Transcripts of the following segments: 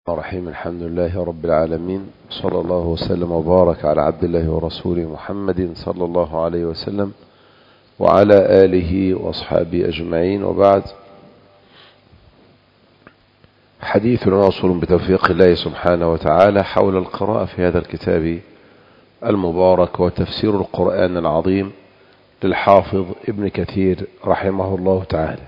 الرحيم. الحمد لله رب العالمين، صلى الله وسلم وبارك على عبد الله ورسوله محمد صلى الله عليه وسلم وعلى آله وأصحابه أجمعين، وبعد. حديث واصل بتوفيق الله سبحانه وتعالى حول القراءة في هذا الكتاب المبارك وتفسير القرآن العظيم للحافظ ابن كثير رحمه الله تعالى.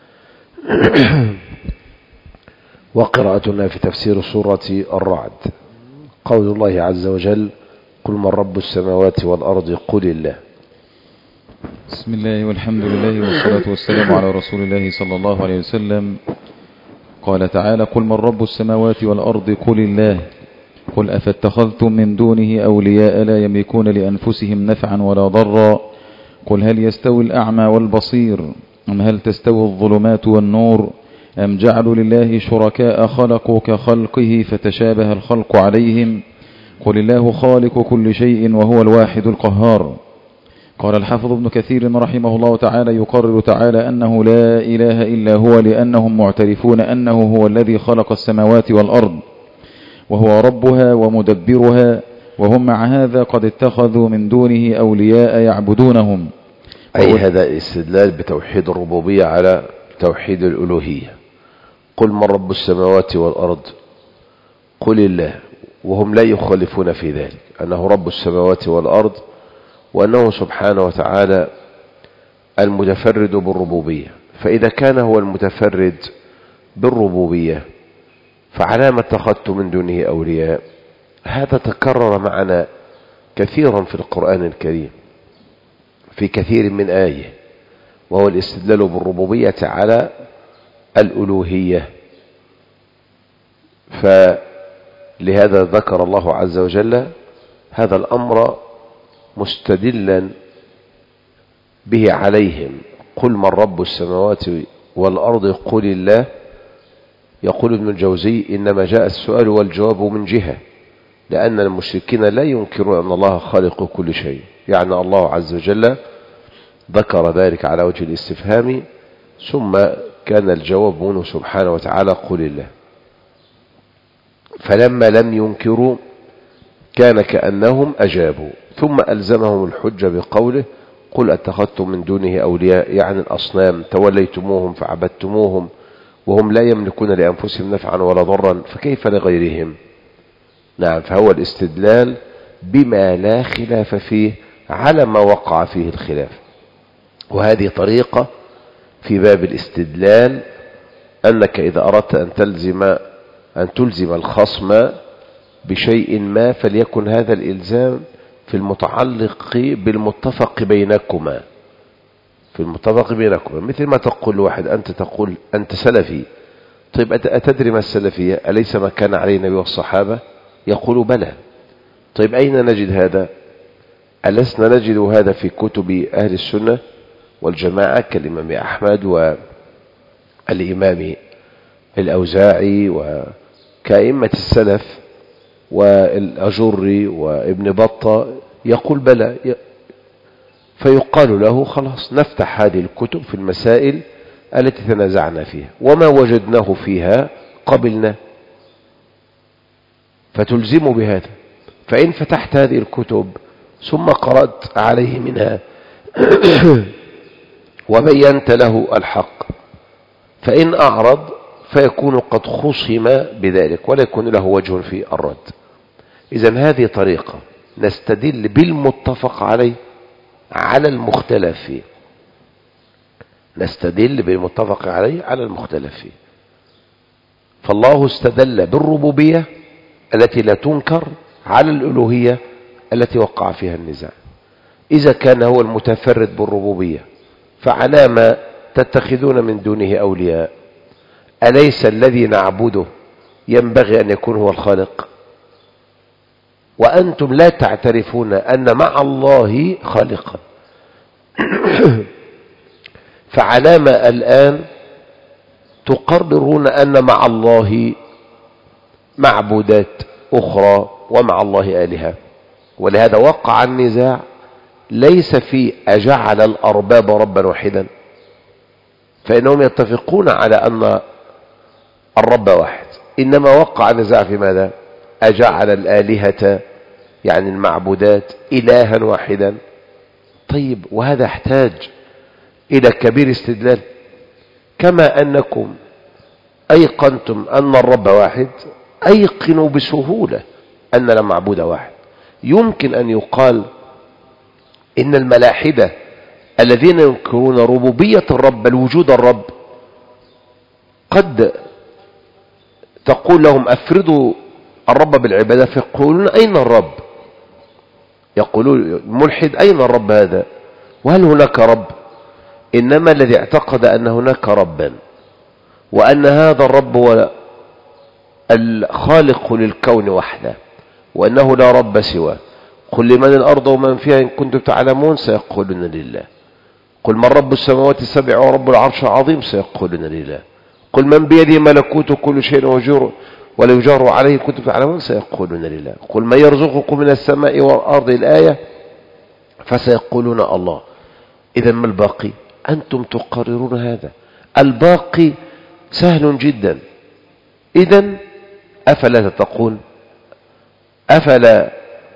وقراءتنا في تفسير سورة الرعد، قول الله عز وجل: قل من رب السماوات والأرض قل الله. بسم الله والحمد لله والصلاة والسلام على رسول الله صلى الله عليه وسلم. قال تعالى: قل من رب السماوات والأرض قل الله. قل أفاتخذتم من دونه أولياء لا يملكون لأنفسهم نفعا ولا ضرا. قل هل يستوي الأعمى والبصير أم هل تستوي الظلمات والنور أم جعلوا لله شركاء خلقوا كخلقه فتشابه الخلق عليهم. قل الله خالق كل شيء وهو الواحد القهار. قال الحافظ ابن كثير رحمه الله تعالى: يقرر تعالى أنه لا إله إلا هو، لأنهم معترفون أنه هو الذي خلق السماوات والأرض وهو ربها ومدبرها، وهم مع هذا قد اتخذوا من دونه أولياء يعبدونهم. أي هذا الاستدلال بتوحيد الربوبية على توحيد الألوهية. قل من رب السماوات والأرض قل الله، وهم لا يخالفون في ذلك أنه رب السماوات والأرض، وأنه سبحانه وتعالى المتفرد بالربوبية. فإذا كان هو المتفرد بالربوبية فعلى ما اتخذت من دونه أولياء؟ هذا تكرر معنا كثيرا في القرآن الكريم في كثير من آية، وهو الاستدلال بالربوبية على الألوهية. فلهذا ذكر الله عز وجل هذا الأمر مستدلا به عليهم. قل من رب السماوات والأرض قل الله. يقول ابن الجوزي: إنما جاء السؤال والجواب من جهة، لأن المشركين لا ينكرون أن الله خالق كل شيء، يعني الله عز وجل ذكر ذلك على وجه الاستفهام، ثم كان الجواب منه سبحانه وتعالى: قل الله. فلما لم ينكروا كان كأنهم أجابوا، ثم ألزمهم الحجة بقوله: قل اتخذتم من دونه أولياء، يعني الأصنام، توليتموهم فعبدتموهم وهم لا يملكون لأنفسهم نفعا ولا ضرا، فكيف لغيرهم؟ نعم، فهو الاستدلال بما لا خلاف فيه على ما وقع فيه الخلاف. وهذه طريقة في باب الاستدلال، أنك إذا أردت أن تلزم الخصم بشيء ما، فليكن هذا الإلزام في المتعلق بالمتفق بينكما، مثل ما تقول واحد: أنت تقول أنت سلفي، طيب أتدري ما السلفية؟ أليس ما كان عليه النبي والصحابة؟ يقول: بلى. طيب أين نجد هذا؟ ألسنا نجد هذا في كتب أهل السنة والجماعة كالإمام أحمد والإمام الأوزاعي وكائمة السلف والأجري وابن بطة؟ يقول: بلى. فيقال له: خلاص، نفتح هذه الكتب في المسائل التي تنازعنا فيها، وما وجدناه فيها قبلنا، فتلزم بهذا. فإن فتحت هذه الكتب ثم قرأت عليه منها وبينت له الحق، فإن أعرض فيكون قد خصم بذلك ولا يكون له وجه في الرد. إذن هذه طريقة نستدل بالمتفق عليه على المختلف فيه، فالله استدل بالربوبية التي لا تنكر على الألوهية التي وقع فيها النزاع. إذا كان هو المتفرد بالربوبية فعلى ما تتخذون من دونه أولياء؟ أليس الذي نعبده ينبغي أن يكون هو الخالق؟ وأنتم لا تعترفون أن مع الله خالقا، فعلى ما الآن تقررون أن مع الله معبودات أخرى ومع الله آلهة؟ ولهذا وقع النزاع ليس في أجعل الأرباب ربا واحدا، فإنهم يتفقون على أن الرب واحد، إنما وقع نزاع في ماذا؟ أجعل الآلهة يعني المعبودات إلها واحدا. طيب وهذا يحتاج إلى كبير استدلال. كما أنكم أيقنتم أن الرب واحد، أيقنوا بسهولة أن المعبود واحد. يمكن أن يقال إن الملاحدة الذين ينكرون ربوبية الرب بل وجود الرب قد تقول لهم أفردوا الرب بالعبادة، فيقولون أين الرب؟ يقولون الملحد أين الرب هذا؟ وهل هناك رب؟ إنما الذي اعتقد أن هناك ربا وأن هذا الرب هو الخالق للكون وحده وأنه لا رب سواه. قل لمن الأرض ومن فيها إن كنتم تعلمون سيقولون لله. قل من رب السماوات السبع ورب العرش العظيم سيقولون لله. قل من بيده ملكوت كل شيء ولا يجار عليه كنتم تعلمون سيقولون لله. قل من يرزقكم من السماء والأرض الآية فسيقولون الله. إذا ما الباقي؟ أنتم تقررون هذا. الباقي سهل جدا. إذا أفلا تتقون؟ أفلا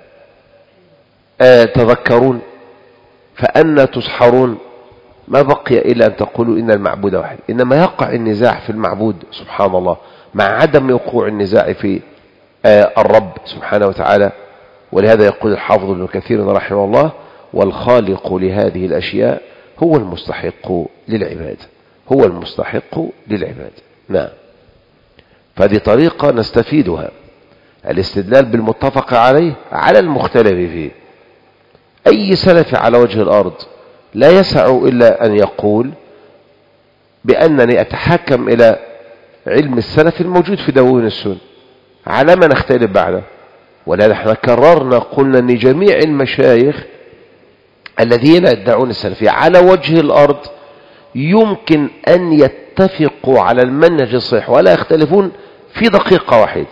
تذكرون؟ فأنا تسحرون؟ ما بقي إلا أن تقولوا إن المعبود واحد. إنما يقع النزاع في المعبود سبحان الله مع عدم وقوع النزاع في الرب سبحانه وتعالى. ولهذا يقول الحافظ ابن كثير رحمه الله: والخالق لهذه الأشياء هو المستحق للعبادة. هو المستحق للعبادة. نعم. فهذه طريقة نستفيدها، الاستدلال بالمتفق عليه على المختلف فيه. أي سلف على وجه الأرض لا يسع إلا أن يقول بأنني أتحكم إلى علم السلف الموجود في دواوين السنة على ما نختلف بعده. ولهذا احنا كررنا قلنا أن جميع المشايخ الذين يدعون السلفية على وجه الأرض يمكن أن يتفقوا على المنهج الصحيح ولا يختلفون في دقيقة واحدة.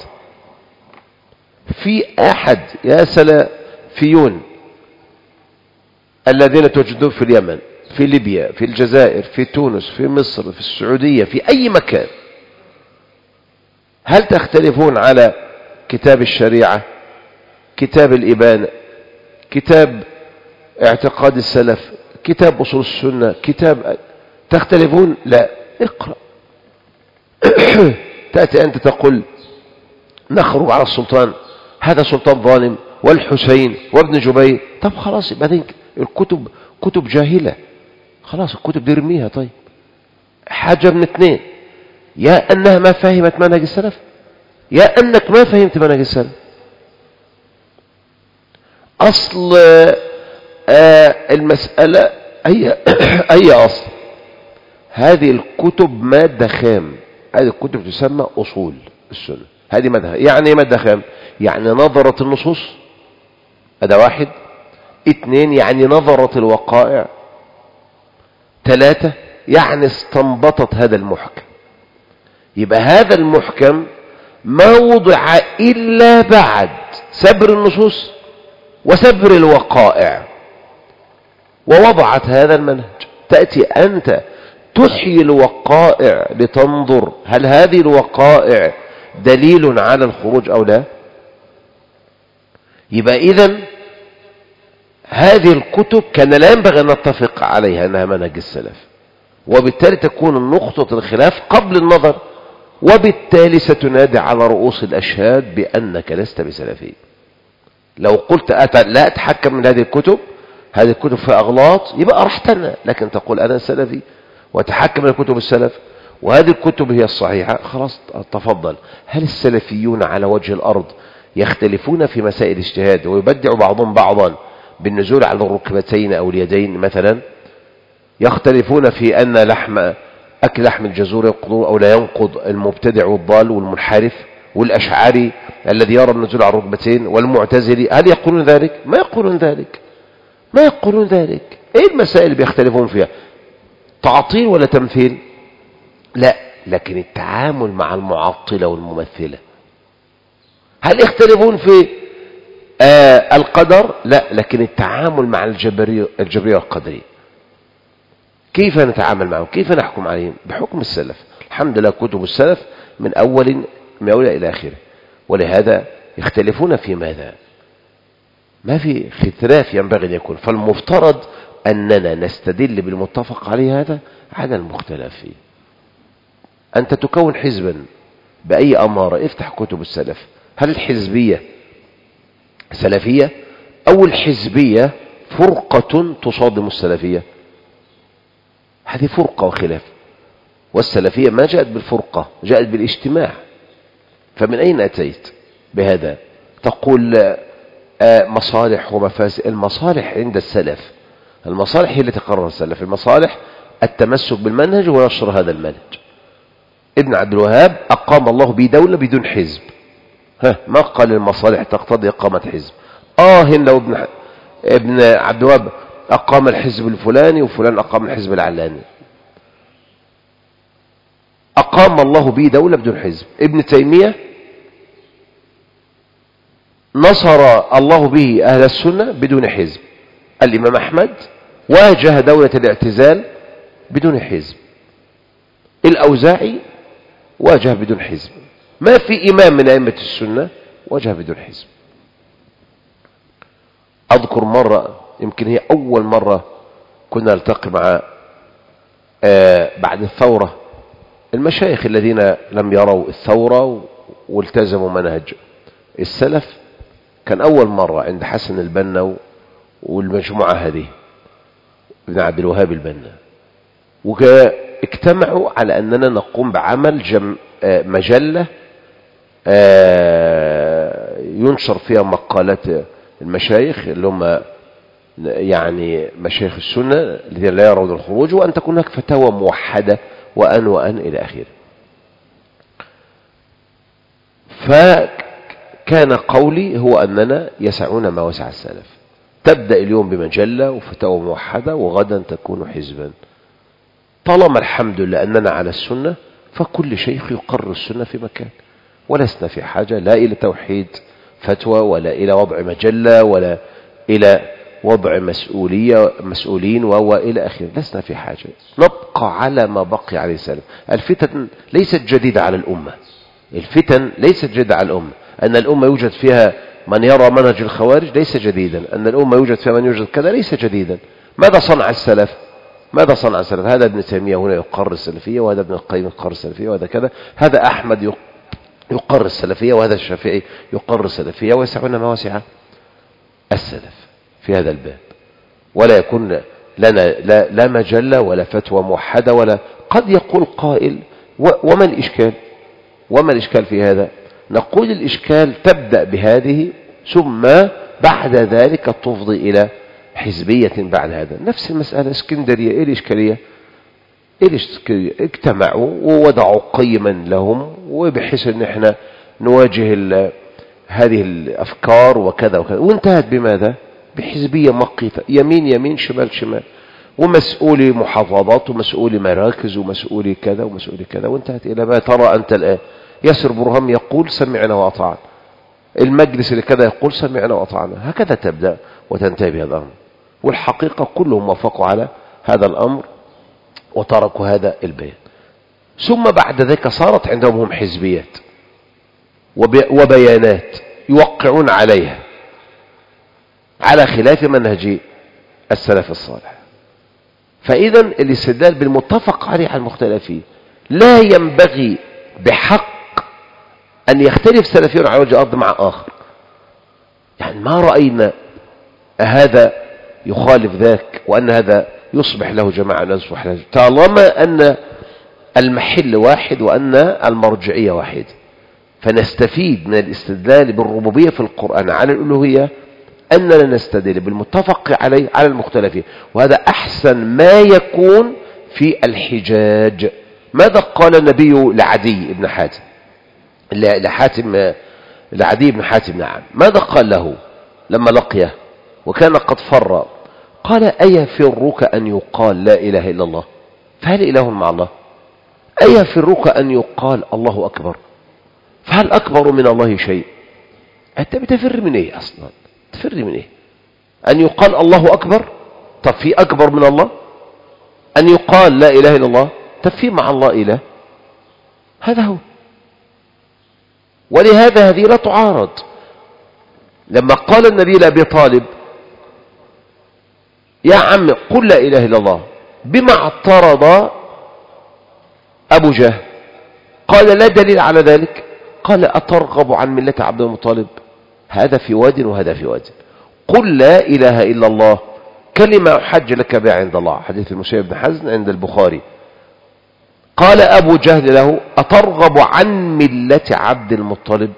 في أحد يا سلفيون الذين تجدون في اليمن، في ليبيا، في الجزائر، في تونس، في مصر، في السعودية، في أي مكان، هل تختلفون على كتاب الشريعة، كتاب الإبانة، كتاب اعتقاد السلف، كتاب أصول السنة، كتاب تختلفون؟ لا. اقرأ. تأتي أنت تقول نخرج على السلطان، هذا سلطان ظالم، والحسين وابن جبير. طب خلاص يبقى الكتب كتب جاهلة، خلاص الكتب دي رميها. طيب حاجة من اثنين: يا أنها ما فهمت منهج السلف، يا أنك ما فهمت منهج السلف. أصل المسألة هي أصل هذه الكتب مادة خام. هذه الكتب تسمى أصول السنة. هذه مادة. يعني مادة خام يعني نظرت النصوص، هذا واحد. اثنين يعني نظرت الوقائع. ثلاثة يعني استنبطت هذا المحكم. يبقى هذا المحكم ما وضع إلا بعد سبر النصوص وسبر الوقائع، ووضعت هذا المنهج. تأتي أنت تحيي الوقائع لتنظر هل هذه الوقائع دليل على الخروج أو لا. يبقى إذن هذه الكتب كان لا ينبغي أن نتفق عليها أنها منهج السلف، وبالتالي تكون نقطة الخلاف قبل النظر، وبالتالي ستنادي على رؤوس الأشهاد بأنك لست بسلفي. لو قلت لا أتحكم من هذه الكتب، هذه الكتب فيها أغلاط، يبقى أرحتنا. لكن تقول أنا سلفي وأتحكم من كتب السلف وهذه الكتب هي الصحيحة، خلاص تفضل. هل السلفيون على وجه الأرض يختلفون في مسائل الاجتهاد ويبدع بعضهم بعضا بالنزول على الركبتين أو اليدين مثلا؟ يختلفون في أن أكل لحم الجزور ينقض أو لا ينقض؟ المبتدع والضال والمنحرف والأشعري الذي يرى النزول على الركبتين والمعتزلي، هل يقولون ذلك؟ ما يقولون ذلك. ما يقولون ذلك. ايه المسائل اللي بيختلفون فيها؟ تعطيل ولا تمثيل؟ لا. لكن التعامل مع المعطلة والممثلة. هل يختلفون في القدر؟ لا. لكن التعامل مع الجبرية والقدرية كيف نتعامل معهم؟ كيف نحكم عليهم؟ بحكم السلف. الحمد لله كتب السلف من أول المئوية إلى آخره. ولهذا يختلفون في ماذا؟ ما في اختلاف ينبغي أن يكون. فالمفترض أننا نستدل بالمتفق عليه هذا على المختلف فيه. أنت تكون حزبا بأي أمارة، افتح كتب السلف. هل الحزبية سلفية أو الحزبية فرقة تصادم السلفية؟ هذه فرقة وخلاف. والسلفية ما جاءت بالفرقة، جاءت بالاجتماع. فمن أين أتيت بهذا؟ تقول مصالح ومفاسد. المصالح عند السلف، المصالح هي التي قرر السلف. المصالح التمسك بالمنهج ونشر هذا المنهج. ابن عبد الوهاب أقام الله به دولة بدون حزب. ما قال المصالح تقتضي إقامة حزب. لو ابن عبد الوهاب أقام الحزب الفلاني وفلان أقام الحزب العلاني، أقام الله به دولة بدون حزب. ابن تيمية نصر الله به أهل السنة بدون حزب. الإمام أحمد واجه دولة الاعتزال بدون حزب. الأوزاعي واجه بدون حزب. ما في إمام من أئمة السنة واجه بدون حزب. أذكر مرة، يمكن هي أول مرة كنا نلتقي مع بعد الثورة المشايخ الذين لم يروا الثورة والتزموا منهج السلف. كان أول مرة عند حسن البنا والمجموعة هذه ابن عبد الوهاب البنا، واجتمعوا على أننا نقوم بعمل مجلة ينشر فيها مقالات المشايخ اللي هم يعني مشايخ السنة الذين لا يرون الخروج، وأن تكون هناك فتاوى موحدة وأن إلى آخره. فكان قولي هو أننا يسعون ما وسع السلف. تبدأ اليوم بمجلة وفتاوى موحدة، وغدا تكون حزبا. طالما الحمد لله أننا على السنة، فكل شيخ يقرر السنة في مكان، ولسنا في حاجة لا إلى توحيد فتوى، ولا إلى وضع مجلة، ولا إلى وضع مسؤولين وإلى آخره. لسنا في حاجة. نبقى على ما بقي عليه السلف. الفتن ليست جديدة على الأمة. الفتن ليست جديدة على الأمة. أن الأمة يوجد فيها من يرى منهج الخوارج ليس جديدا. أن الأمة يوجد فيها من يوجد كذا ليس جديدا. ماذا صنع السلف؟ ماذا صنع السلف؟ هذا ابن تيمية هنا يقرر السلفية، وهذا ابن القيم يقرر السلفية، وهذا كذا. هذا أحمد يقرر السلفية، وهذا الشافعي يقرر السلفية، ويسعون ما وسع السلف في هذا الباب. ولا يكون لنا لا مجلة ولا فتوى موحدة. ولا قد يقول قائل وما الإشكال؟ وما الإشكال في هذا؟ نقول الإشكال تبدأ بهذه، ثم بعد ذلك تفضي إلى حزبية بعد هذا. نفس المسألة اسكندرية. إيه الإشكالية؟ اجتمعوا ووضعوا قيما لهم، وبحيث ان احنا نواجه هذه الافكار وكذا وكذا، وانتهت بماذا؟ بحزبية مقيتة، يمين يمين شمال شمال، ومسؤولي محافظات ومسؤولي مراكز ومسؤولي كذا ومسؤولي كذا، وانتهت الى ما ترى انت الان. ياسر برهام يقول سمعنا واطعنا، المجلس اللي كذا يقول سمعنا واطعنا. هكذا تبدأ وتنتهي بهذا الامر. والحقيقة كلهم وافقوا على هذا الامر وتركوا هذا البيان. ثم بعد ذلك صارت عندهم هم حزبيات وبيانات يوقعون عليها على خلاف منهج السلف الصالح. فإذا الاستدلال بالمتفق عليه على المختلفين. لا ينبغي بحق أن يختلف سلفي على وجه الأرض مع آخر. يعني ما رأينا هذا يخالف ذاك وأن هذا يصبح له جماعة لا يصبح له، طالما أن المحل واحد وأن المرجعية واحد. فنستفيد من الاستدلال بالربوبية في القرآن على الألوهية أننا نستدل بالمتفق عليه على المختلفين، وهذا أحسن ما يكون في الحجاج. ماذا قال النبي لعدي بن حاتم لعدي بن حاتم؟ نعم، ماذا قال له لما لقيه وكان قد فر؟ قال أيفرك أن يقال لا إله إلا الله؟ فهل إله مع الله؟ أيفرك أن يقال الله أكبر؟ فهل أكبر من الله شيء؟ أنت بتفر من إيه أصلا؟ تفر من إيه؟ أن يقال الله أكبر؟ طب في أكبر من الله؟ أن يقال لا إله إلا الله؟ طب في مع الله إله؟ هذا هو. ولهذا هذه لا تعارض. لما قال النبي لأبي طالب يا عم قل لا إله إلا الله، بما اعترض أبو جهل؟ قال لا دليل على ذلك. قال أترغب عن ملة عبد المطلب؟ هذا في واد وهذا في واد. قل لا إله إلا الله كلمة أحج لك بها عند الله، حديث المسيب بن حزن عند البخاري. قال أبو جهل له أترغب عن ملة عبد المطلب؟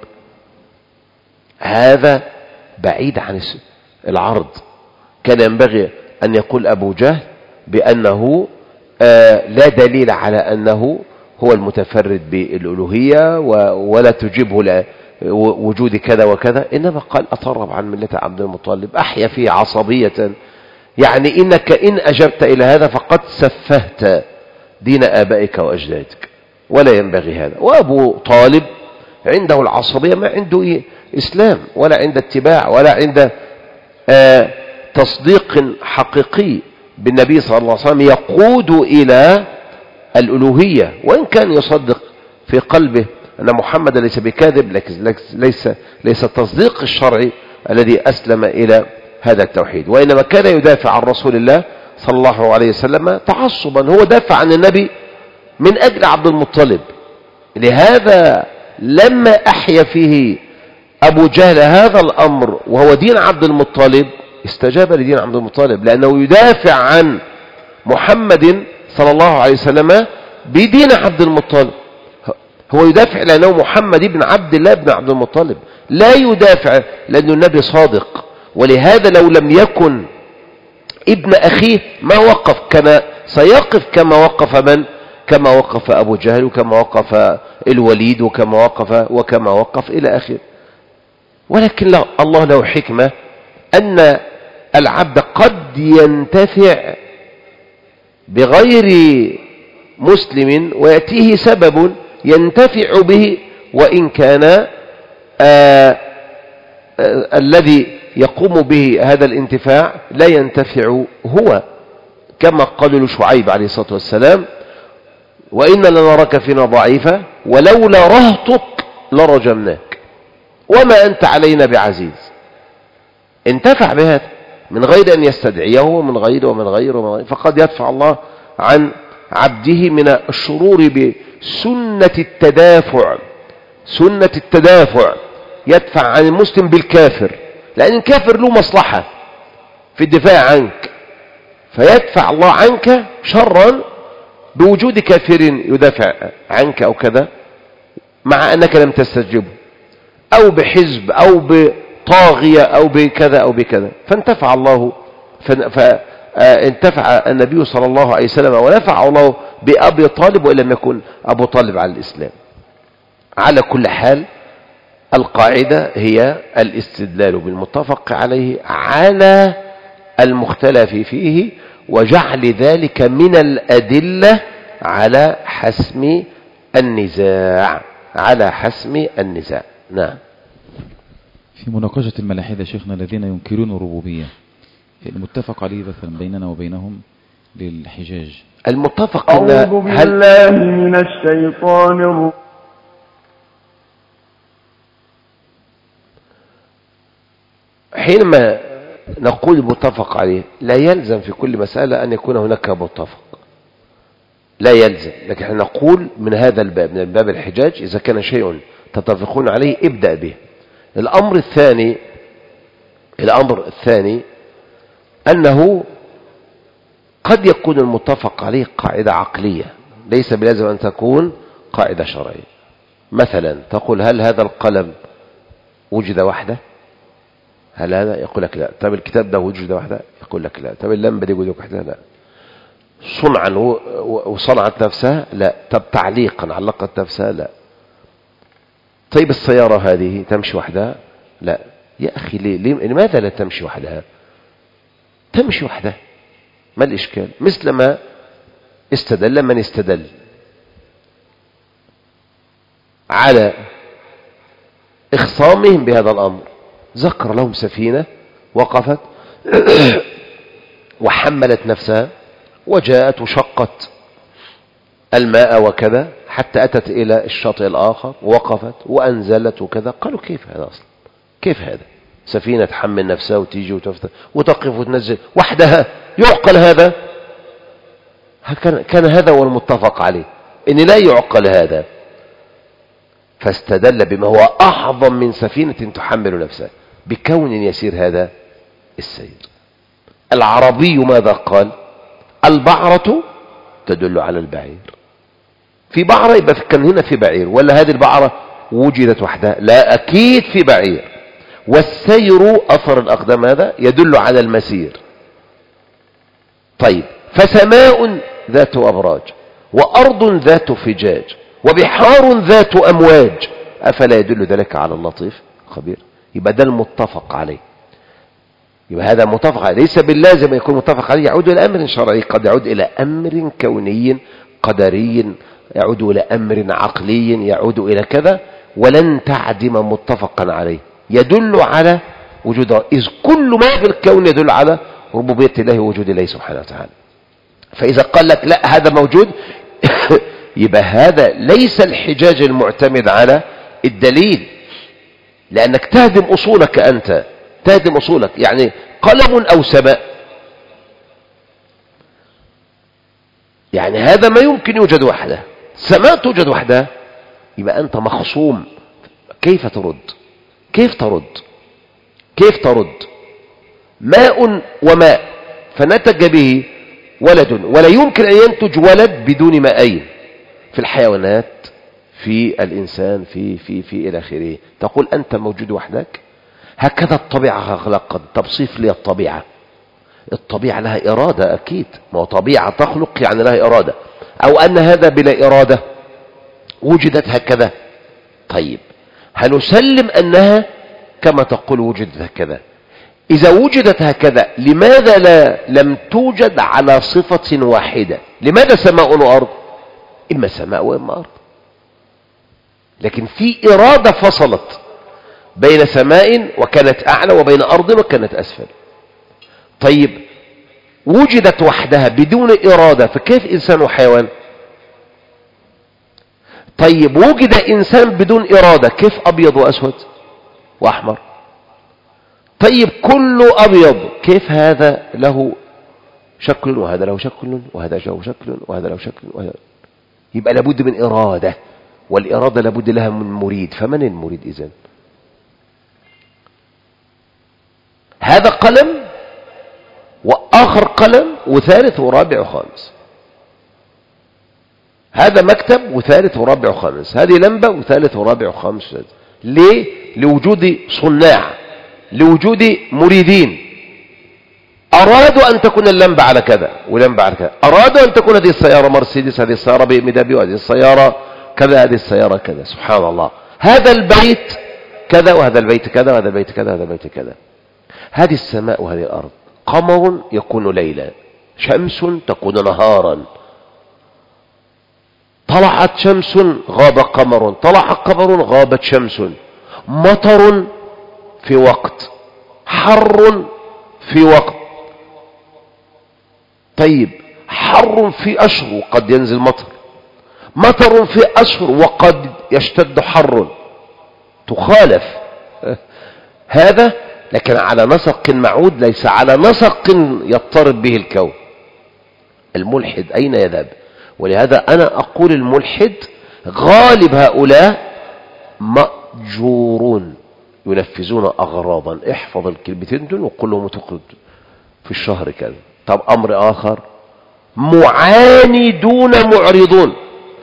هذا بعيد عن العرض. كان ينبغي أن يقول أبو جهل بأنه لا دليل على أنه هو المتفرد بالألوهية ولا تجيبه وجود كذا وكذا، إنما قال أترغب عن ملة عبد المطلب، أحيا فيه عصبية. يعني إنك إن أجبت إلى هذا فقد سفهت دين آبائك وأجدادك، ولا ينبغي هذا. وأبو طالب عنده العصبية، ما عنده إسلام ولا عند اتباع ولا عند تصديق حقيقي بالنبي صلى الله عليه وسلم يقود إلى الألوهية، وإن كان يصدق في قلبه أن محمد ليس بكاذب، لكن ليس التصديق الشرعي الذي أسلم إلى هذا التوحيد. وإنما كان يدافع عن رسول الله صلى الله عليه وسلم تعصبا، هو دافع عن النبي من أجل عبد المطلب. لهذا لما أحيا فيه أبو جهل هذا الأمر وهو دين عبد المطلب استجاب لدين عبد المطلب، لأنه يدافع عن محمد صلى الله عليه وسلم بدين عبد المطلب. هو يدافع لأنه محمد بن عبد الله بن عبد المطلب، لا يدافع لأنه النبي صادق. ولهذا لو لم يكن ابن أخيه ما وقف، كان سيقف كما وقف من؟ كما وقف أبو جهل، وكما وقف الوليد، وكما وقف إلى آخر. ولكن لا، الله له حكمة أن العبد قد ينتفع بغير مسلم ويأتيه سبب ينتفع به، وإن كان الذي يقوم به هذا الانتفاع لا ينتفع هو، كما قالوا لشعيب عليه الصلاة والسلام وإن لنراك فينا ضعيفة ولولا رهطك لرجمناك وما أنت علينا بعزيز. انتفع بهذا من غير أن يستدعيه، ومن غير فقد يدفع الله عن عبده من الشرور بسنة التدافع. سنة التدافع يدفع عن المسلم بالكافر، لأن الكافر له مصلحة في الدفاع عنك، فيدفع الله عنك شرا بوجود كافر يدافع عنك أو كذا، مع أنك لم تستجبه، أو بحزب أو بطاغية أو بكذا أو بكذا. فانتفع الله، فانتفع النبي صلى الله عليه وسلم ونفع الله بأبي طالب، وإن لم يكن أبو طالب على الإسلام. على كل حال القاعدة هي الاستدلال بالمتفق عليه على المختلف فيه، وجعل ذلك من الأدلة على حسم النزاع. نعم. في مناقشة الملاحدة شيخنا الذين ينكرون الربوبية، المتفق عليه مثلا بيننا وبينهم للحجاج، المتفق أعوذ بالله من الشيطان الرجيم. حينما نقول متفق عليه لا يلزم في كل مسألة أن يكون هناك متفق، لا يلزم، لكن احنا نقول من هذا الباب، من باب الحجاج، إذا كان شيء تتفقون عليه ابدأ به. الأمر الثاني أنه قد يكون المتفق عليه قاعدة عقلية، ليس بلازم أن تكون قاعدة شرعية. مثلا تقول هل هذا القلم وجد وحده؟ هل هذا؟ يقول لك لا. طب الكتاب ده وجد وحده؟ يقول لك لا. طب اللمبة دي وجد وحده؟ لا. صنعا وصنعت نفسها؟ لا. طب تعليقا علقت نفسها؟ لا. طيب السيارة هذه تمشي وحدها؟ لا. يا أخي لماذا لا تمشي وحدها؟ تمشي وحدها، ما الإشكال؟ مثل ما استدل من استدل على إخصامهم بهذا الأمر، ذكر لهم سفينة وقفت وحملت نفسها وجاءت وشقت الماء وكذا، حتى أتت إلى الشاطئ الآخر ووقفت وأنزلت وكذا. قالوا كيف هذا أصلا؟ كيف هذا؟ سفينة تحمل نفسها وتيجي وتقف وتنزل وحدها، يعقل هذا؟ كان هذا هو المتفق عليه، إن لا يعقل هذا. فاستدل بما هو أعظم من سفينة تحمل نفسها بكون يسير هذا السير. العربي ماذا قال؟ البعرة تدل على البعير. في بعرة يبقى كان هنا في بعير، ولا هذه البعرة وجدت وحدها؟ لا، أكيد في بعير. والسير أثر الأقدام هذا يدل على المسير. طيب، فسماء ذات أبراج وأرض ذات فجاج وبحار ذات أمواج أفلا يدل ذلك على اللطيف خبير؟ يبقى ده المتفق عليه. يبقى هذا متفق عليه، ليس باللازم يكون متفق عليه يعود إلى أمر شرعي، قد يعود إلى أمر كوني قدري، يعود إلى أمر عقلي، يعود إلى كذا، ولن تعدم متفقا عليه يدل على وجود، إذ كل ما في الكون يدل على ربوبية الله ووجود الله سبحانه وتعالى. فإذا قال لك لا هذا موجود يبقى هذا ليس الحجاج المعتمد على الدليل، لأنك تهدم أصولك، أنت تهدم أصولك. يعني قلم أو سماء، يعني هذا ما يمكن يوجد وحده، سماء توجد وحدها، يبقى أنت مخصوم. كيف ترد؟ كيف ترد؟ كيف ترد؟ ماء وماء فنتج به ولد، ولا يمكن أن ينتج ولد بدون ماءين، في الحيوانات، في الإنسان، في إلى آخره. تقول أنت موجود وحدك؟ هكذا الطبيعة خلقت. توصيف لي الطبيعة. الطبيعة لها إرادة أكيد، ما هو طبيعة تخلق يعني لها إرادة، أو أن هذا بلا إرادة وجدت هكذا. طيب، هنسلم أنها كما تقول وجدت هكذا. إذا وجدت هكذا لماذا لم توجد على صفة واحدة؟ لماذا سماء وأرض؟ إما سماء وإما أرض، لكن في إرادة فصلت بين سماء وكانت أعلى وبين أرض وكانت أسفل. طيب، وجدت وحدها بدون إرادة، فكيف إنسان وحيوان؟ طيب، وجد إنسان بدون إرادة، كيف أبيض وأسود وأحمر؟ طيب، كله أبيض، كيف هذا له شكل وهذا له شكل وهذا له شكل وهذا له شكل وهذا؟ يبقى لابد من إرادة، والإرادة لابد لها من مريد. فمن المريد إذن؟ هذا قلم وآخر قلم وثالث ورابع وخامس، هذا مكتب وثالث ورابع وخامس، هذه لمبة وثالث ورابع وخامس. ليه؟ لوجود صناع، لوجود مريدين. أرادوا أن تكون اللمبة على كذا ولمبة على كذا، أرادوا أن تكون هذه السيارة مرسيدس، هذه السيارة BMW، وهذه السيارة كذا، هذه السيارة كذا. سبحان الله، هذا البيت كذا وهذا البيت كذا وهذا البيت كذا وهذا البيت كذا. هذه السماء وهذه الأرض، قمر يكون ليلا، شمس تكون نهارا، طلعت شمس غاب قمر، طلع قمر غابت شمس، مطر في وقت، حر في وقت. طيب، حر في أشهر وقد ينزل مطر، مطر في أشهر وقد يشتد حر، تخالف هذا، لكن على نسق معود، ليس على نسق يضطرب به الكون. الملحد أين يذهب؟ ولهذا أنا أقول الملحد غالب هؤلاء مأجورون ينفذون أغراضا. احفظ الكلمتين دول وقل لهم تقعد في الشهر كذا. طب أمر آخر، معاندون معرضون.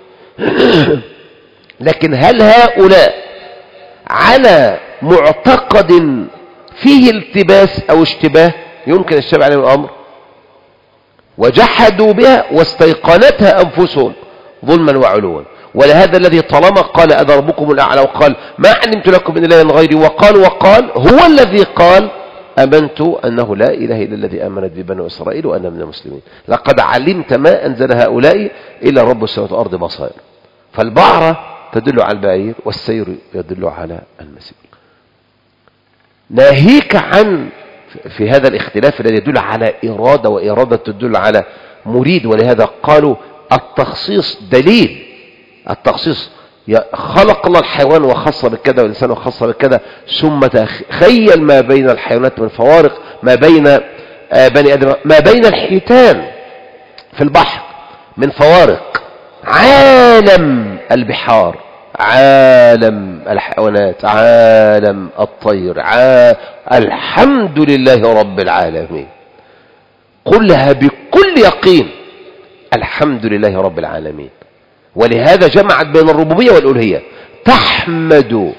لكن هل هؤلاء على معتقد فيه التباس أو اشتباه يمكن الشبع عليهم الأمر؟ وجحدوا بها واستيقنتها أنفسهم ظلما وعلوا. ولهذا الذي طالما قال أنا ربكم الأعلى، وقال ما علمت لكم من إله غيري، وقال هو الذي قال آمنت أنه لا إله إلا الذي آمنت ببنو إسرائيل وأنا من المسلمين. لقد علمت ما أنزل هؤلاء إلا رب السماوات والأرض بصائر. فالبعرة تدل على البعير والسير يدل على المسير. ناهيك عن في هذا الاختلاف الذي يدل على إرادة، وإرادة تدل على مريد. ولهذا قالوا التخصيص دليل، التخصيص خلق الله الحيوان وخص بالكذا والإنسان وخص بالكذا، ثم تخيل ما بين الحيوانات من فوارق، ما بين بني آدم، ما بين الحيتان في البحر من فوارق، عالم البحار، عالم الحيوانات، عالم الطير، الحمد لله رب العالمين. قلها بكل يقين، الحمد لله رب العالمين. ولهذا جمعت بين الربوبية والألوهية، تحمد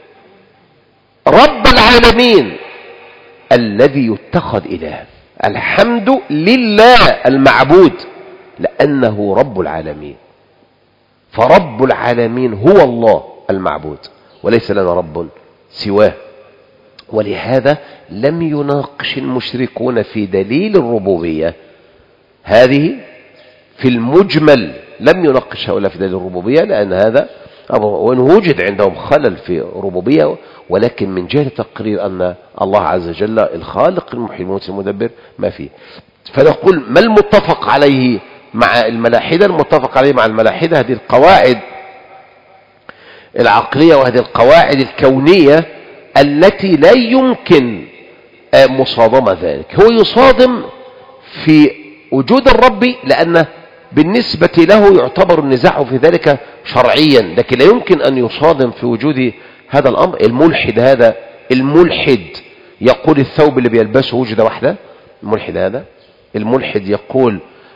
رب العالمين الذي يتخذ إله. الحمد لله المعبود لأنه رب العالمين، فرب العالمين هو الله المعبود وليس لنا رب سواه. ولهذا لم يناقش المشركون في دليل الربوبية هذه في المجمل، لم يناقش هؤلاء في دليل الربوبية، لأن هذا وإن وجد عندهم خلل في ربوبية، ولكن من جهة تقرير أن الله عز وجل الخالق المحيي المميت المدبر ما فيه. فنقول ما المتفق عليه مع الملاحدة؟ المتفق عليه مع الملاحدة هذه القواعد العقلية وهذه القواعد الكونية التي لا يمكن مصادمة ذلك. هو يصادم في وجود الرب لأنه بالنسبة له يعتبر النزاع في ذلك شرعيا، لكن لا يمكن أن يصادم في وجود هذا الأمر. الملحد هذا، الملحد يقول الثوب اللي بيلبسه وجد واحدة، الملحد هذا، الملحد يقول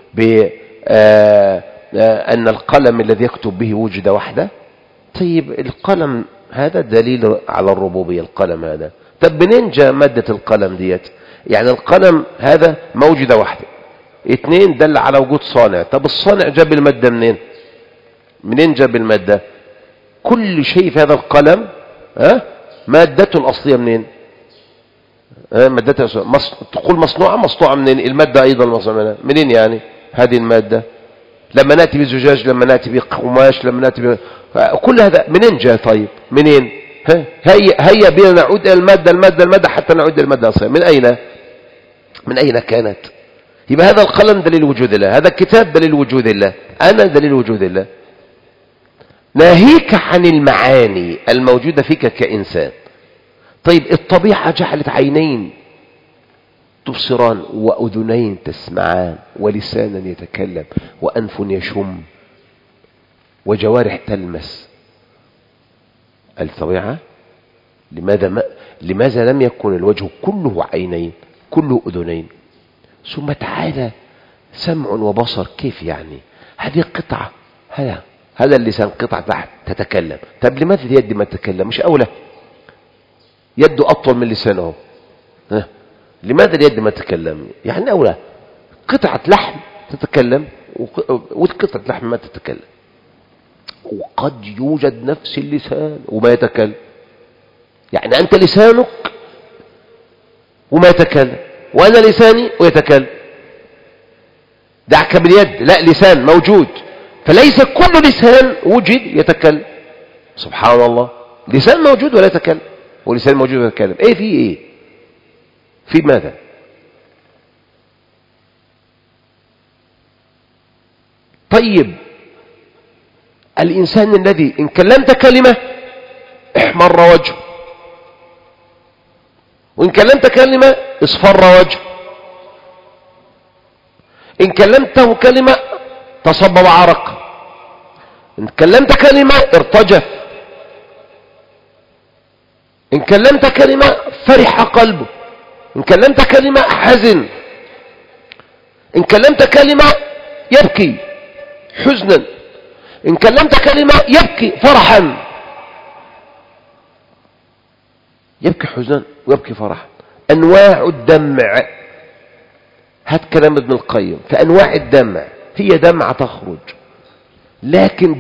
أن القلم الذي يكتب به وجد واحدة. طيب القلم هذا دليل على الربوبية، القلم هذا، طب منين جاء مادة القلم ديت؟ يعني القلم هذا موجودة واحدة، اثنين دل على وجود صانع، طب الصانع جاب المادة منين؟ منين جاب المادة؟ كل شيء في هذا القلم مادته الأصلية منين؟ مادته تقول مصنوعة منين؟ المادة أيضا مصنوعة منين يعني هذه المادة؟ لما نأتي بزجاج، لما نأتي بقماش، لما نأتي كل هذا منين جاء؟ طيب منين؟ هيا بنا نعود إلى المادة حتى نعود إلى المادة الأصلية. من أين كانت؟ يبقى هذا القلم دليل وجود الله، هذا الكتاب دليل وجود الله، أنا دليل وجود الله، ناهيك عن المعاني الموجودة فيك كإنسان. طيب الطبيعة جعلت عينين تبصران، وأذنين تسمعان، ولسانا يتكلم، وأنف يشم، وجوارح تلمس. الطبيعة لماذا لم يكن الوجه كله عينين، كله أذنين؟ ثم تعالى سمع وبصر، كيف يعني؟ هذه قطعة، هذا اللسان قطعة تحت تتكلم. طب لماذا اليد ما تتكلم؟ مش أولى؟ يده أطول من لسانه، لماذا اليد ما تتكلم؟ يعني أولى قطعة لحم تتكلم وقطعة لحم ما تتكلم. وقد يوجد نفس اللسان وما يتكلم، يعني أنت لسانك وما يتكلم، وأنا لساني ويتكلم. دعك باليد، لا، لسان موجود، فليس كل لسان وجد يتكلم. سبحان الله، لسان موجود ولا يتكلم، ولسان موجود ولا يتكلم. ايه في ايه؟ في ماذا؟ طيب الإنسان الذي إن كلمت كلمة احمر وجهه، وإن كلمت كلمة اصفر وجهه، إن كلمته كلمة تصبب عرق، إن كلمت كلمة ارتجف، إن كلمت كلمة فرح قلبه، إن كلمت كلمة حزن، إن كلمت كلمة يبكي حزنا، إن كلمت كلمة يبكي فرحا، يبكي حزنا ويبكي فرحا. أنواع الدمع، هات كلام ابن القيم، فأنواع الدمع هي دمعة تخرج، لكن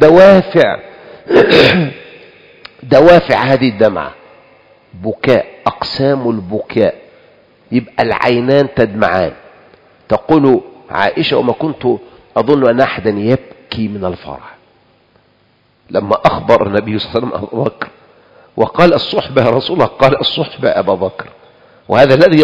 دوافع هذه الدمعة بكاء، أقسام البكاء. يبقى العينان تدمعان. تقول عائشة: وما كنت أظن أن أحدا يبكي من الفرح، لما أخبر النبي صلى الله عليه وسلم أبو بكر وقال: الصحبة يا رسول الله، قال: الصحبة أبا بكر. وهذا الذي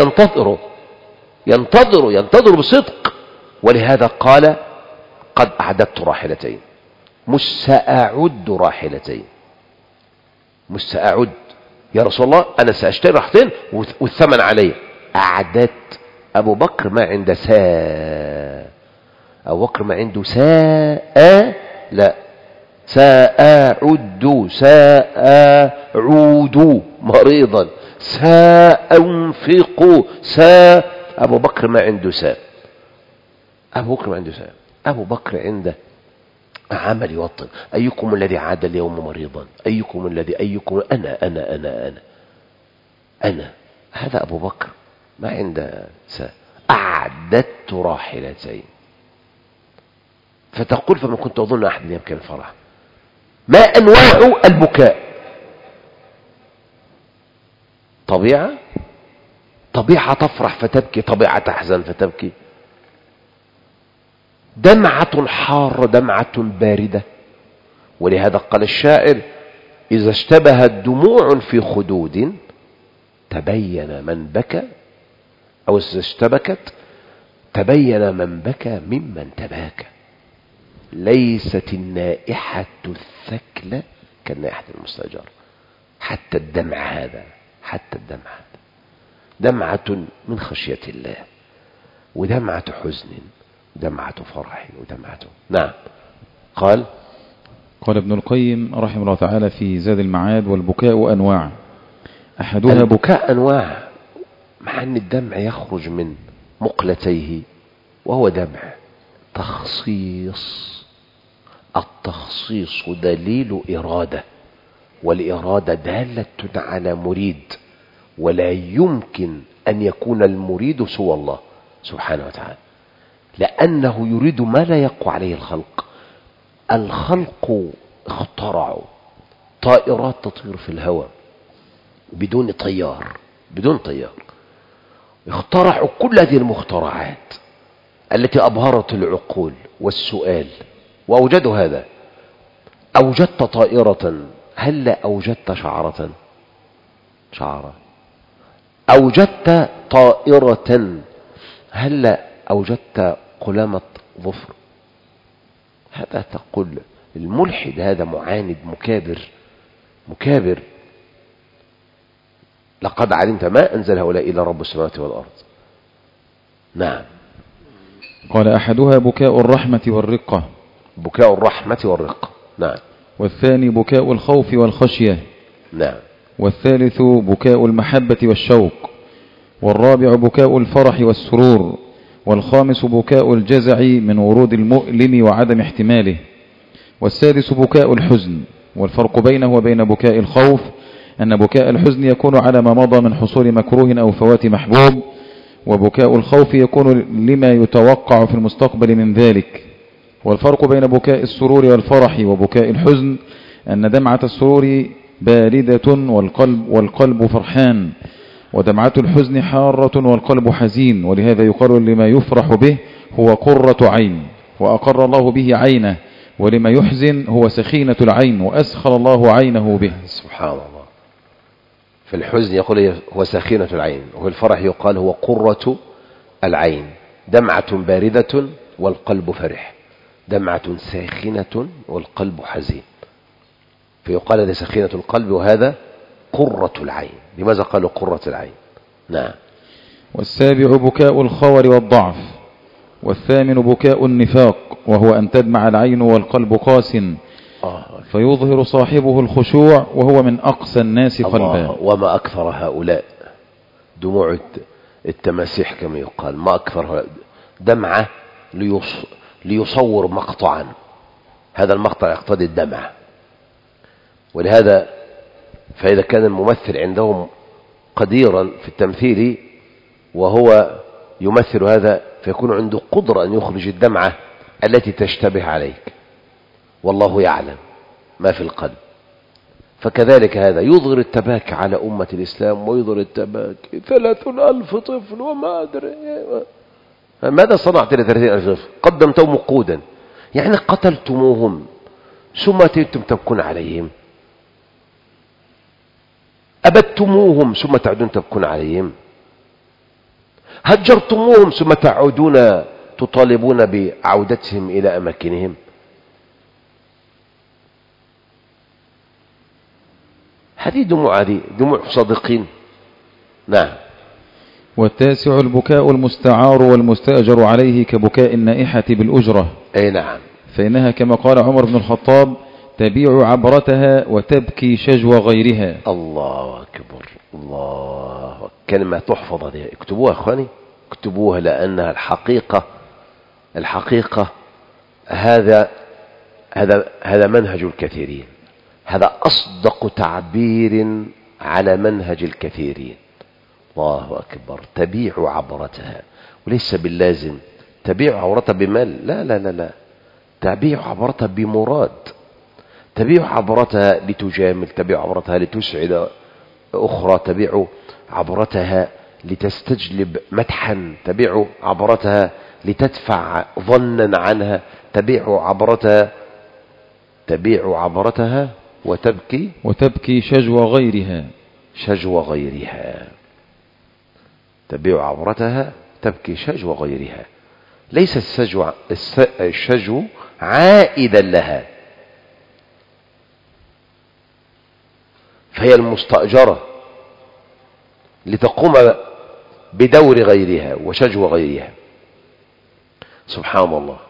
ينتظر بصدق. ولهذا قال: قد أعددت راحلتين، مش سأعد راحلتين، مش سأعد يا رسول الله أنا سأشتري راحتين والثمن علي. أعددت. أبو بكر ما عنده ساء، أبو بكر ما عنده ساء، لا، سأعد سأعود مريضا سأنفق أبو بكر ما عنده ساء، أبو بكر ما عنده ساء. أبو بكر عنده عمل يوطن. أيكم الذي عاد اليوم مريضا؟ أيكم الذي أنا. هذا أبو بكر ما عنده ساء. أعددت راحلتين. فتقول فمن كنت أظن أحد يبكي الفرح. ما أنواع البكاء؟ طبيعة تفرح فتبكي، طبيعة تحزن فتبكي. دمعة حارة، دمعة باردة. ولهذا قال الشاعر إذا اشتبهت دموع في خدود تبين من بكى، أو إذا اشتبكت تبين من بكى ممن تباكى. ليست النائحة الثكلى كالنائحة المستأجرة. حتى الدمع هذا دمعة من خشية الله، ودمعة حزن، دمعة فرح، ودمعة نعم. قال ابن القيم رحمه الله تعالى في زاد المعاد والبكاء أنواع. أحدها البكاء أنواع، مع أن الدمع يخرج من مقلتيه وهو دمع تخصيص. التخصيص دليل إرادة، والإرادة دالة على مريد، ولا يمكن أن يكون المريد سوى الله سبحانه وتعالى، لأنه يريد ما لا يقوى عليه الخلق. الخلق اخترعوا طائرات تطير في الهواء بدون طيار، اخترعوا كل هذه المخترعات التي أبهرت العقول والسؤال وأوجدوا هذا. أوجدت طائرة، هل أوجدت شعرة؟ أوجدت طائرة، هل أوجدت قلامة ظفر؟ هذا تقول الملحد هذا معاند مكابر. لقد علمت ما أنزل هؤلاء إلا رب السماوات والأرض. نعم. قال أحدها بكاء الرحمة والرقة. بكاء الرحمة والرقة. نعم. والثاني بكاء الخوف والخشية. نعم. والثالث بكاء المحبة والشوق. والرابع بكاء الفرح والسرور. والخامس بكاء الجزع من ورود المؤلم وعدم احتماله. والسادس بكاء الحزن. والفرق بينه وبين بكاء الخوف أن بكاء الحزن يكون على ما مضى من حصول مكروه أو فوات محبوب، وبكاء الخوف يكون لما يتوقع في المستقبل من ذلك. والفرق بين بكاء السرور والفرح وبكاء الحزن أن دمعة السرور باردة والقلب فرحان، ودمعة الحزن حارة والقلب حزين. ولهذا يقال لما يفرح به هو قرة عين وأقر الله به عينه، ولما يحزن هو سخينة العين وأسخر الله عينه به. سبحان الله. في الحزن يقول هو سخينة العين، وفي الفرح يقال هو قرة العين. دمعة باردة والقلب فرح، دمعة ساخنة والقلب حزين. فيقال هذا سخينة القلب وهذا قرة العين. لماذا قالوا قرة العين؟ نعم. والسابع بكاء الخور والضعف. والثامن بكاء النفاق، وهو أن تدمع العين والقلب قاس فيظهر صاحبه الخشوع وهو من أقسى الناس قلبا. وما أكثر هؤلاء دموع التماسيح كما يقال، ما أكثر دمعة ليصور مقطعا، هذا المقطع يقتضي الدمع. ولهذا فإذا كان الممثل عندهم قديرا في التمثيل وهو يمثل هذا، فيكون عنده قدرة أن يخرج الدمعة التي تشتبه عليك، والله يعلم ما في القلب. فكذلك هذا يظهر التباكي على أمة الإسلام، ويظهر التباكي 30,000 طفل وما أدري. ماذا صنعت ل30,000 طفل؟ قدمتهم وقودا، يعني قتلتموهم ثم أتيتم تبكون عليهم، أبدتموهم ثم تعودون تبكون عليهم، هجرتموهم ثم تعودون تطالبون بعودتهم إلى أماكنهم. هذه دموع صادقين. نعم. والتاسع البكاء المستعار والمستأجر عليه كبكاء النائحة بالأجرة. أي نعم. فإنها كما قال عمر بن الخطاب تبيع عبرتها وتبكي شجو غيرها. الله أكبر، الله. كلمة تحفظ هذه، اكتبوها أخواني، اكتبوها، لأنها الحقيقة هذا منهج الكثيرين، هذا أصدق تعبير على منهج الكثيرين. الله أكبر. تبيع عبرتها، وليس باللازم تبيع عورتها بمال، لا لا لا لا، تبيع عبرتها بمراد. تبيع عبرتها لتجامل، تبيع عبرتها لتسعد أخرى، تبيع عبرتها لتستجلب مدحا، تبيع عبرتها لتدفع ظنا عنها، تبيع عبرتها وتبكي شجو غيرها. تبيع عبرتها تبكي شجو غيرها. ليس الشجو عائدا لها، فهي المستأجرة لتقوم بدور غيرها وشجو غيرها. سبحان الله.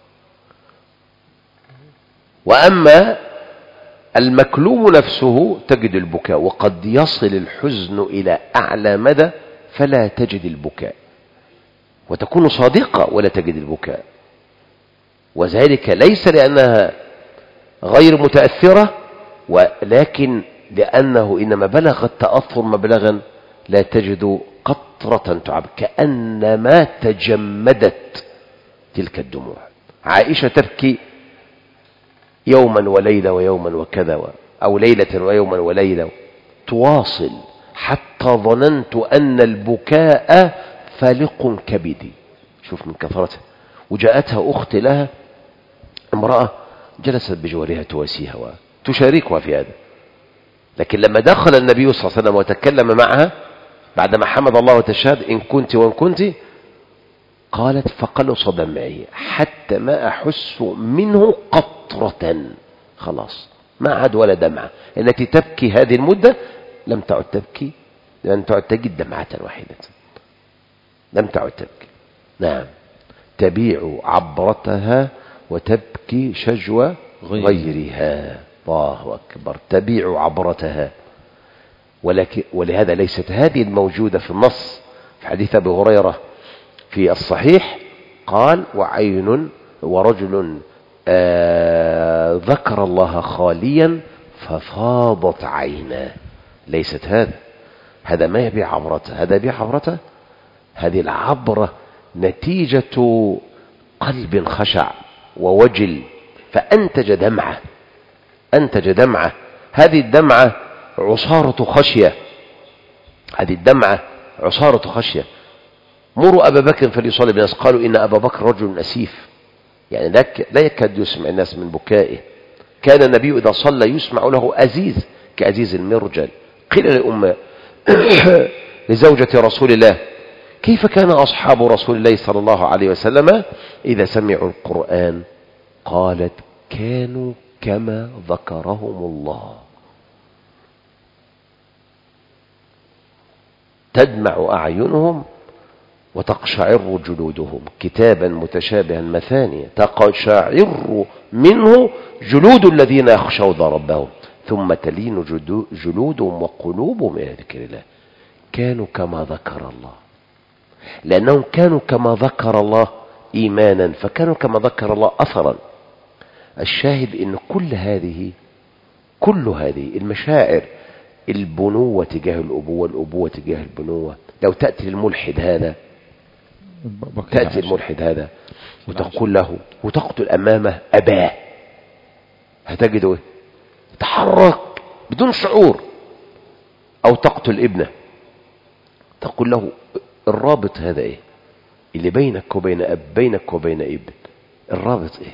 وأما المكلوم نفسه تجد البكاء، وقد يصل الحزن إلى أعلى مدى فلا تجد البكاء، وتكون صادقة ولا تجد البكاء، وذلك ليس لأنها غير متأثرة، ولكن لأنه إنما بلغ التأثر مبلغا لا تجد قطرة تعب، كأنما تجمدت تلك الدموع. عائشة تبكي يوما وليلة ويوما وكذا، أو ليلة ويوما وليلة، تواصل حتى ظننت أن البكاء فالق كبدي. شوف من كثرتها. وجاءتها أخت لها، امرأة جلست بجوارها تواسيها وتشاركها في هذا، لكن لما دخل النبي صلى الله عليه وسلم وتكلم معها بعدما حمد الله وتشهد إن كنت وإن كنت، قالت فقلص دمعي حتى ما أحس منه قطرة. خلاص ما عاد ولا دمعة. التي تبكي هذه المدة لم تعد تبكي، لم تعد تجد دمعة واحدة، لم تعد تبكي. نعم. تبيع عبرتها وتبكي شجو غيرها. الله أكبر. تبيع عبرتها. ولهذا ليست هذه الموجودة في النص في حديث أبي هريرة في الصحيح، قال وعين ورجل ذكر الله خاليا ففاضت عيناه. ليست هذا ما يبيع عبرته، هذا يبيع عبرته. هذه العبرة نتيجة قلب خشع ووجل فأنتج دمعة. هذه الدمعة عصارة خشية. مروا أبا بكر فليصلي بالناس، قالوا إن أبا بكر رجل أسيف، يعني لا يكاد يسمع الناس من بكائه. كان النبي إذا صلى يسمع له أزيز كأزيز المرجل. قيل لزوجة رسول الله كيف كان أصحاب رسول الله صلى الله عليه وسلم إذا سمعوا القرآن؟ قالت كانوا كما ذكرهم الله، تدمع أعينهم وتقشعر جلودهم كتابا متشابها مثانية تقشعر منه جلود الذين يخشون ربهم ثم تلين جلودهم وقلوبهم إلى ذكر الله. كانوا كما ذكر الله، لأنهم كانوا كما ذكر الله إيمانا، فكانوا كما ذكر الله أثرا. الشاهد إن كل هذه المشاعر، البنوة تجاه الأبوة، الأبوة تجاه البنوة، لو تأتي للملحد هذا وتقول له وتقتل أمامه أباه، هتجده يتحرك بدون شعور. أو تقتل ابنه، تقول له الرابط هذا إيه اللي بينك وبين أب، بينك وبين ابن، الرابط إيه؟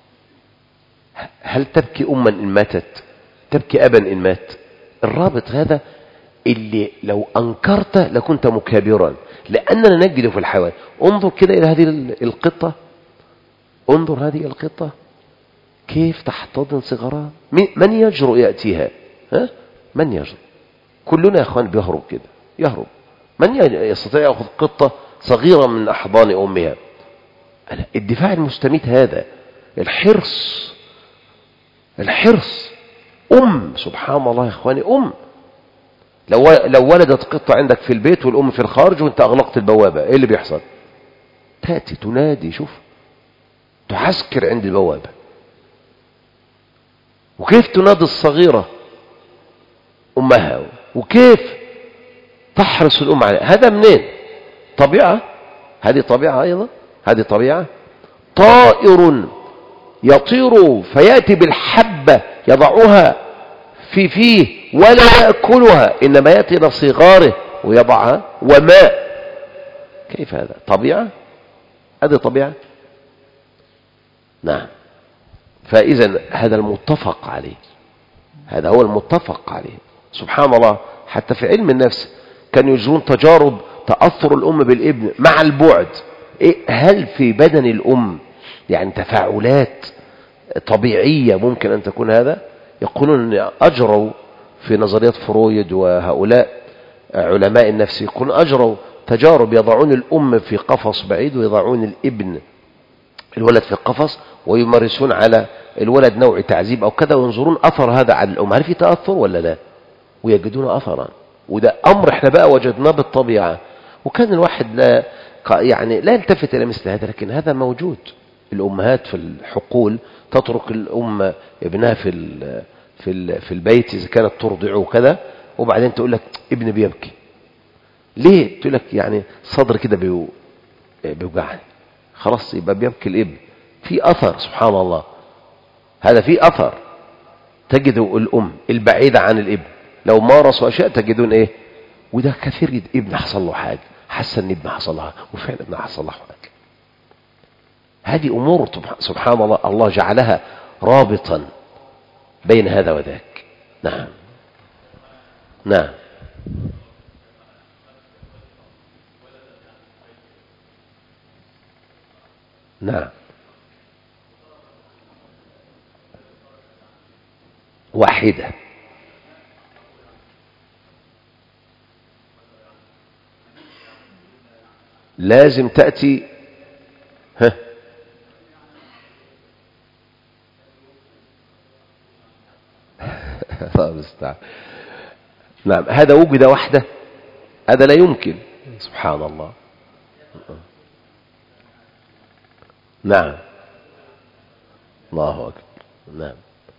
هل تبكي أما إن ماتت، تبكي أبا إن مات؟ الرابط هذا اللي لو أنكرته لكنت مكابرا، لأننا نجد في الحيوان. انظر كده إلى هذه القطة، انظر هذه القطة كيف تحتضن صغارها. من يجرؤ يأتيها؟ من يجرؤ؟ كلنا يا أخوان بيهرب كده، يهرب. من يستطيع يأخذ قطة صغيرة من أحضان أمها؟ الدفاع المستميت هذا، الحرص سبحان الله يا إخواني. لو ولدت قطة عندك في البيت والأم في الخارج وانت أغلقت البوابة، ايه اللي بيحصل؟ تأتي تنادي، شوف، تعسكر عند البوابة. وكيف تنادي الصغيرة أمها، وكيف تحرص الأم عليها. هذا منين؟ طبيعة، هذه طبيعة أيضا، هذه طبيعة. طائر يطير فيأتي بالحبة يضعها في فيه ولا يأكلها، إنما يأتي إلى صغاره ويضعها وماء. كيف هذا؟ طبيعة؟ هذه طبيعة؟ نعم. فإذا هذا المتفق عليه، هذا هو المتفق عليه. سبحان الله، حتى في علم النفس كانوا يجرون تجارب تأثر الأم بالابن مع البعد. هل في بدن الأم يعني تفاعلات طبيعية ممكن أن تكون هذا؟ يقولون أن أجروا في نظريات فرويد وهؤلاء علماء النفس، يقولون أجروا تجارب، يضعون الأم في قفص بعيد ويضعون الولد في قفص، ويمارسون على الولد نوع تعذيب أو كذا، وينظرون أثر هذا على الأم، هل في تأثر ولا لا؟ ويجدون أثرا. وده أمر احنا بقى وجدناه بالطبيعة، وكان الواحد لا يلتفت إلى مثل هذا، لكن هذا موجود. الأمهات في الحقول تترك الأم ابنها في البيت إذا كانت ترضعه وكذا، وبعدين تقول لك ابني بيبكي ليه؟ تقول لك يعني صدر كده بيوجعني، خلاص يبقى بيبكي الابن. في أثر، سبحان الله، هذا في أثر. تجدوا الأم البعيدة عن الابن لو مارسوا أشياء تجدون إيه؟ وده كثير، ابن حصل له حاجة، حس ان ابن حصل له، وفعلا ابن حصل له حاجة. هذه أمور سبحان الله، الله جعلها رابطا بين هذا وذاك. نعم نعم نعم. واحدة، لازم تأتي. ها، نعم. هذا وجد وحده، هذا لا يمكن. سبحان الله. نعم، الله أكبر. نعم.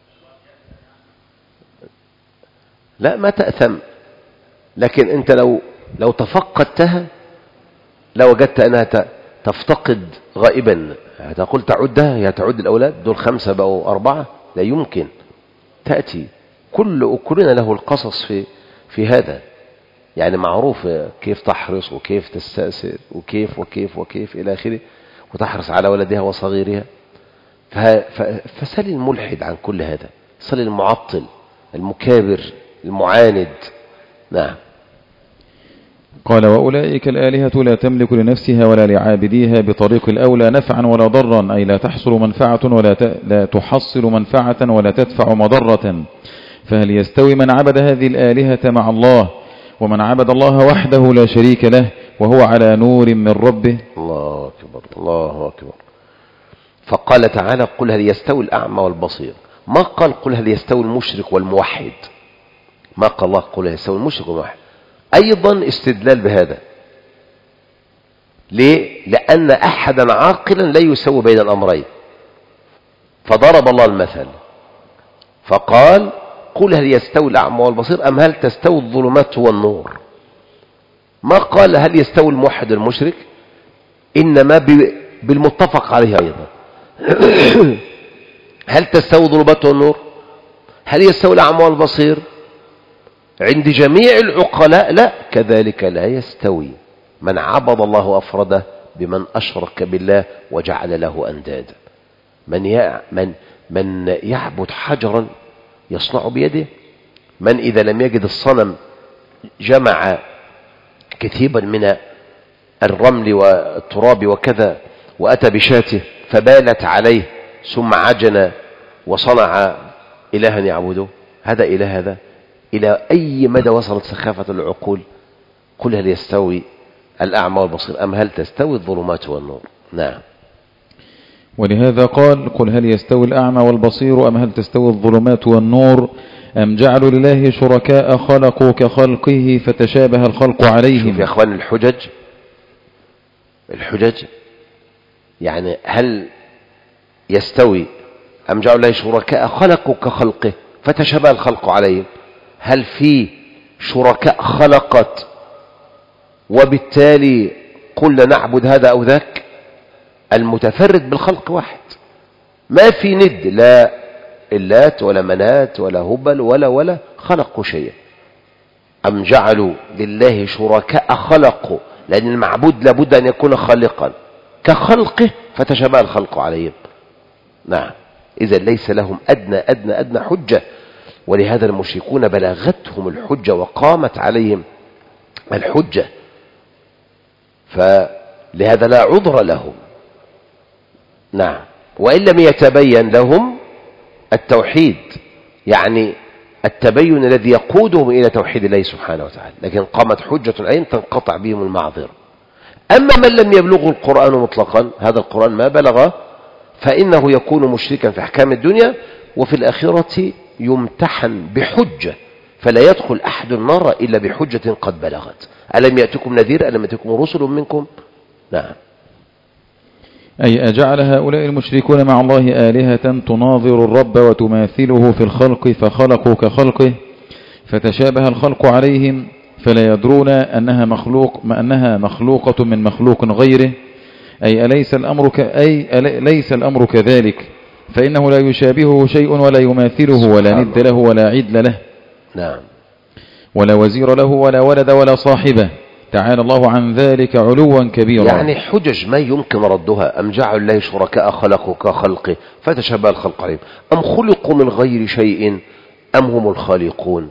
لا، ما تأثم، لكن أنت لو تفقدتها لوجدت أنها تفتقد غائبا، هتقول تعدها، هي تعد الأولاد دول 5 بقوا 4، لا يمكن. تأتي كلنا له القصص في هذا، يعني معروف كيف تحرص وكيف تستأثر وكيف وكيف وكيف إلى آخره، وتحرص على ولدها وصغيرها. فسل الملحد عن كل هذا، سل المعطل المكابر المعاند. نعم. قال وأولئك الآلهة لا تملك لنفسها ولا لعابديها بطريق الأولى نفعا ولا ضرا، أي لا تحصل منفعة لا تحصل منفعة ولا تدفع مضرة. فهل يستوي من عبد هذه الآلهة مع الله ومن عبد الله وحده لا شريك له وهو على نور من ربه؟ الله أكبر، الله أكبر. فقال تعالى قل هل يستوي الأعمى والبصير، ما قال قل هل يستوي المشرك والموحد، ما قال الله قل هل يستوي المشرك والموحد. أيضا استدلال بهذا. ليه؟ لأن أحدا عاقلا لا يسوي بين الأمرين، فضرب الله المثل فقال قل هل يستوي الأعمى والبصير أم هل تستوي الظلمات والنور. ما قال هل يستوي الموحد والمشرك، إنما بالمتفق عليه أيضا. هل تستوي الظلمات والنور؟ هل يستوي الأعمى والبصير؟ عند جميع العقلاء لا، كذلك لا يستوي من عبد الله أفرده بمن أشرك بالله وجعل له أندادا. من يعبد حجرا يصنع بيده، من إذا لم يجد الصنم جمع كثيبا من الرمل والتراب وكذا وأتى بشاته فبالت عليه ثم عجن وصنع إلها يعبده. هذا إله، هذا إلى أي مدى وصلت سخافة العقول؟ قل هل يستوي الأعمى والبصير أم هل تستوي الظلمات والنور؟ نعم. ولهذا قال قل هل يستوي الأعمى والبصير أم هل تستوي الظلمات والنور أم جعلوا لله شركاء خلقوا كخلقه فتشابه الخلق عليهم. شوف يا أخوان الحجج يعني هل يستوي أم جعلوا لله شركاء خلقوا كخلقه فتشابه الخلق عليهم؟ هل في شركاء خلقت وبالتالي قلنا نعبد هذا أو ذاك؟ المتفرد بالخلق واحد، ما في ند، لا اللات ولا منات ولا هبل ولا خلقوا شيئا. أم جعلوا لله شركاء خلقوا، لأن المعبود لابد أن يكون خالقا كخلقه فتشابه الخلق عليهم. نعم. إذا ليس لهم أدنى حجة، ولهذا المشركون بلغتهم الحجة وقامت عليهم الحجة، فلهذا لا عذر لهم. نعم. وإن لم يتبين لهم التوحيد، يعني التبين الذي يقودهم إلى توحيد الله سبحانه وتعالى، لكن قامت حجة العين تنقطع بهم المعذرة. أما من لم يبلغه القرآن مطلقا، هذا القرآن ما بلغ، فإنه يكون مشركا في أحكام الدنيا، وفي الآخرة يمتحن بحجة، فلا يدخل أحد النار إلا بحجة قد بلغت. ألم يأتكم نذير؟ ألم يأتكم رسل منكم؟ نعم. أي أجعل هؤلاء المشركون مع الله آلهة تناظر الرب وتماثله في الخلق فخلقوا كخلقه فتشابه الخلق عليهم، فلا يدرون أنها مخلوقة من مخلوق غيره. أي ليس الأمر كذلك، فإنه لا يشابهه شيء ولا يماثله ولا ند له ولا عدل له. نعم. ولا وزير له ولا ولد ولا صاحبه، تعالى الله عن ذلك علوا كبيرا. يعني حجج ما يمكن ردها. أم جعلوا الله شركاء خلقوا كخلقه فتشابه الخلق عليهم، أم خلقوا من غير شيء أم هم الخالقون؟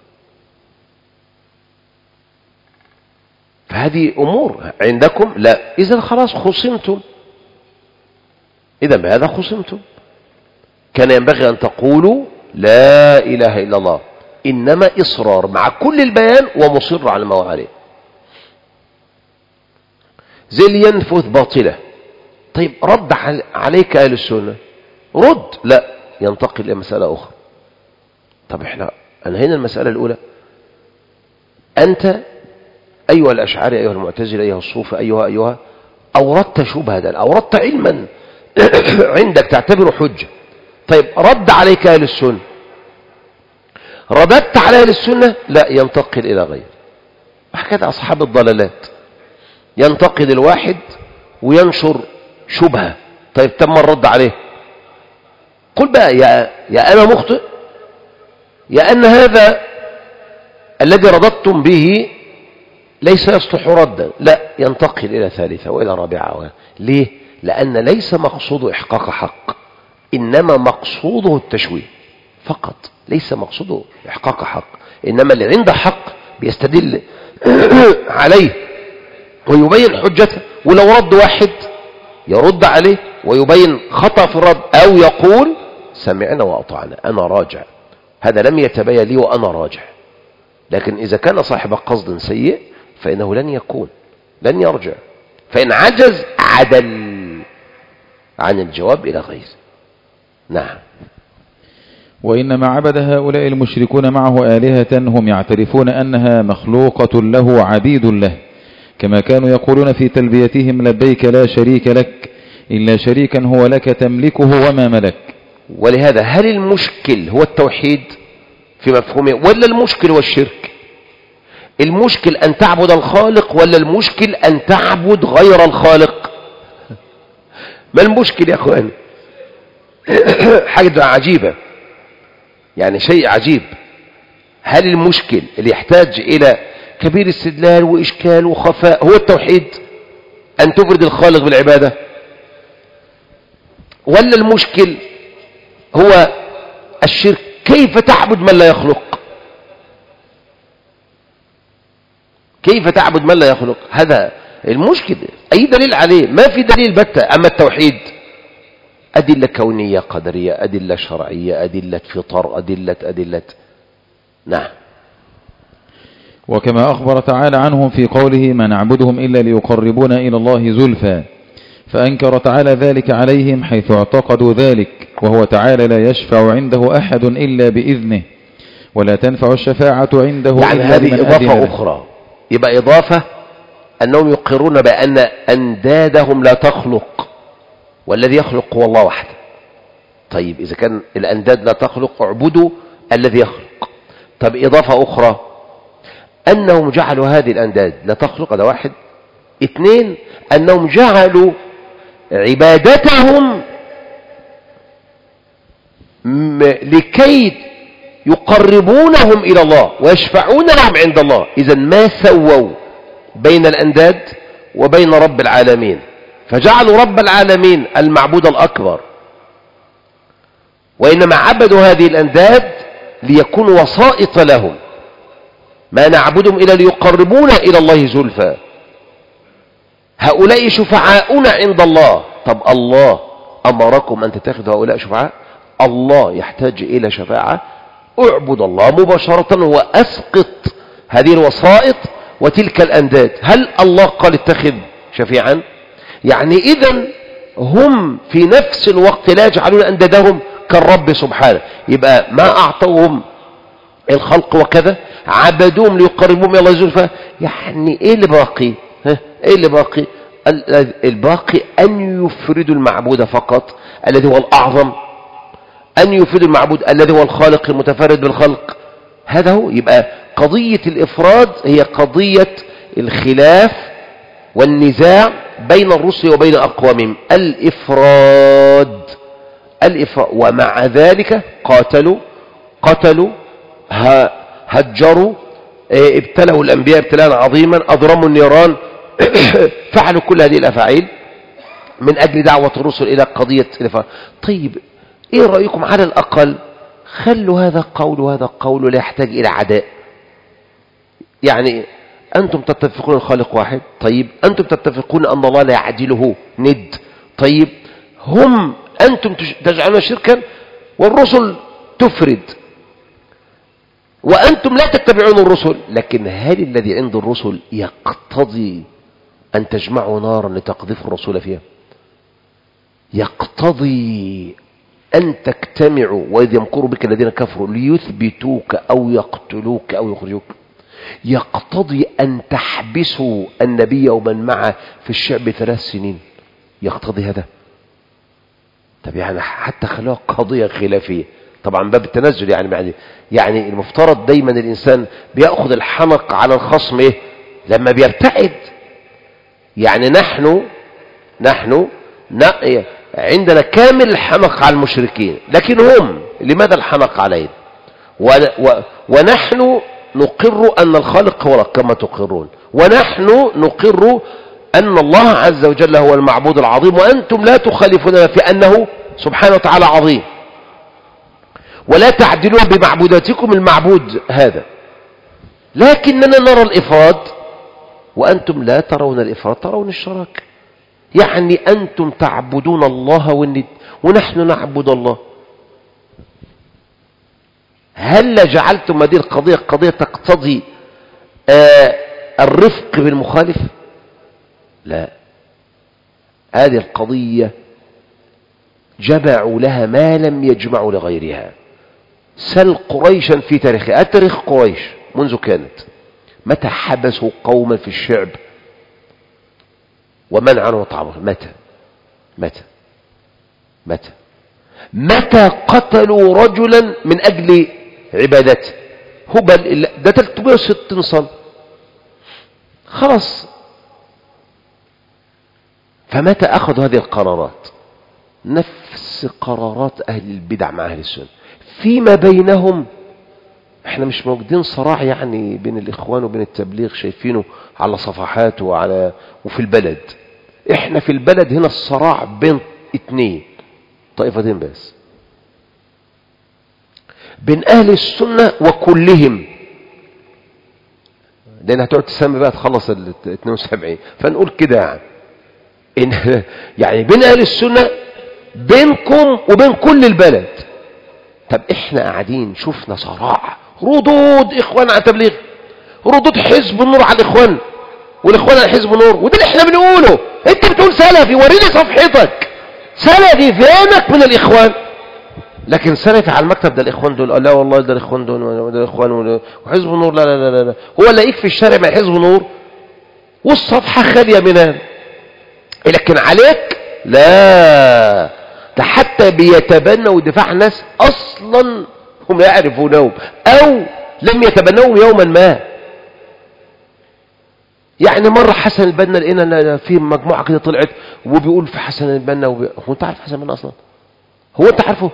فهذه أمور عندكم لا. إذن خلاص خصمتم، إذن بهذا خصمتم. كان ينبغي أن تقولوا لا إله إلا الله، إنما إصرار مع كل البيان ومصر على ما هو عليه. زي اللي ينفذ باطلة. طيب رد عليك أهل السنة، رد، لا، ينتقل إلى مسألة أخرى. طب احنا أنهينا المسألة الأولى. أنت أيها الأشعري، أيها المعتزلة، أيها الصوفي، أيها أوردت شبهة، أوردت علما عندك تعتبره حجة. طيب رد عليك أهل السنة، رددت على أهل السنة، لا، ينتقل إلى غير. وهكذا أصحاب الضلالات، ينتقد الواحد وينشر شبهة. طيب تم الرد عليه، قل بقى يا أنا مخطئ، يا أن هذا الذي رددتم به ليس يصلح ردا، لا، ينتقل إلى ثالثة وإلى رابعة. ليه؟ لأن ليس مقصوده إحقاق حق، إنما مقصوده التشويه فقط، ليس مقصوده إحقاق حق. إنما اللي عنده حق بيستدل عليه ويبين حجته، ولو رد واحد يرد عليه ويبين خطأ في الرد، أو يقول سمعنا وأطعنا أنا راجع، هذا لم يتبين لي وأنا راجع. لكن إذا كان صاحب قصد سيء فإنه لن يرجع، فإن عجز عدل عن الجواب إلى غيره. نعم. وإنما عبد هؤلاء المشركون معه آلهة هم يعترفون أنها مخلوقة له عبيد له، كما كانوا يقولون في تلبيتهم لبيك لا شريك لك إلا شريكا هو لك تملكه وما ملك. ولهذا هل المشكل هو التوحيد في مفهومه، ولا المشكل هو الشرك؟ المشكل أن تعبد الخالق، ولا المشكل أن تعبد غير الخالق؟ ما المشكل يا أخوان؟ حاجة عجيبة، يعني شيء عجيب. هل المشكل اللي يحتاج إلى كبير استدلال وإشكال وخفاء هو التوحيد، أن تفرد الخالق بالعبادة، ولا المشكل هو الشرك، كيف تعبد من لا يخلق؟ كيف تعبد من لا يخلق؟ هذا المشكل. أي دليل عليه؟ ما في دليل بتة. أما التوحيد أدلة كونية قدرية، أدلة شرعية، أدلة فطر، أدلة. نعم. وكما أخبر تعالى عنهم في قوله ما نعبدهم إلا ليقربونا إلى الله زلفى، فأنكر تعالى ذلك عليهم حيث اعتقدوا ذلك، وهو تعالى لا يشفع عنده أحد إلا بإذنه ولا تنفع الشفاعة عنده يعني إلا هذه لمن إضافة أذن له. أخرى، يبقى إضافة أنهم يقرون بأن أندادهم لا تخلق والذي يخلق هو الله وحده. طيب إذا كان الأنداد لا تخلق اعبدوا الذي يخلق. طب إضافة أخرى أنهم جعلوا هذه الأنداد لا تخلق، هذا واحد. اثنين أنهم جعلوا عبادتهم لكي يقربونهم إلى الله ويشفعون لهم عند الله. إذن ما سووا بين الأنداد وبين رب العالمين، فجعلوا رب العالمين المعبود الأكبر، وإنما عبدوا هذه الأنداد ليكونوا وسائط لهم. ما نعبدهم إلا ليقربونا إلى الله زلفى. هؤلاء شفعاؤنا عند الله. طب الله أمركم أن تتخذوا هؤلاء شفعاء؟ الله يحتاج إلى شفاعة؟ اعبد الله مباشرة وأسقط هذه الوسائط وتلك الأنداد. هل الله قال اتخذ شفيعا؟ يعني إذن هم في نفس الوقت لا يجعلون أندادهم كالرب سبحانه. يبقى ما أعطوهم الخلق وكذا، عبدوهم ليقربوهم إلى الله زلفى. يعني إيه اللي باقي؟ إيه اللي باقي؟ الباقي أن يفردوا المعبود فقط الذي هو الأعظم، أن يفردوا المعبود الذي هو الخالق المتفرد بالخلق. هذا هو. يبقى قضية الإفراد هي قضية الخلاف والنزاع بين الرسل وبين أقوامهم. الإفراد ومع ذلك قتلوا هجروا، ابتلوا الأنبياء ابتلاء عظيما، أضرموا النيران، فعلوا كل هذه الأفاعيل من أجل دعوة الرسل إلى قضية الإفراد. طيب إيه رأيكم على الأقل خلوا هذا قول وهذا قول لا يحتاج إلى عداء. يعني أنتم تتفقون الخالق واحد، طيب أنتم تتفقون أن الله لا يعدله ند، طيب أنتم تجعلون شركا والرسل تفرد وأنتم لا تتبعون الرسل. لكن هل الذي عند الرسل يقتضي أن تجمعوا نارا لتقذفوا الرسول فيها؟ يقتضي أن تجتمعوا وإذ يمكر بك الذين كفروا ليثبتوك أو يقتلوك أو يخرجوك؟ يقتضي أن تحبسوا النبي ومن معه في الشعب 3 سنين؟ يقتضي هذا؟ طب يعني حتى خلوها قضية خلافية، طبعا باب التنزل. يعني المفترض دايما الإنسان بيأخذ الحنق على الخصم لما بيرتعد. يعني نحن عندنا كامل الحنق على المشركين، لكن هم لماذا الحنق علينا؟ ونحن نقر أن الخالق هو كما تقرون، ونحن نقر أن الله عز وجل هو المعبود العظيم، وأنتم لا تخالفوننا في أنه سبحانه وتعالى عظيم، ولا تعدلون بمعبوداتكم المعبود هذا. لكننا نرى الإفراد وأنتم لا ترون الإفراد، ترون الشراك. يعني أنتم تعبدون الله والند ونحن نعبد الله. هل جعلتم هذه القضية قضية تقتضي الرفق بالمخالف؟ لا، هذه القضية جمعوا لها ما لم يجمعوا لغيرها. سل قريشا في تاريخها، تاريخ قريش منذ كانت، متى حبسوا قوما في الشعب ومنعوا طعامهم؟ متى قتلوا رجلا من أجل عبادته؟ هبل ده 360 صنم خلاص. فمتى أخذوا هذه القرارات؟ نفس قرارات أهل البدع مع أهل السنة. فيما بينهم احنا مش موجودين صراع يعني بين الإخوان وبين التبليغ شايفينه على صفحات وفي البلد. احنا في البلد هنا الصراع بين 2 طائفتين بس، بين أهل السنة وكلهم، لأن هتقعد تسمي بقى تخلص 72، فنقول كده يعني بين أهل السنة بينكم وبين كل البلد. طب احنا قاعدين شفنا صراع ردود إخوان على تبليغ، ردود حزب النور على الإخوان والإخوان على حزب النور، وده اللي احنا بنقوله. انت بتقول سلفي، وريني صفحتك سلفي فينك من الإخوان. لكن سلفي على المكتب ده الإخوان دول، لا والله ده الإخوان دول وده الإخوان وحزب النور، لا لا لا لا. هو اللي في الشارع مع حزب النور والصفحة خالية منها، لكن عليك لا، ده حتى بيتبنوا دفاع ناس أصلا هم لا يعرفونهم أو لم يتبنوهم يوما ما. يعني مرة حسن البنا لقينا في مجموعة كده طلعت وبيقول في حسن البنا هو انت عارف حسن البنا أصلا؟ هو انت عارفه؟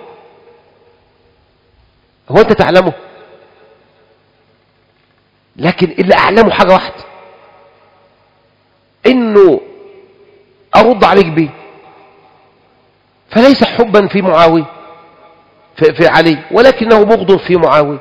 هو انت تعلمه؟ لكن اللي أعلمه حاجة واحدة، إنه أرد عليك بيه، فليس حبا في معاوية في علي، ولكنه بغض في معاوية.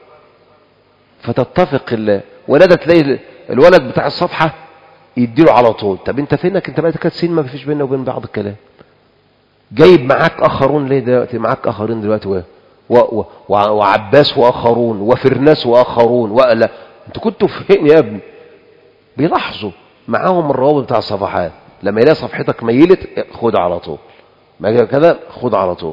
فتتفق ولادة تلاقي الولد بتاع الصفحة يديله على طول، طب انت فينك؟ انت بقى كانت سين ما فيش بيننا وبين بعض الكلام. جايب معاك اخرون ليه دلوقتي؟ معاك اخرين دلوقتي وعباس واخرون وفرناس واخرون ولا انتوا كنتوا فين يا ابني؟ بيلاحظوا معاهم الروابط بتاع الصفحات، لما يلاقي صفحتك ميلت خد على طول، ما كده خد على طول.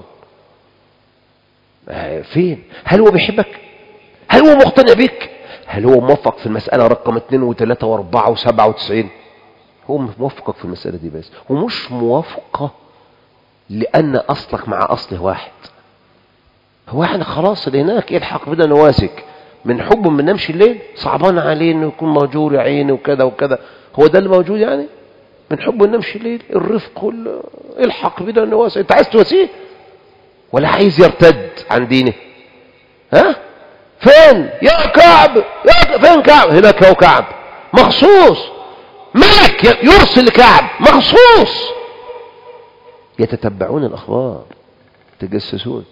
فين؟ هل هو بيحبك؟ هل هو مقتنع بك؟ هل هو موفق في المسألة رقم 2 و3 و4 و97؟ هو موفقك في المسألة دي بس، ومش موافقة لأن أصلك مع أصله واحد. هو احنا خلاص اللي هناك يلحق بنا نواسك من حب من نمشي الليل، صعبان عليه انه يكون موجود يا عيني وكذا وكذا. هو ده اللي موجود يعني من حب من نمشي الليل؟ الرفق يلحق بنا نواسك. انت عايز تواسيه ولا عايز يرتد عن دينه؟ ها؟ فين يا كعب؟ فين كعب؟ هناك هو كعب مخصوص، ملك يرسل كعب مخصوص. يتتبعون الأخبار، يتجسسون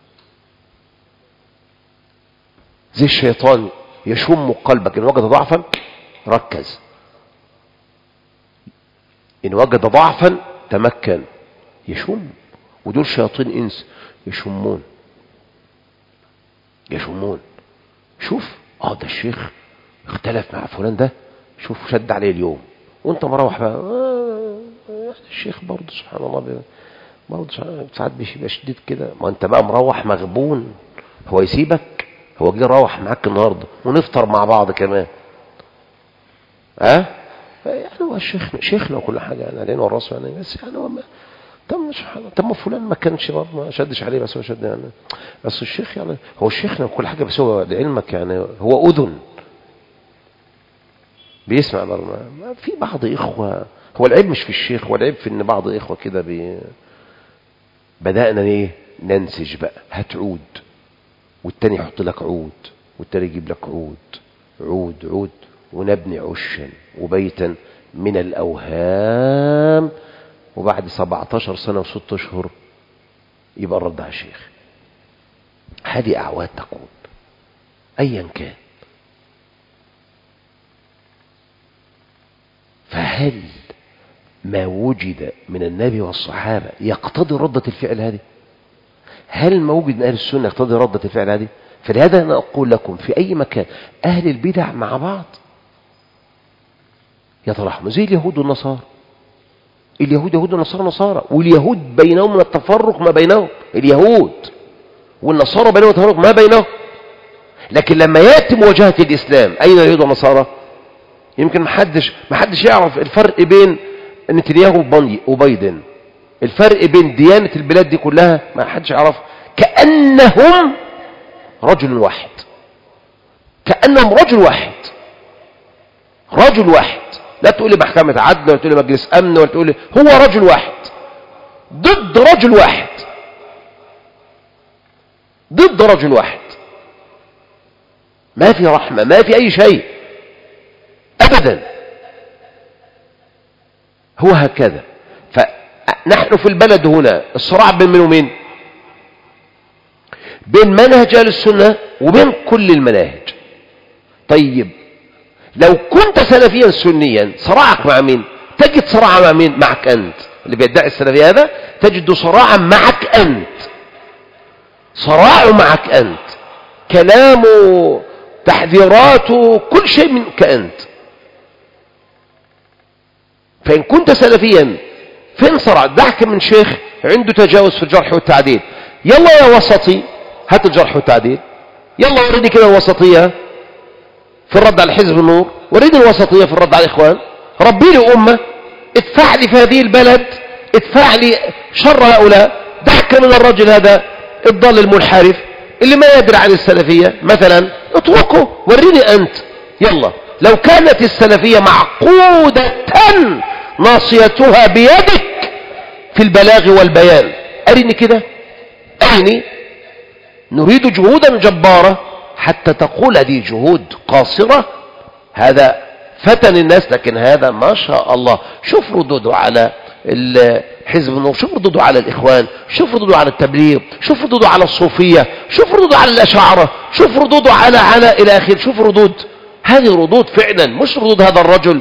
زي الشيطان يشم قلبك. إن وجد ضعفا ركز، إن وجد ضعفا تمكن. يشم، ودول شياطين إنس يشمون. شوف ده الشيخ اختلف مع فلان ده، شوف شد عليه اليوم، وانت مروح بقى الشيخ برضه سبحان الله برضه ساعات بيبقى شديد كده. ما انت بقى مروح مغبون، هو يسيبك؟ هو جه روح معاك النهارده ونفطر مع بعض كمان. يعني هو شيخنا وكل حاجه يعني علينا والراس يعني، بس يعني هو طب ما فلان ما كانش برضه ما شدش عليه، بس هو شد يعني. بس الشيخ يعني هو شيخنا وكل حاجه، بس هو لعلمك يعني هو اذن بيسمع برضه. في بعض اخوه، هو العيب مش في الشيخ، هو العيب في ان بعض اخوه كده بدانا ننسج بقى. هتعود والتاني يحط لك عود والتاني يجيب لك عود ونبني عشا وبيتا من الاوهام، وبعد 17 سنة و6 أشهر يبقى الرد على الشيخ. هذه أعواد تكون أيا كان. فهل ما وجد من النبي والصحابة يقتضي ردة الفعل هذه؟ هل ما وجد من أهل السنة يقتضي ردة الفعل هذه؟ فلهذا أنا أقول لكم في أي مكان أهل البدع مع بعض يترحموا زي اليهود والنصارى. اليهود يهود والنصارى نصارى، واليهود بينهم من التفرق ما بينهم، اليهود والنصارى بينهم التفرق ما بينهم. لكن لما يأتي مواجهة الإسلام، أين اليهود والنصارى؟ يمكن ما حدش يعرف الفرق بين نتنياهو وبايدن، الفرق بين ديانة البلاد دي كلها ما حدش يعرف. كأنهم رجل واحد، كأنهم رجل واحد. لا تقولي محكمة عدل ولا تقولي مجلس أمن ولا تقولي، هو رجل واحد ضد رجل واحد. ما في رحمة، ما في أي شيء أبدا. هو هكذا. فنحن في البلد هنا الصراع بين من ومين؟ بين منهج أهل السنة وبين كل المناهج. طيب لو كنت سلفيا سنيا صراعك مع مين؟ تجد صراعا مع مين؟ معك أنت. اللي بيدعي السلفية هذا تجد صراعا معك أنت، صراع معك أنت. كلامه تحذيراته، كل شيء منك أنت. فإن كنت سلفيا فين صرع دعك من شيخ عنده تجاوز في الجرح والتعديل، يلا يا وسطي هات الجرح والتعديل، يلا وريني كده الوسطية في الرد على حزب النور، وريني الوسطية في الرد على الإخوان، ربي لي أمة، ادفع لي في هذه البلد، ادفع لي شر هؤلاء. دعك من الرجل هذا الضال المنحرف اللي ما يدري عن السلفية مثلا، اتركه، وريني أنت. يلا لو كانت السلفية معقودة ناصيتها بيدك في البلاغ والبيان، أرني كده، أرني. نريد جهودا جبارة حتى تقول هذه جهود قاصرة، هذا فتن الناس، لكن هذا ما شاء الله. شوف ردوده على حزب النور، شوف ردوده على الإخوان، شوف ردوده على التبليغ، شوف ردوده على الصوفية، شوف ردوده على الأشاعرة، شوف ردوده على إلى آخر. شوف ردود، هذه ردود فعلا، مش ردود هذا الرجل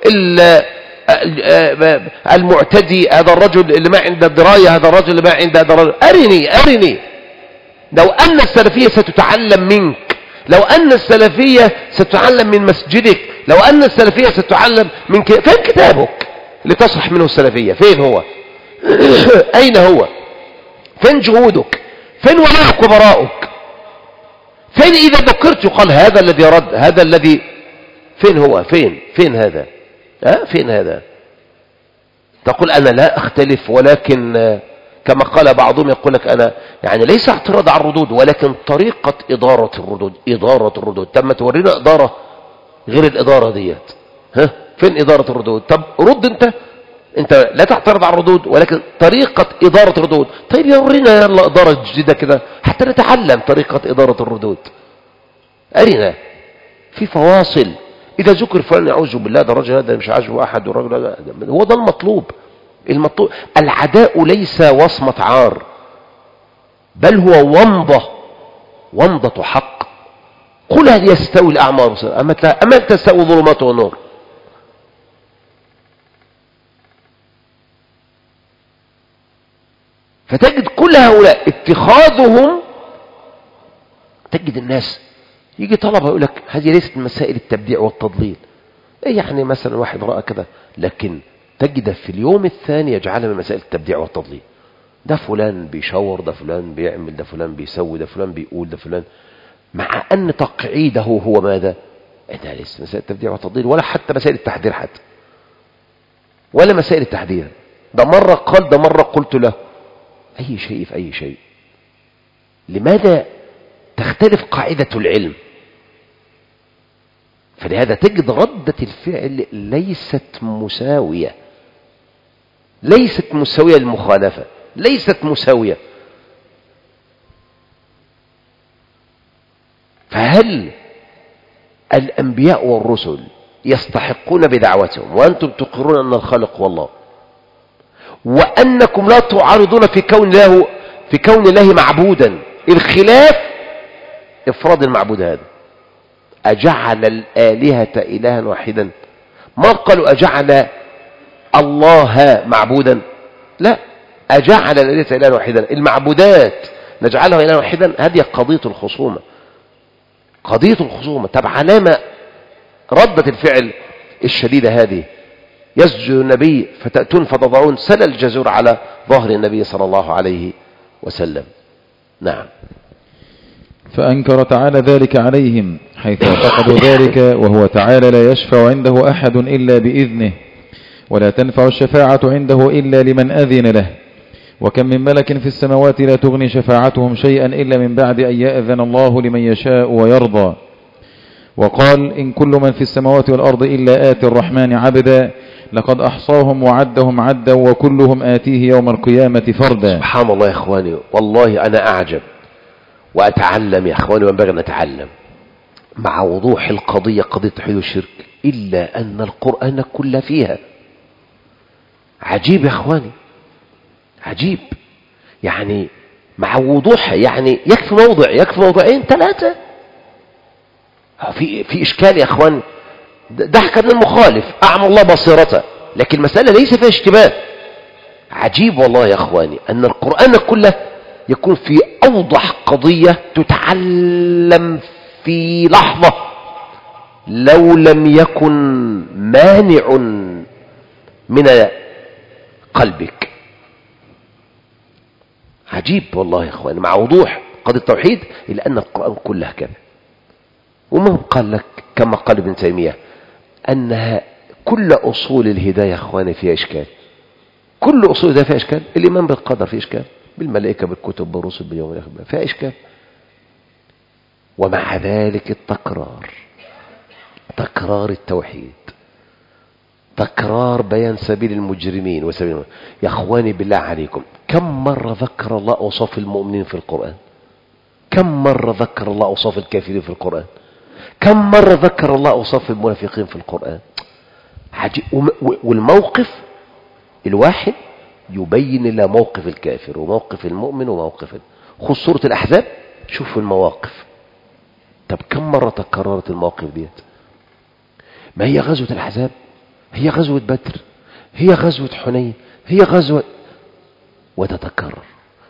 المعتدي، هذا الرجل اللي ما عنده دراية، هذا الرجل اللي ما عنده دراية. أرني لو أن السلفية ستتعلم منك، لو أن السلفية ستتعلم من مسجدك، لو أن السلفية ستتعلم من فين كتابك لتصح منه السلفية؟ فين هو؟ أين هو؟ فين جهودك؟ فين ولاءك وبراءك؟ فين إذا ذكرت يقال هذا الذي رد، هذا الذي، فين هو؟ فين هذا؟ فين هذا؟ تقول أنا لا أختلف، ولكن كما قال بعضهم يقول لك أنا يعني ليس اعتراض على الردود، ولكن طريقة إدارة الردود. تم تورينا إدارة غير الإدارة ديت. فين إدارة الردود؟ طب رد أنت لا تعترض على الردود، ولكن طريقة إدارة الردود. طيب يورينا يلا إدارة جديدة كده حتى نتعلم طريقة إدارة الردود. أرنا في فواصل. إذا ذكر فلان يعوذ بالله، ده الرجل هذا مش عاجبه أحد، والرجل هو ده المطلوب. العداء ليس وصمة عار، بل هو ومضة حق. قل هل يستوي الأعمى والبصير أما تستوي ظلمات والنور. فتجد كل هؤلاء اتخاذهم، تجد الناس يجي طلبة يقول لك هذه ليست مسائل التبديع والتضليل، ايه يعني مثلا واحد رأى كذا، لكن تجد في اليوم الثاني يجعلها من مسائل التبديع والتضليل. ده فلان بيشاور، ده فلان بيعمل، ده فلان بيسوي، ده فلان بيقول، ده فلان، مع أن تقعيده هو ماذا؟ ده ليس مسائل التبديع والتضليل، ولا حتى مسائل التحذير، حتى ولا مسائل التحذير. ده مرة قال، ده مرة قلت له. أي شيء في أي شيء. لماذا تختلف قاعدة العلم؟ فلهذا تجد ردة الفعل ليست مساوية، ليست مساوية للمخالفة، ليست مساوية. فهل الأنبياء والرسل يستحقون بدعوتهم وأنتم تقرون أن الخالق هو الله، وأنكم لا تعارضون في كون الله معبودا؟ الخلاف إفراد المعبود هذا. أجعل الآلهة إلها واحدا؟ ما قالوا أجعل الله معبودا، لا، أجعل الآلهة إلها واحدا. المعبودات نجعلها إلها واحدا، هذه قضية الخصومة، قضية الخصومة. طب علامة ردة الفعل الشديدة هذه، يسجد النبي فتأتون فتضعون سل الجزور على ظهر النبي صلى الله عليه وسلم. نعم. فأنكر تعالى ذلك عليهم حيث اعتقدوا ذلك، وهو تعالى لا يشفع عنده أحد إلا بإذنه، ولا تنفع الشفاعة عنده إلا لمن أذن له، وكم من ملك في السماوات لا تغني شفاعتهم شيئا إلا من بعد أن يأذن الله لمن يشاء ويرضى. وقال إن كل من في السماوات والأرض إلا آتي الرحمن عبدا، لقد أحصاهم وعدهم عدا وكلهم آتيه يوم القيامة فردا. سبحان الله يا إخواني، والله أنا أعجب وأتعلم يا إخواني، وينبغي أن أتعلم مع وضوح القضية، قضية توحيد الشرك، إلا أن القرآن كل فيها عجيب يا إخواني، عجيب. يعني مع وضوح، يعني يكفي موضع، يكفي موضعين ثلاثة، في إشكال يا إخوان. ضحك من المخالف أعمى الله بصيرته، لكن المسألة ليس فيها اشتباه. عجيب والله يا إخواني أن القرآن كله يكون في أوضح قضية تتعلم في لحظة لو لم يكن مانع من قلبك. عجيب والله يا اخواني، مع وضوح قضية التوحيد إلا أن القرآن كله كذا. ومن قال لك كما قال ابن تيمية أنها كل أصول الهداية يا اخواني فيها إشكال. كل أصول الهداية فيها إشكال. الإيمان بالقدر فيه إشكال، بالملائكة بالكتب بالرسل باليوم الآخر فيها إشكال. ومع ذلك تكرار التوحيد، تكرار بيان سبيل المجرمين وسبيل المجرمين. يا اخواني بالله عليكم، كم مرة ذكر الله أوصاف المؤمنين في القرآن؟ كم مرة ذكر الله أوصاف الكافرين في القرآن؟ كم مرة ذكر الله أوصاف المنافقين في القرآن؟ عجيب. والموقف الواحد يبين لنا موقف الكافر وموقف المؤمن وموقف خذ سورة الأحزاب، شوفوا المواقف. طب كم مرة تكررت المواقف ديت؟ ما هي غزوة الأحزاب، هي غزوة بدر، هي غزوة حنين، هي غزوة، وتتكرر.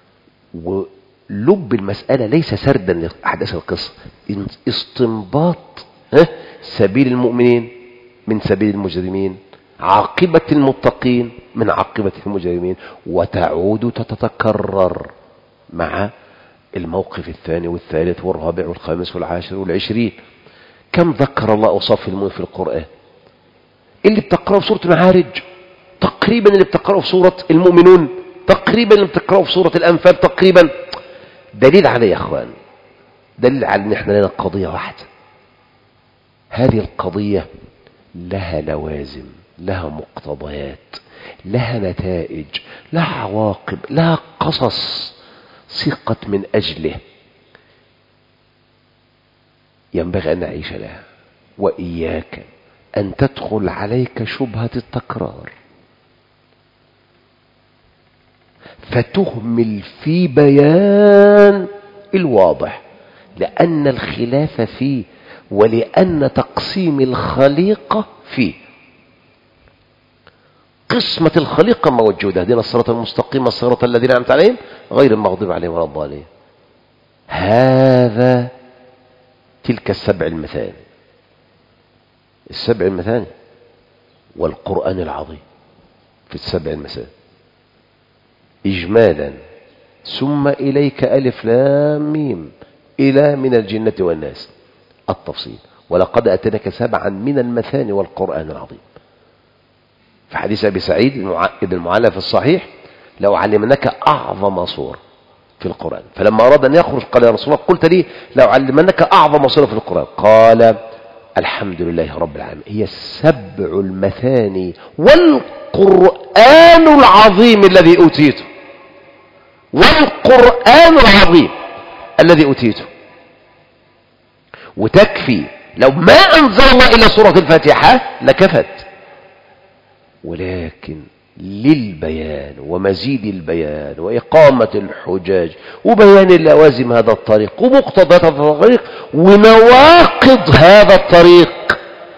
ولب المسألة ليس سردا لأحداث القصة، استنباط سبيل المؤمنين من سبيل المجرمين، عاقبة المتقين من عاقبة المجرمين، وتعود تتكرر مع الموقف الثاني والثالث والرابع والخامس والعاشر والعشرين. كم ذكر الله أوصاف المؤمن في القرآن؟ اللي بتقرأه في سورة المعارج تقريبا اللي بتقرأه في سورة المؤمنون تقريبا اللي بتقرأه في سورة الأنفال تقريبا. دليل عليه يا أخوان، دليل على أن احنا لنا قضية واحدة. هذه القضية لها لوازم، لها مقتضيات، لها نتائج، لها عواقب، لها قصص سيقت من أجله ينبغي أن نعيش لها. وإياك أن تدخل عليك شبهة التكرار فتهمل في بيان الواضح، لأن الخلاف فيه ولأن تقسيم الخليقة فيه. قسمة الخليقة موجودة، هدينا الصراط المستقيم الصراط الذين أنعمت عليهم غير المغضوب عليهم ولا الضالين. هذا تلك السبع المثاني، السبع المثاني والقرآن العظيم في السبع المثاني إجمالا، ثم إليك ألف لام ميم إلى من الجنة والناس التفصيل. ولقد أتناك سبعا من المثاني والقرآن العظيم. في حديث أبي سعيد بن المعلى في الصحيح لو علمناك أعظم صورة في القرآن، فلما أراد أن يخرج قال يا رسول الله قلت لي لو علمناك أعظم صورة في القرآن، قال الحمد لله رب العالمين هي السبع المثاني والقرآن العظيم الذي أوتيته، والقرآن العظيم الذي أوتيته. وتكفي لو ما أنزل الله إلى سورة الفاتحة لكفت، ولكن للبيان ومزيد البيان وإقامة الحجاج وبيان اللوازم هذا الطريق ومقتضيات هذا الطريق ونواقض هذا الطريق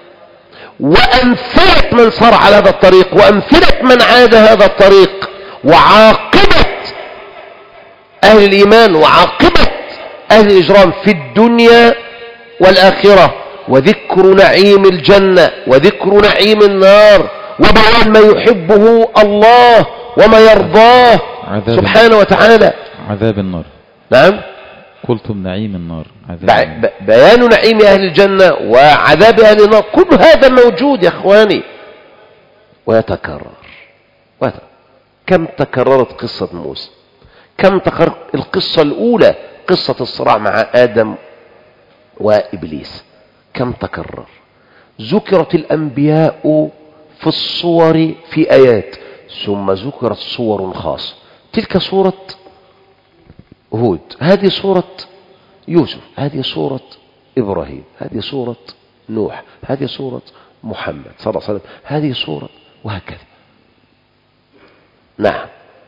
وأمثلة من صار على هذا الطريق وأمثلة من عاد هذا الطريق وعاقبة أهل الإيمان وعاقبة أهل الإجرام في الدنيا والآخرة، وذكر نعيم الجنة وذكر نعيم النار وبيان ما يحبه الله وما يرضاه سبحانه وتعالى. عذاب النار. نعم قلتم نعيم النار. بيان نعيم أهل الجنة وعذاب أهل النار، كل هذا موجود يا أخواني ويتكرر. كم تكررت قصة موسى، كم تكرر القصة الأولى قصة الصراع مع آدم وإبليس، كم تكرر. ذكرت الأنبياء في الصور في آيات، ثم ذكرت صور خاصة. تلك صورة هود، هذه صورة يوسف، هذه صورة إبراهيم، هذه صورة نوح، هذه صورة محمد صلى الله عليه وسلم، هذه صورة، وهكذا. نعم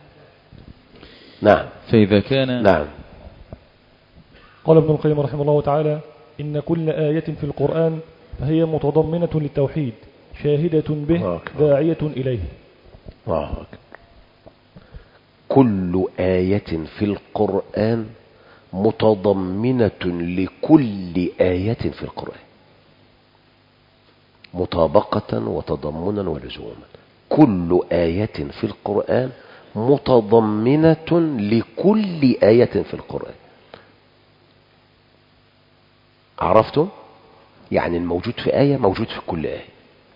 نعم. فإذا كان نعم. قال ابن القيم رحمه الله تعالى: إن كل آية في القرآن فهي متضمنة للتوحيد شاهدة به داعية إليه. الله أكبر. كل آية في القرآن متضمنة لكل آية في القرآن، مطابقة وتضمنا ولزوما. كل آية في القرآن متضمنة لكل آية في القرآن. عرفتم؟ يعني الموجود في آية موجود في كل آية.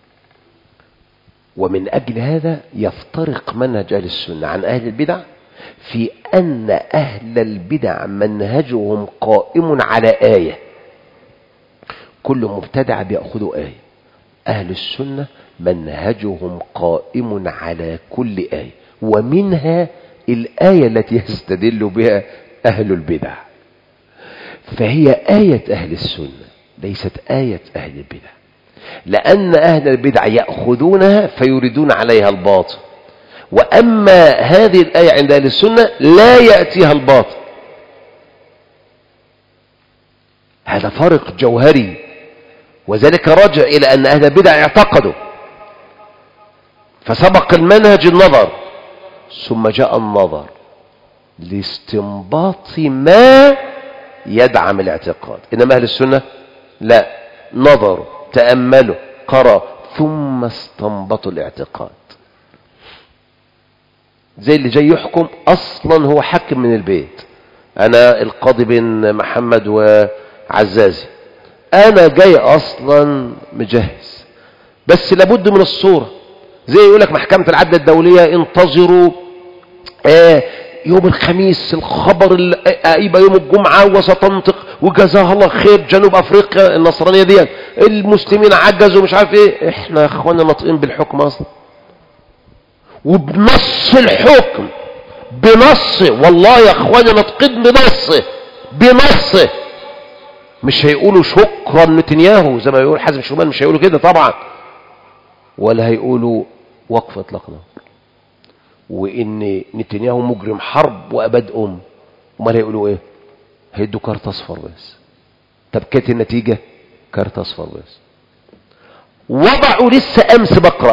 ومن أجل هذا يفترق منهج أهل السنة عن أهل البدع في أن أهل البدع منهجهم قائم على آية، كل مبتدع بيأخذوا آية. أهل السنة منهجهم قائم على كل آية، ومنها الآية التي يستدل بها أهل البدع، فهي آية أهل السنة ليست آية أهل البدع، لأن أهل البدع يأخذونها فيريدون عليها الباطل، وأما هذه الآية عند أهل السنة لا يأتيها الباطل. هذا فرق جوهري، وذلك راجع إلى أن أهل البدع اعتقدوا فسبق المنهج النظر، ثم جاء النظر لاستنباط ما يدعم الاعتقاد. إنما أهل السنة لا، نظروا تأملوا قرأوا ثم استنبطوا الاعتقاد. زي اللي جاي يحكم أصلا هو حكم من البيت، أنا القاضي بن محمد وعزازي، أنا جاي أصلا مجهز، بس لابد من الصورة. زي يقولك محكمة العدل الدولية انتظروا يوم الخميس الخبر يبقى يوم الجمعة وستنطق وجزاها الله خير جنوب أفريقيا النصرانية دي المسلمين عجزوا مش عارف ايه. احنا اخوانا ناطقين بالحكم اصلا، وبنص الحكم، بنص، والله يا اخوانا ناطقين بنص. مش هيقولوا شكرا نتنياهو زي ما يقول حازم شومان، مش هيقولوا كده طبعا، ولا هيقولوا وقف اطلاق نار وان نتنياهو مجرم حرب واباد امال هيقولوا ايه؟ هيدوا كارت اصفر بس. طب كانت النتيجه كارت اصفر بس. وضعوا لسه امس بقرا،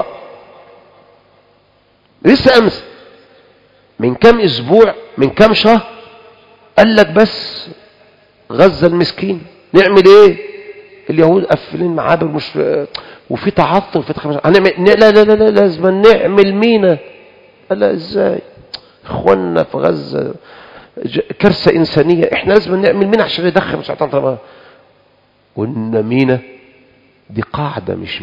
لسه امس من كام اسبوع من كام شهر قال لك بس غزه المسكين نعمل ايه؟ اليهود قافلين معابر مش وفي تعطل في هنعمل لا لا لا لا لازم نعمل مينا. قال لا ازاي؟ اخواننا في غزه كارثه انسانيه، احنا لازم نعمل مينا عشان يدخل مساعدات طبعا. قلنا مينا دي قاعده مش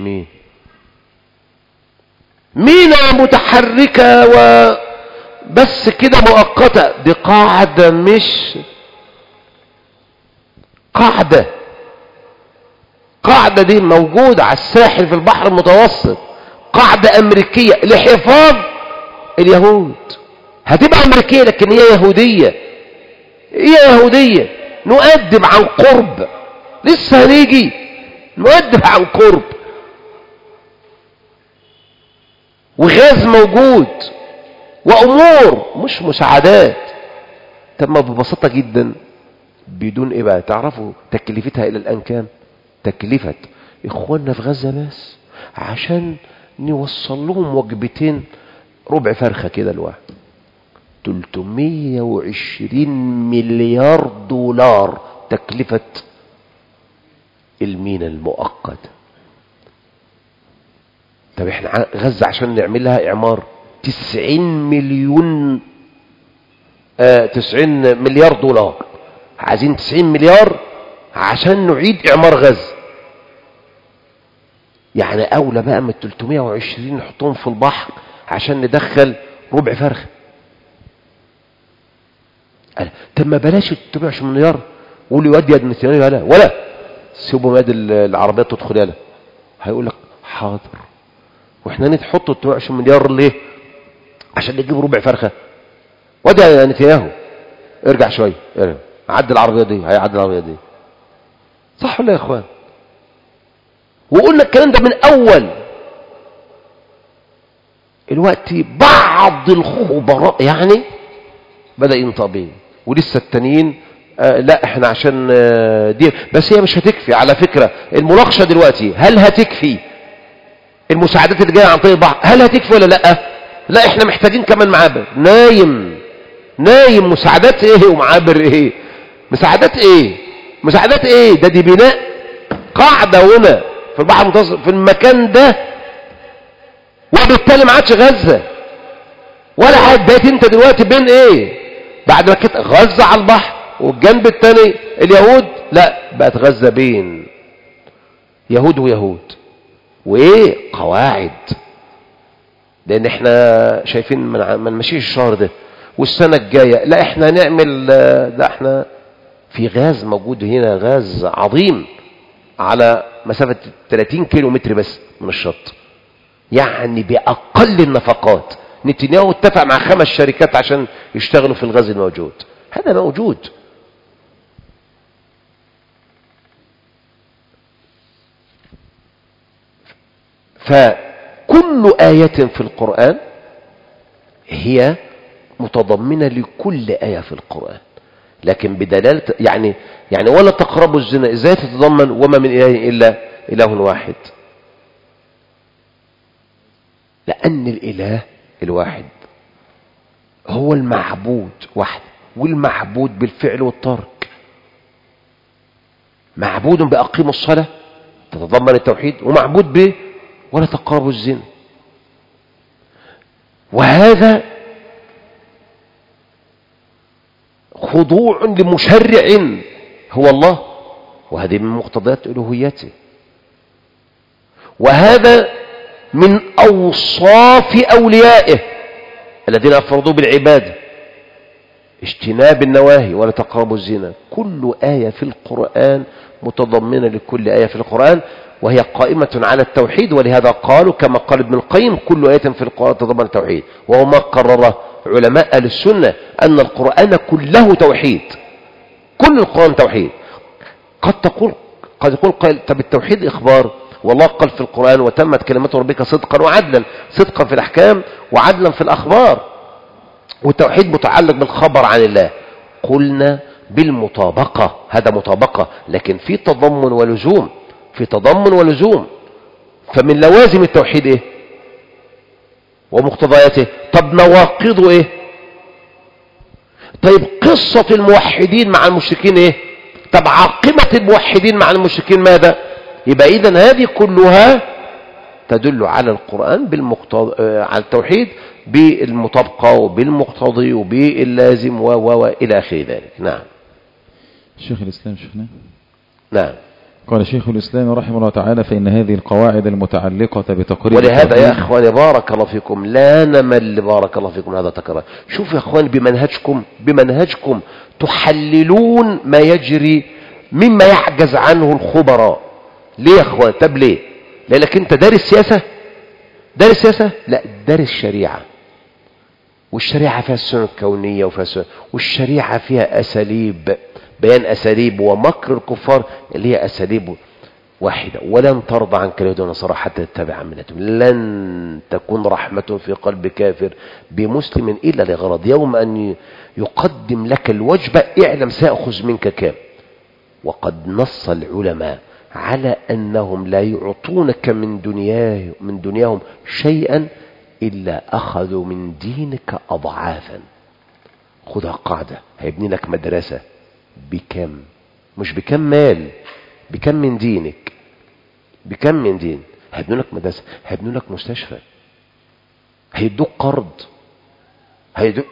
مينا متحركه وبس كده مؤقته، دي قاعده مش قاعده دي موجوده على الساحل في البحر المتوسط، قاعده امريكيه لحفاظ اليهود. هتبقى امريكيه لكن هي يهوديه، نؤدب عن قرب، لسه هنيجي نؤدب عن قرب. وغاز موجود وامور مش مساعدات. طب ما ببساطه جدا بدون ايه بقى تعرفوا تكلفتها الى الان كام؟ تكلفه اخواننا في غزه بس عشان نوصل لهم وجبتين ربع فرخه كده الواحد 320 مليار دولار تكلفه المينا المؤقته. طب احنا غزه عشان نعملها اعمار 90 مليار دولار، عايزين 90 مليار عشان نعيد اعمار غزه. يعني اولى بقى من 320 نحطهم في البحر عشان ندخل ربع فرخه. طب ما بلاش 320 مليار قولوا يودي يد نتنياهو ولا سيبوا يد العربيات تدخل يلا. هيقول لك حاضر، واحنا نحط 320 مليار ليه؟ عشان نجيب ربع فرخه. ودي يا نتنياهو ارجع شويه، عدي العربيه دي، هيعدي العربيه دي. صح ولا يا اخوان؟ وقلنا الكلام ده من اول الوقت. بعض الخبراء يعني بدأ ينطق بيه، ولسه التانيين لا احنا عشان دي بس. هي مش هتكفي على فكرة. المناقشة دلوقتي هل هتكفي المساعدات اللي جاية عن طريق البحر؟ هل هتكفي ولا لا؟ لا احنا محتاجين كمان معابر. نايم مساعدات ايه ومعابر ايه؟ مساعدات ايه؟ مساعدات ايه؟ دي بناء قاعدة هنا في البحر المتوسط في المكان ده، وبالتالي ما عادش غزة ولا حاجة. بقيت انت دلوقتي بين ايه؟ بعد ما كنت غزة على البحر والجنب الثاني اليهود، لا بقت غزة بين يهود ويهود. وايه؟ قواعد. لان احنا شايفين ما نمشيش الشهر ده والسنة الجاية، لا احنا نعمل، لا احنا في غاز موجود هنا، غاز عظيم على مسافة 30 كيلو متر بس من الشط، يعني بأقل النفقات. نتنياهو اتفق مع 5 شركات عشان يشتغلوا في الغاز الموجود. هذا موجود. فكل آية في القرآن هي متضمنة لكل آية في القرآن، لكن بدلالة يعني ولا تقربوا الزنا ازاي تتضمن وما من إله إلا إله واحد؟ لأن الإله الواحد هو المعبود واحد، والمعبود بالفعل والترك. معبود بأقيموا الصلاة تتضمن التوحيد، ومعبود به ولا تقربوا الزنا. وهذا خضوع لمشرع هو الله، وهذه من مقتضيات ألوهيته، وهذا من أوصاف أوليائه الذين أفرضوا بالعبادة، اجتناب النواهي ولا تقربوا الزنا. كل آية في القرآن متضمنة لكل آية في القرآن، وهي قائمة على التوحيد. ولهذا قالوا كما قال ابن القيم كل آية في القرآن تتضمن التوحيد، وهو ما قرره علماء أهل السنة أن القرآن كله توحيد. كل القرآن توحيد. قد يقول قائل طب التوحيد إخبار، والله قال في القرآن وتمت كلمة ربك صدقا وعدلا، صدقا في الأحكام وعدلا في الأخبار. والتوحيد متعلق بالخبر عن الله. قلنا بالمطابقة، هذا مطابقة، لكن في تضمن ولزوم، في تضمن ولزوم. فمن لوازم التوحيد ايه ومقتضياته؟ طب نواقضه ايه؟ طيب قصة الموحدين مع المشركين ايه؟ طب عاقبة الموحدين مع المشركين ماذا؟ يبقى اذن هذه كلها تدل على القرآن على التوحيد بالمطابقة وبالمقتضي وباللازم وإلى آخر ذلك. نعم. شيخ الإسلام شيخنا. نعم. قال شيخ الإسلام رحمه الله تعالى فإن هذه القواعد المتعلقة بتقرير ولهذا يا أخواني بارك الله فيكم لا نمل، بارك الله فيكم هذا تكرار. شوف يا أخواني بمنهجكم تحللون ما يجري مما يحجز عنه الخبراء. ليه يا أخوان؟ طب ليه؟ لأنك أنت دارس سياسة؟ دارس سياسة؟ لا، دارس شريعة، والشريعة فيها السنن الكونية والشريعة فيها أساليب، بيان أساليب ومكر الكفار اللي هي أساليب واحدة. ولن ترضى عنك اليهود والنصارى حتى تتبع ملتهم. لن تكون رحمة في قلب كافر بمسلم إلا لغرض يوم أن يقدم لك الوجبة اعلم سأخذ منك كام. وقد نص العلماء على أنهم لا يعطونك من دنياهم شيئا إلا أخذوا من دينك أضعافا. خذها قاعدة، هيبني لك مدرسة بكم؟ مش بكم مال، بكم من دينك، بكم من دين. هيبنوا لك مدرسة، هيبنوا لك مستشفى، هيدوك قرض، هيدوك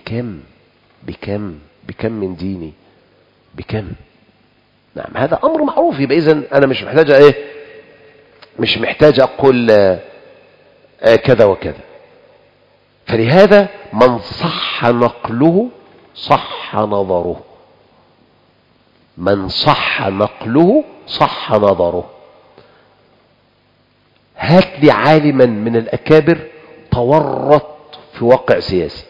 بكم من ديني، بكم. نعم، هذا أمر معروف. يبقى إذن أنا مش محتاج مش محتاج أقول كذا وكذا. فلهذا من صح نقله صح نظره، من صح نقله صح نظره. هات لي عالما من الأكابر تورط في واقع سياسي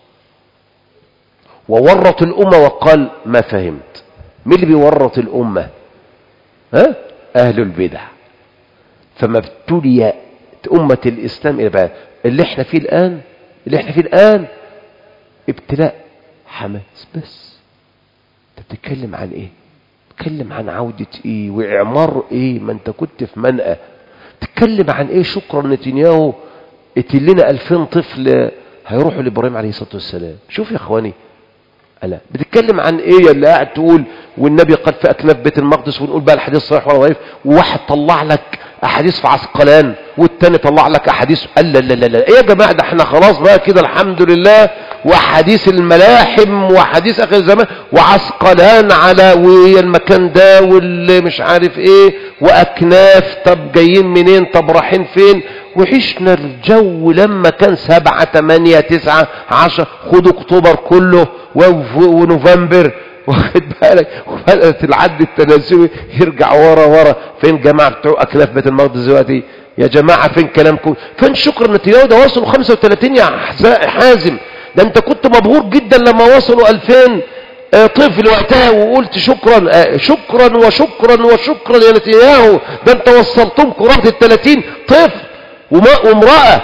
وورط الأمة وقال ما فهمت. مين اللي بيورط الأمة؟ أهل البدع. فما ابتلي أمة الإسلام اللي احنا فيه الآن ابتلاء حماس بس. انت بتتكلم عن ايه؟ تتكلم عن عودة ايه واعمار ايه؟ ما انت كنت في منأى. تتكلم عن ايه؟ شكرا نتنياهو قتل لنا 2000 طفل هيروحوا لإبراهيم عليه الصلاة والسلام. شوف يا اخواني، ألا بتتكلم عن ايه اللي قاعد تقول والنبي قال في اكناف بيت المقدس، ونقول بقى الحديث صحيح ولا ضعيف، وواحد طلع لك احاديث في عسقلان والتاني طلع لك احاديث. لا لا لا لا ايه يا جماعه، ده احنا خلاص بقى كده الحمد لله، واحاديث الملاحم واحاديث اخر الزمان وعسقلان على وهي المكان ده واللي مش عارف ايه واكناف، طب جايين منين، طب رايحين فين. وعشنا الجو لما كان 7 8 9 10، خدوا اكتوبر كله ونوفمبر، واخد بالك، وبدأت العد التنازلي يرجع ورا. فين جماعة بتوع أكناف بيت المقدس دلوقتي يا جماعة؟ فين كلامكم؟ فين شكر نتنياهو؟ ده وصلوا 35 يا حازم، ده انت كنت مبهور جدا لما وصلوا 2000 طفل وقتها، وقلت شكرا وشكرا يا نتنياهو، ده انت وصلتهم قرابة 30 طفل وامرأة،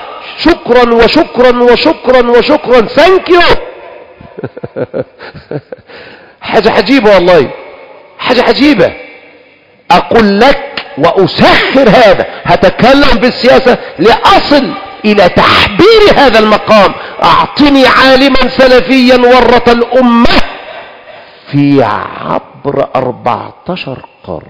شكرا ثانك يو. حاجة عجيبة والله، حاجة عجيبة. أقول لك وأسخر هذا، هتكلم بالسياسة لأصل إلى تحبير هذا المقام. أعطني عالما سلفيا ورط الأمة في عبر 14 قرن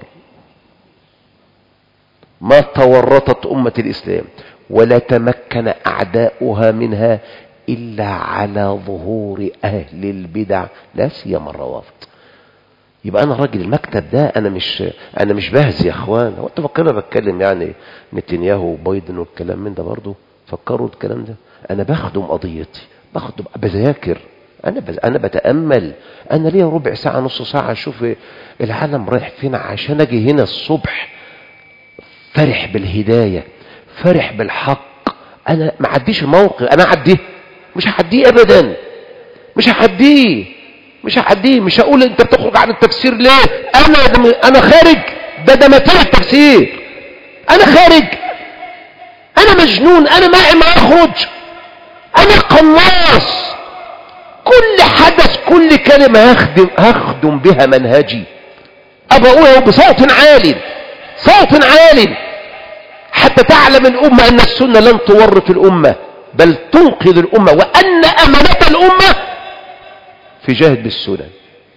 ما تورطت أمة الإسلام ولا تمكن أعداؤها منها إلا على ظهور أهل البدع، لا سيما الروافض. يبقى أنا راجل المكتب ده أنا مش بهز يا أخوان. هو أنت فكرنا بتكلم يعني نتنياهو وبايدن والكلام من ده؟ برضو فكروا الكلام ده. أنا بخدم قضيتي، بذاكر، أنا بتأمل. أنا ليا ربع ساعة نص ساعة أشوف العالم رايح فين عشان أجي هنا الصبح فرح بالهداية، فرح بالحق. أنا ما عديش الموقف، أنا عديه، مش هعديه أبدا، مش هعديه. مش هقول أنت بتخرج عن التفسير ليه. أنا خارج، ده متاع التفسير. أنا خارج، أنا مجنون، أنا ما أخرج، أنا قناص. كل حدث كل كلمة هخدم بها منهجي، أبقى بصوت عالي، صوت عالي، حتى تعلم الأمة أن السنة لن تورط الأمة بل تنقذ الأمة، وأن أمانة الأمة في جهد بالسنن.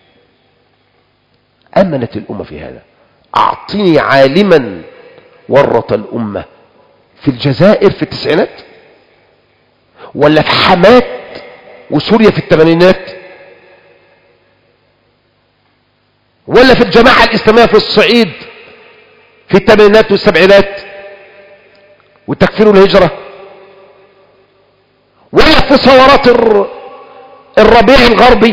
أمنت الأمة في هذا. أعطني عالما ورط الأمة في الجزائر في التسعينات، ولا في حماة وسوريا في الثمانينات، ولا في الجماعة الإسلامية في الصعيد في الثمانينات والسبعينات وتكفير الهجرة، ولا في ثورات الربيع الغربي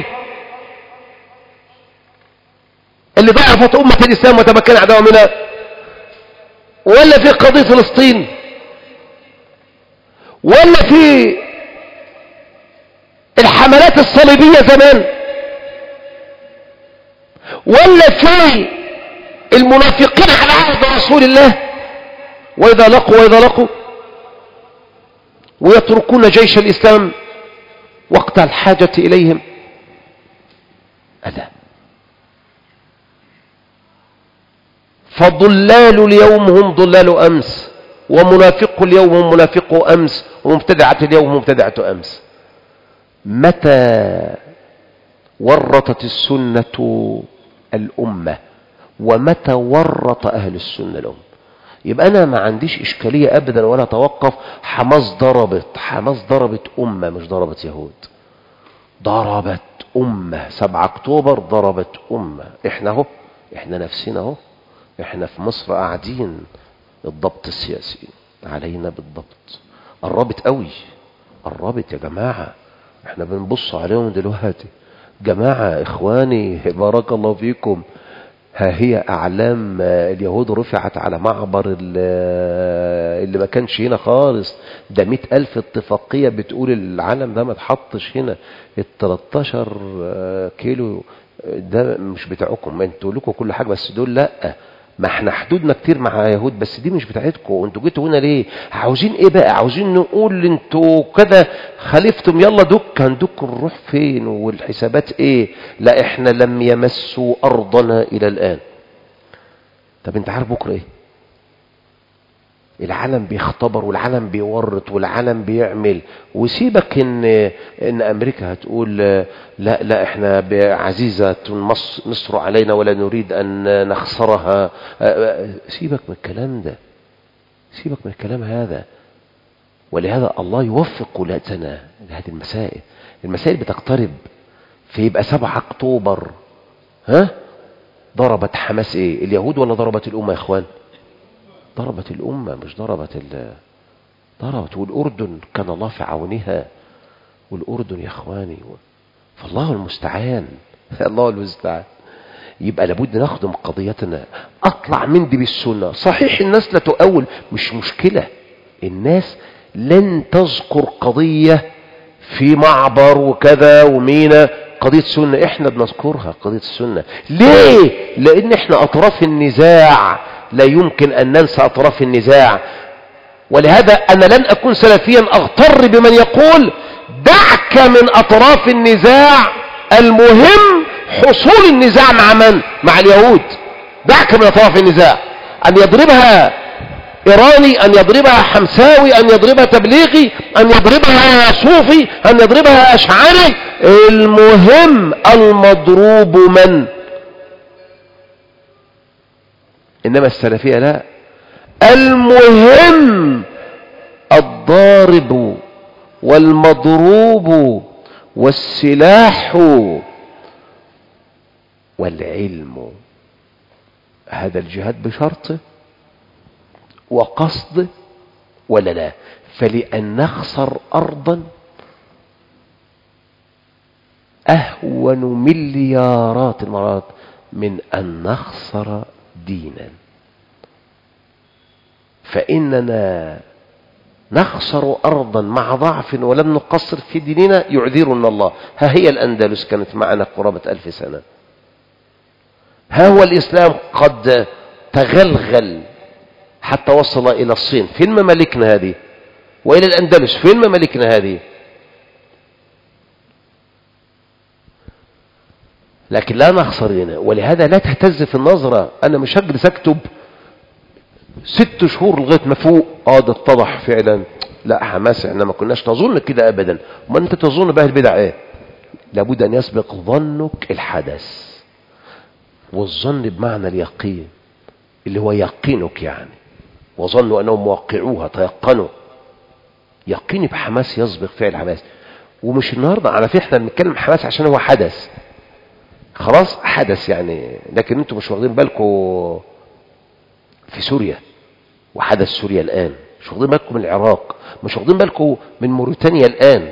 اللي ضعفت أمة الإسلام وتمكن أعداء منها، ولا في قضية فلسطين، ولا في الحملات الصليبية زمان، ولا في المنافقين على عهد رسول الله وإذا لقوا ويتركون جيش الإسلام وقت الحاجة إليهم. ألا فضلال اليوم هم ضلال أمس، ومنافق اليوم هم منافق أمس، ومبتدعة اليوم هم مبتدعة أمس. متى ورطت السنة الأمة ومتى ورط أهل السنة الأمة؟ يبقى أنا ما عنديش إشكالية أبدا ولا توقف. حماس ضربت أمة، مش ضربت يهود، ضربت أمة. 7 أكتوبر ضربت أمة. إحنا نفسنا اهو، إحنا في مصر قاعدين الضبط السياسي علينا بالضبط. قربت يا جماعة، إحنا بنبص عليهم دلوقتي. جماعة إخواني بارك الله فيكم، ها هي أعلام اليهود رفعت على معبر اللي ما كانش هنا خالص. ده 100,000 اتفاقية بتقول العلم ده ما تحطش هنا. 13 كيلو ده مش بتاعكم، انتوا لكم كل حاجة، بس دول لأ. ما احنا حدودنا كتير مع يهود، بس دي مش بتاعتكم. انتوا جيتوا هنا ليه؟ عاوزين ايه بقى؟ عاوزين نقول انتوا كده خلفتم، يلا هندك نروح فين والحسابات ايه؟ لا احنا لم يمسوا ارضنا الى الان. طب انت عارف بكره ايه؟ العالم بيختبر والعالم بيورط والعالم بيعمل. وسيبك ان امريكا هتقول لا احنا عزيزة مصر علينا ولا نريد ان نخسرها. سيبك من الكلام ده، سيبك من الكلام هذا. ولهذا الله يوفق ولادنا لهذه المسائل. المسائل بتقترب، فيبقى 7 أكتوبر ضربت حماس ايه؟ اليهود ولا ضربت الأمة يا اخوان؟ ضربت الأمة، مش ضربت ضربت. والأردن كان الله في عونها، والأردن يا اخواني. فالله المستعان الله المستعان. يبقى لابد نخدم قضيتنا. اطلع من دي بالسنة. صحيح الناس لا تؤول، مش مشكلة، الناس لن تذكر قضية في معبر وكذا ومينا قضية سنة، احنا بنذكرها قضية السنة. ليه؟ لان احنا اطراف النزاع، لا يمكن ان ننسى اطراف النزاع. ولهذا انا لن اكون سلفيا اغتر بمن يقول دعك من اطراف النزاع، المهم حصول النزاع مع من؟ مع اليهود. دعك من اطراف النزاع، ان يضربها ايراني، ان يضربها حمساوي، ان يضربها تبليغي، ان يضربها صوفي، ان يضربها اشعري، المهم المضروب من. انما السلفية لا، المهم الضارب والمضروب والسلاح والعلم. هذا الجهاد بشرطه وقصده ولا لا؟ فلأن نخسر أرضا أهون مليارات المرات من أن نخسر دينا. فإننا نخسر أرضا مع ضعف ولم نقصر في ديننا يعذرنا الله. ها هي الأندلس كانت معنا قرابة 1000 سنة. ها هو الإسلام قد تغلغل حتى وصل إلى الصين، فين ممالكنا هذه؟ وإلى الأندلس، فين ممالكنا هذه؟ لكن لا نخسر هنا. ولهذا لا تهتز في النظرة. أنا مش هجلس أكتب 6 شهور لغاية ما فوق ده اتضح فعلا. لا حماس، احنا ما كناش نظن كده أبدا. وما أنت تظن بقى البدع ايه؟ لابد أن يسبق ظنك الحدث. والظن بمعنى اليقين اللي هو يقينك يعني. وظنوا أنهم موقعوها، تيقنوا. يقيني بحماس يسبق فعل حماس. ومش النهاردة على فكرة احنا بنتكلم حماس عشان هو حدث خلاص، حدث يعني. لكن انتم مش واخدين بالكم في سوريا وحدث سوريا الآن، مش واخدين بالكم من العراق، مش واخدين بالكم من موريتانيا الآن،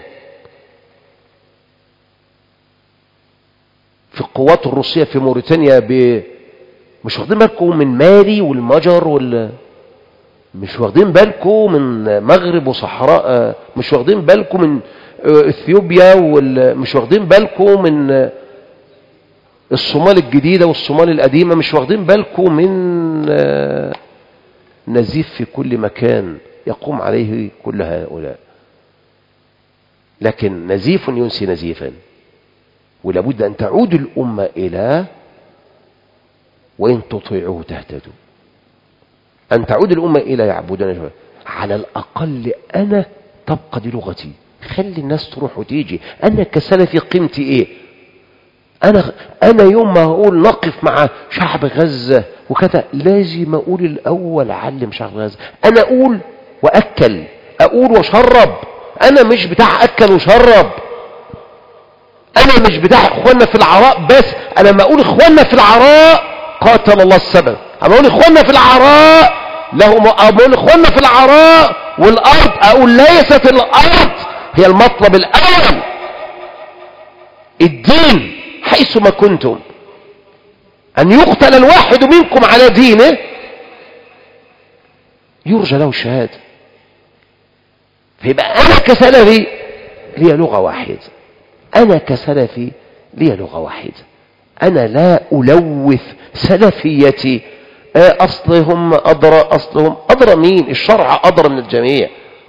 في القوات الروسية في موريتانيا مش واخدين بالكم من مالي والمجر مش واخدين بالكم من مغرب وصحراء، مش واخدين بالكم من اثيوبيا مش واخدين بالكم من الصومال الجديدة والصومال القديمة، مش واخدين بالكم من نزيف في كل مكان يقوم عليه كل هؤلاء. لكن نزيف ينسي نزيفا. ولابد أن تعود الأمة إلى وإن تطيعوه تهتدوا، أن تعود الأمة إلى يعبدون. على الأقل أنا تبقى دي لغتي، خلي الناس تروح وتيجي. أنا كسلفي قيمتي إيه؟ أنا يوم ما أقول نقف مع شعب غزة وكذا لازم أقول الأول علم شعب غزة. أنا أقول وأكل، أقول وشرب. أنا مش بتاع أكل وشرب. أنا مش بتاع إخواننا في العراء بس. أنا ما أقول إخواننا في العراء قاتل الله السبب، أما أقول إخواننا في العراء لهم، أقول إخواننا في العراء والأرض، أقول ليست الأرض هي المطلب الأول. الدين حيث ما كنتم، أن يقتل الواحد منكم على دينه يرجى له الشهادة. فيبقى أنا كسلفي لي لغة واحدة، أنا كسلفي لي لغة واحدة. أنا لا ألوث سلفيتي أصلهم أدرى مين؟ الشرع أدرى من الجميع.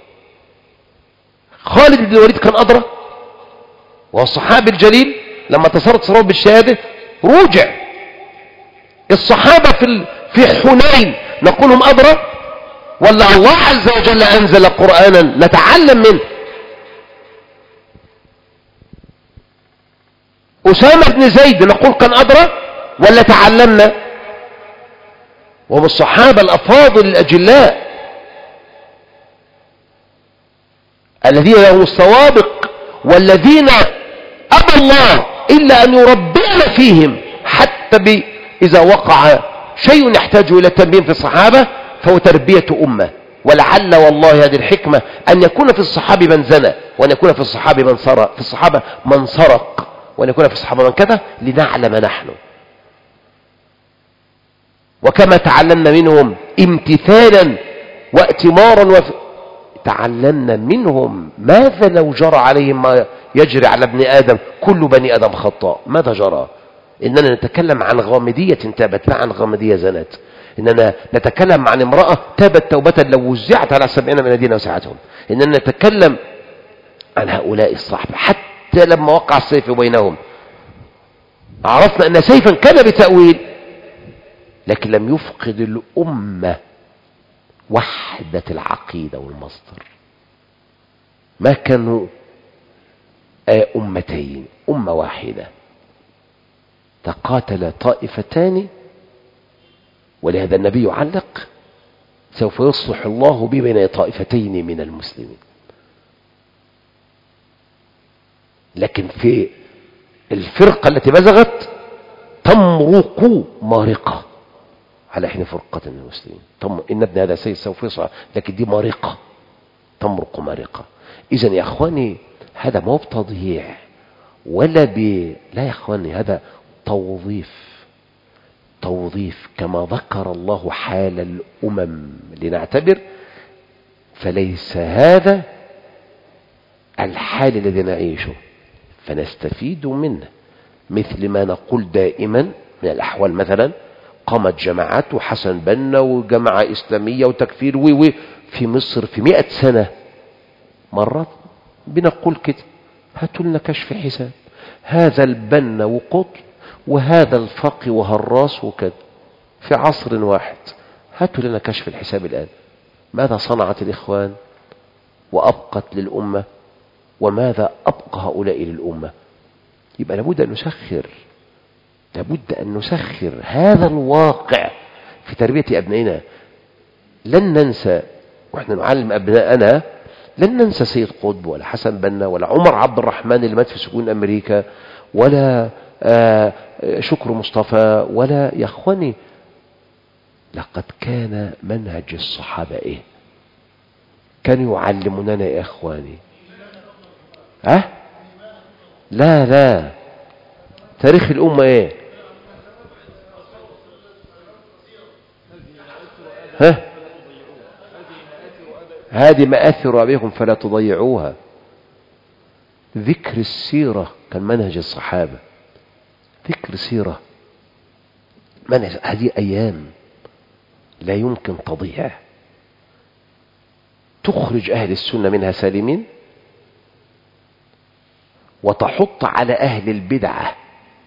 خالد بن الوليد كان أدرى، والصحابي الجليل لما تصرت صراط بالشهادة رجع. الصحابة في حنين نقولهم أدرى، ولا الله عز وجل أنزل قرآنا نتعلم منه؟ أسامة بن زيد نقول كان أدرى ولا تعلمنا؟ وهم الصحابة الأفاضل الأجلاء الذين لهم السوابق، والذين أبى الله إلا أن يربينا فيهم، حتى إذا وقع شيء يحتاج إلى التنبيه في الصحابة فهو تربية أمة. ولعل والله هذه الحكمة أن يكون في الصحابة من زنى، وأن يكون في الصحابة من سرق، وأن يكون في الصحابة من كذا، لنعلم نحن. وكما تعلمنا منهم امتثالا واتمارا تعلمنا منهم ماذا لو جرى عليهم ما يجري على ابن آدم. كل بني آدم خطاء. ماذا جرى؟ إننا نتكلم عن غامدية تابت لا عن غامدية زنت. إننا نتكلم عن امرأة تابت توبة لو وزعت على 70 من الذين وسعتهم. إننا نتكلم عن هؤلاء الصحبة حتى لما وقع السيف بينهم عرفنا أن سيفا كان بتأويل، لكن لم يفقد الأمة وحدة العقيدة والمصدر. ما كانوا أمتين، أمة واحدة تقاتل طائفتان. ولهذا النبي يعلق: سوف يصلح الله بي بين طائفتين من المسلمين. لكن في الفرقة التي بزغت تمرق مارقة على حين فرقة من المسلمين. إن ابن هذا سيد سوف يصعد، لكن دي مارقة تمرق مارقة. إذن يا أخواني هذا ما هو بتضييع ولا لا يا أخواني، هذا توظيف كما ذكر الله حال الأمم لنعتبر، فليس هذا الحال الذي نعيشه فنستفيد منه. مثل ما نقول دائما من الأحوال، مثلا قامت جماعات وحسن بنا وجماعة إسلامية وتكفير في مصر في 100 سنة. مرات بنقول كده: هاتوا لنا كشف حساب، هذا البنا وقطر وهذا الفقي وهالراس وكذا في عصر واحد، هاتوا لنا كشف الحساب الآن. ماذا صنعت الإخوان وأبقت للأمة، وماذا أبقى هؤلاء للأمة؟ يبقى لابد أن نسخر هذا الواقع في تربية أبنائنا. لن ننسى وإحنا نعلم أبنائنا، لن ننسى سيد قطب ولا حسن بنا ولا عمر عبد الرحمن اللي مات في سجون أمريكا، ولا شكر مصطفى، ولا يا أخواني لقد كان منهج الصحابة إيه؟ كانوا يعلموننا يا أخواني. لا تاريخ الأمة إيه؟ هذه مآثر أبيكم فلا تضيعوها. ذكر السيرة كان منهج الصحابة، ذكر السيرة منهج. هذه أيام لا يمكن تضيع، تخرج أهل السنة منها سالمين، وتحط على أهل البدعة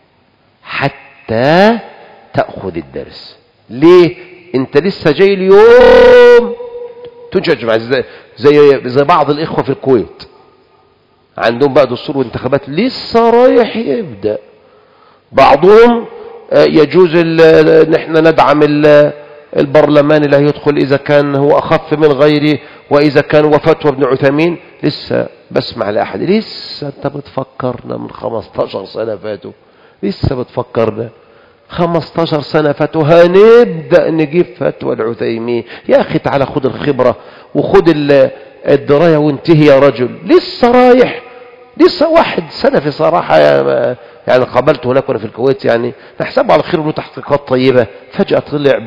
حتى تأخذ الدرس. ليه؟ انت لسه جاي اليوم تجمع زي بعض الإخوة في الكويت عندهم بقى دستور وانتخابات لسه رايح يبدأ. بعضهم يجوز نحن ندعم البرلمان اللي هيدخل إذا كان هو أخف من غيره، وإذا كان وفتوى ابن عثيمين. لسه بسمع لأحد: لسه أنت بتفكرنا من 15 سنة فاتوا، لسه بتفكرنا 15 سنة فاتوا هنبدأ نجيب فتوى العثيمين. يا أخي تعالى خد الخبرة وخد الدراية وانتهي يا رجل. لسه رايح، لسه واحد سلفي صراحة يعني قابلته هناك وانا في الكويت، يعني نحسبه على خير له تحقيقات طيبة، فجأة طلع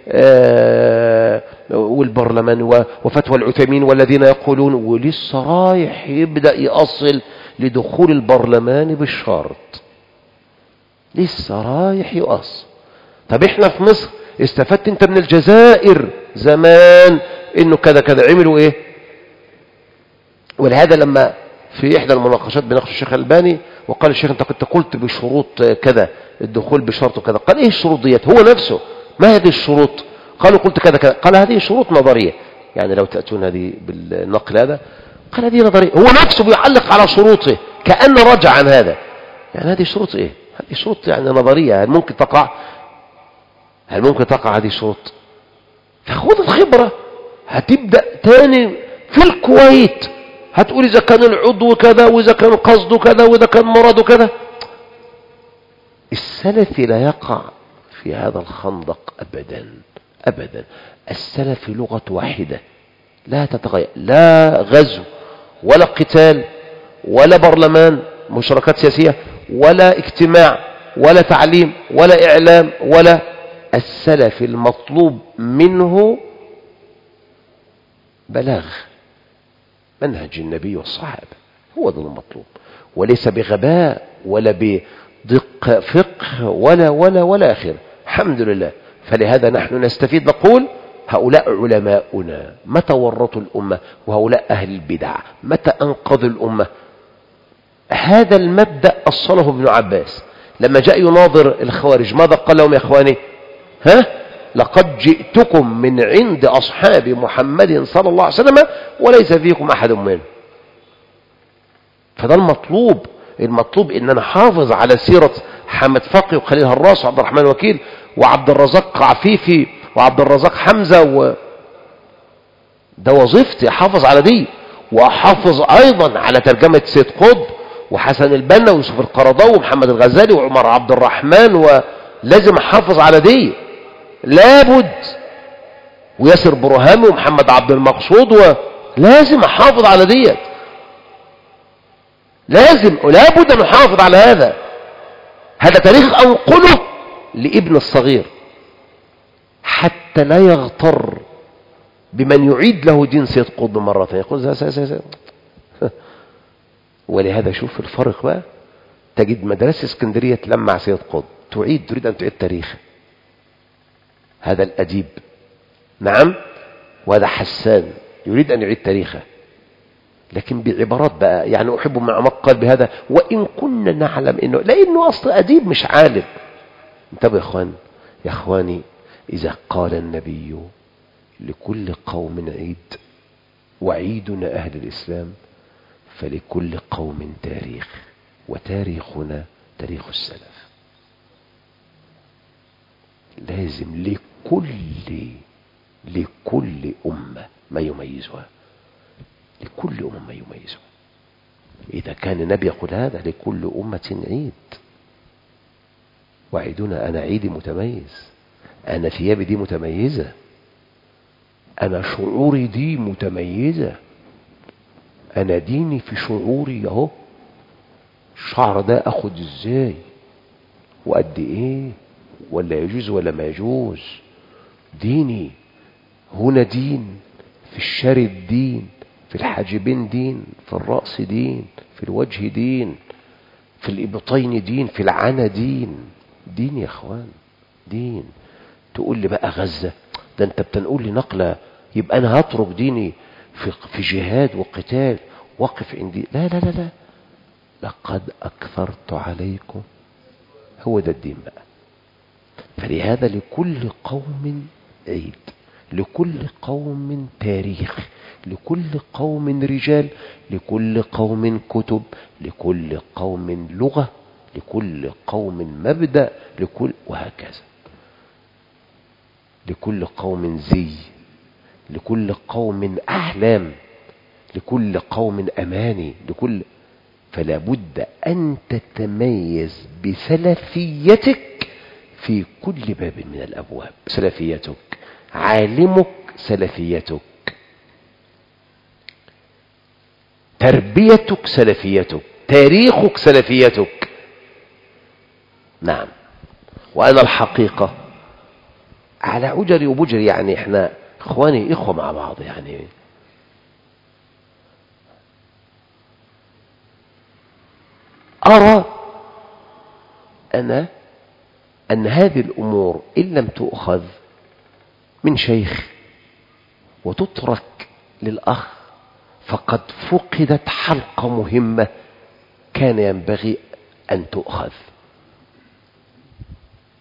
والبرلمان وفتوى العثيمين والذين يقولون، ولسه رايح يبدأ يأصل لدخول البرلمان بالشرط، لسه رايح يؤصل. طب احنا في مصر استفدت انت من الجزائر زمان انه كذا كذا عملوا ايه؟ ولهذا لما في إحدى المناقشات بناقش الشيخ الألباني وقال الشيخ: أنت كنت قلت بشروط كذا، الدخول بشرط كذا. قال: إيه الشروط ديت؟ هو نفسه: ما هذه الشروط؟ قالوا: قلت كذا كذا. قال: هذه شروط نظرية. يعني لو تأتون هذه بالنقل هذا، قال هذه نظرية، هو نفسه بيعلق على شروطه كأن رجع عن هذا. يعني هذه شروط ايه؟ هذه شروط يعني نظرية، هل ممكن تقع؟ هل ممكن تقع هذه شروط؟ فخذ الخبرة، هتبدأ تاني في الكويت هتقول إذا كان العضو كذا وإذا كان قصده كذا وإذا كان مرضه كذا. السلفي لا يقع في هذا الخندق أبدا أبدا. السلفي لغة واحدة لا تتغير، لا غزو ولا قتال ولا برلمان مشاركات سياسية ولا اجتماع ولا تعليم ولا إعلام ولا. السلف المطلوب منه بلاغ منهج النبي والصحابة، هو ده المطلوب، وليس بغباء ولا بدق فقه ولا آخر. الحمد لله. فلهذا نحن نستفيد نقول هؤلاء علماؤنا متى ورطوا الأمة، وهؤلاء أهل البدع متى أنقذوا الأمة. هذا المبدأ أصله ابن عباس لما جاء يناظر الخوارج، ماذا قال لهم يا إخواني؟ لقد جئتكم من عند أصحاب محمد صلى الله عليه وسلم وليس فيكم أحد منه. فده المطلوب. المطلوب إن أنا حافظ على سيرة حامد فقي وخليل هراس وعبد الرحمن وكيل وعبد الرزاق عفيفي وعبد الرزاق حمزة ده وظيفتي، أحافظ على دي، وأحافظ أيضا على ترجمة سيد قطب وحسن البنا ويوسف القرضاوي ومحمد الغزالي وعمر عبد الرحمن، ولازم أحافظ على دي لابد، وياسر برهامي ومحمد عبد المقصود، ولازم أحافظ على ديت، لازم ولابد أن أحافظ على هذا. هذا تاريخ أنقله لابن الصغير حتى لا يغتر بمن يعيد له دين سيد قطب مرة يقول زي. ولهذا شوف الفرق بقى، تجد مدرسة اسكندرية تلمع سيد قطب، تريد أن تعيد تاريخ هذا الأديب، نعم، وهذا حسان يريد أن يعيد تاريخه، لكن بعبارات بقى يعني أحب مع مقال بهذا، وإن كنا نعلم إنه لأنه أصل أديب مش عالم. انتبه يا إخواني، إذا قال النبي لكل قوم عيد وعيدنا أهل الإسلام، فلكل قوم تاريخ، وتاريخنا تاريخ السلف. لازم لكل أمة ما يميزها، لكل أمة ما يميزها. إذا كان النبي يقول هذا لكل أمة عيد، وعيدنا، أنا عيدي متميز، أنا ثيابي دي متميزة، أنا شعوري دي متميزة، أنا ديني في شعوري اهو، الشعر ده أخد إزاي وقد إيه، ولا يجوز ولا ما يجوز، ديني هنا دين، في الشارب دين، في الحاجبين دين، في الرأس دين، في الوجه دين، في الإبطين دين، في العنى دين. دين يا اخوان، دين. تقول لي بقى غزة، ده انت بتنقول لي نقلة يبقى انا هترك ديني في جهاد وقتال وقف عندي؟ لا لا لا لا، لقد أكثرت عليكم. هو ده الدين بقى. فلهذا لكل قوم عيد، لكل قوم تاريخ، لكل قوم رجال، لكل قوم كتب، لكل قوم لغة، لكل قوم مبدأ، وهكذا. لكل قوم زي، لكل قوم أحلام، لكل قوم أماني، فلا بد أن تتميز بسلفيتك في كل باب من الأبواب. سلفيتك، عالمك سلفيتك، تربيتك سلفيتك، تاريخك سلفيتك. نعم. وأنا الحقيقة على عجري وبجري، يعني احنا اخواني اخوة مع بعض، يعني أرى أنا أن هذه الأمور إن لم تؤخذ من شيخ وتترك للأخ فقد فقدت حلقة مهمة كان ينبغي أن تؤخذ.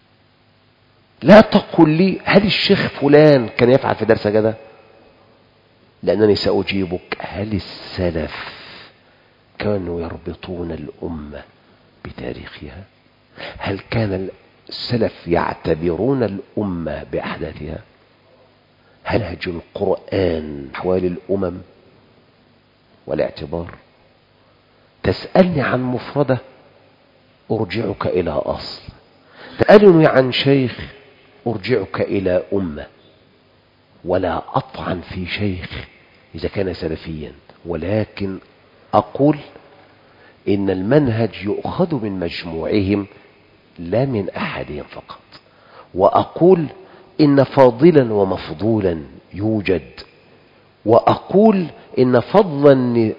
لا تقل لي هل الشيخ فلان كان يفعل في درس كذا؟ لأنني سأجيبك. هل السلف كانوا يربطون الأمة بتاريخها؟ هل كان السلف يعتبرون الأمة بأحداثها؟ هل نهج القرآن أحوال الأمم والاعتبار؟ تسألني عن مفردة أرجعك إلى أصل، تسألني عن شيخ أرجعك إلى أمة. ولا أطعن في شيخ إذا كان سلفيا، ولكن أقول إن المنهج يؤخذ من مجموعهم لا من أحدهم فقط. وأقول إن فاضلا ومفضولا يوجد، وأقول إن فضلا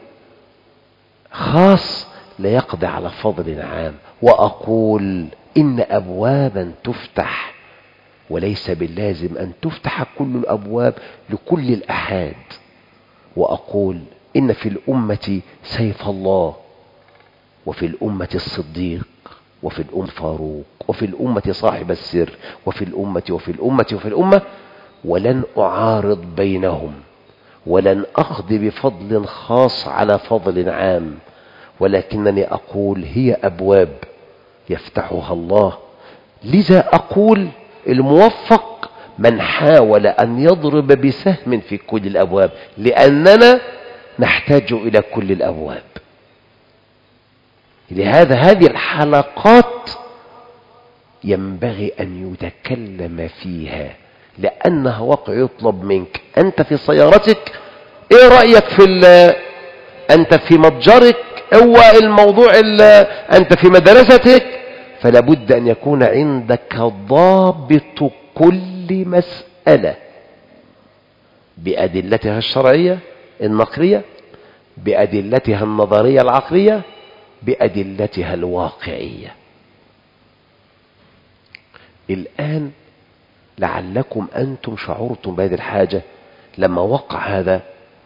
خاص لا يقضي على فضل عام، وأقول إن أبوابا تفتح وليس باللازم أن تفتح كل الأبواب لكل الأحاد. وأقول إن في الأمة سيف الله، وفي الأمة الصديق، وفي الأمة فاروق، وفي الأمة صاحب السر، وفي الأمة، ولن أعارض بينهم، ولن أقضي بفضل خاص على فضل عام، ولكنني أقول هي أبواب يفتحها الله. لذا أقول الموفق من حاول أن يضرب بسهم في كل الأبواب، لأننا نحتاج إلى كل الأبواب. لهذا هذه الحلقات ينبغي أن يتكلم فيها، لأنها واقع يطلب منك. أنت في سيارتك، إيه رأيك أنت في متجرك، هو الموضوع أنت في مدرستك، فلا بد أن يكون عندك ضابط كل مسألة بأدلتها الشرعية النقلية، بأدلتها النظرية العقلية، بأدلتها الواقعية. الآن لعلكم أنتم شعرتم بهذه الحاجة لما وقع هذا،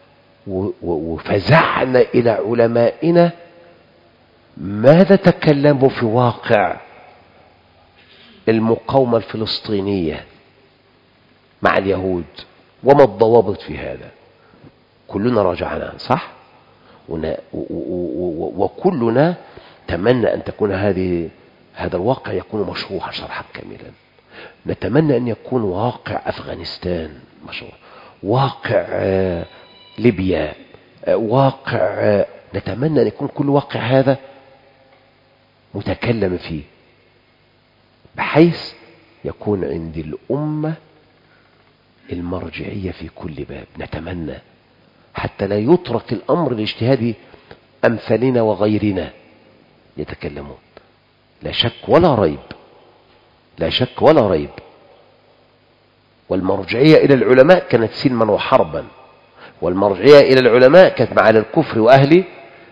وفزعنا إلى علمائنا ماذا تكلموا في واقع المقاومة الفلسطينية مع اليهود، وما الضوابط في هذا. كلنا راجعنا صح، وكلنا تمنى أن تكون هذا الواقع يكون مشروحا شرحا كاملا. نتمنى أن يكون واقع أفغانستان مشروع، واقع ليبيا، واقع، نتمنى أن يكون كل واقع هذا متكلم فيه، بحيث يكون عند الأمة المرجعية في كل باب. نتمنى حتى لا يترك الأمر لاجتهاد أمثالنا وغيرنا يتكلمون. لا شك ولا ريب، لا شك ولا ريب. والمرجعية إلى العلماء كانت سلما وحربا، والمرجعية إلى العلماء كانت مع الكفر وأهله.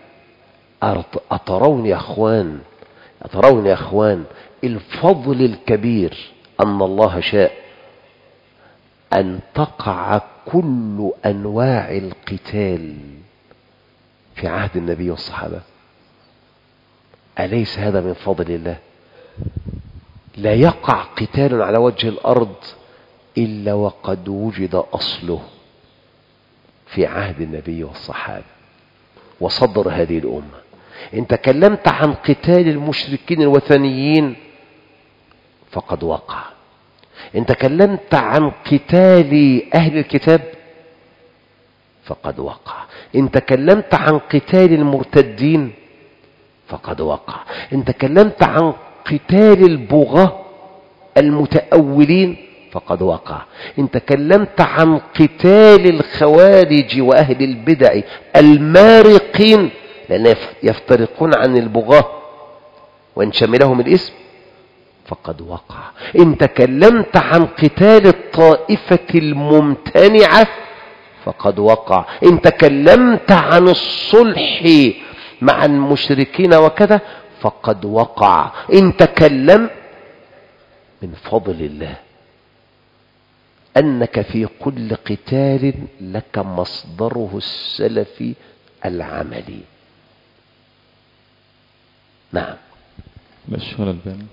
أترون يا أخوان الفضل الكبير أن الله شاء أن تقع كل أنواع القتال في عهد النبي والصحابة؟ أليس هذا من فضل الله؟ لا يقع قتال على وجه الأرض إلا وقد وجد أصله في عهد النبي والصحابة وصدر هذه الأمة. إن تكلمت عن قتال المشركين الوثنيين فقد وقع. إن تكلمت عن قتال أهل الكتاب فقد وقع. إن تكلمت عن قتال المرتدين فقد وقع. إن تكلمت عن قتال البغاة المتأولين فقد وقع. إن تكلمت عن قتال الخوارج وأهل البدع المارقين، لأن يفترقون عن البغاة وإن شملهم الاسم، فقد وقع. إن تكلمت عن قتال الطائفة الممتنعة فقد وقع. إن تكلمت عن الصلح مع المشركين وكذا فقد وقع. إن تكلم من فضل الله أنك في كل قتال لك مصدره السلفي العملي. نعم. مشهور الباني.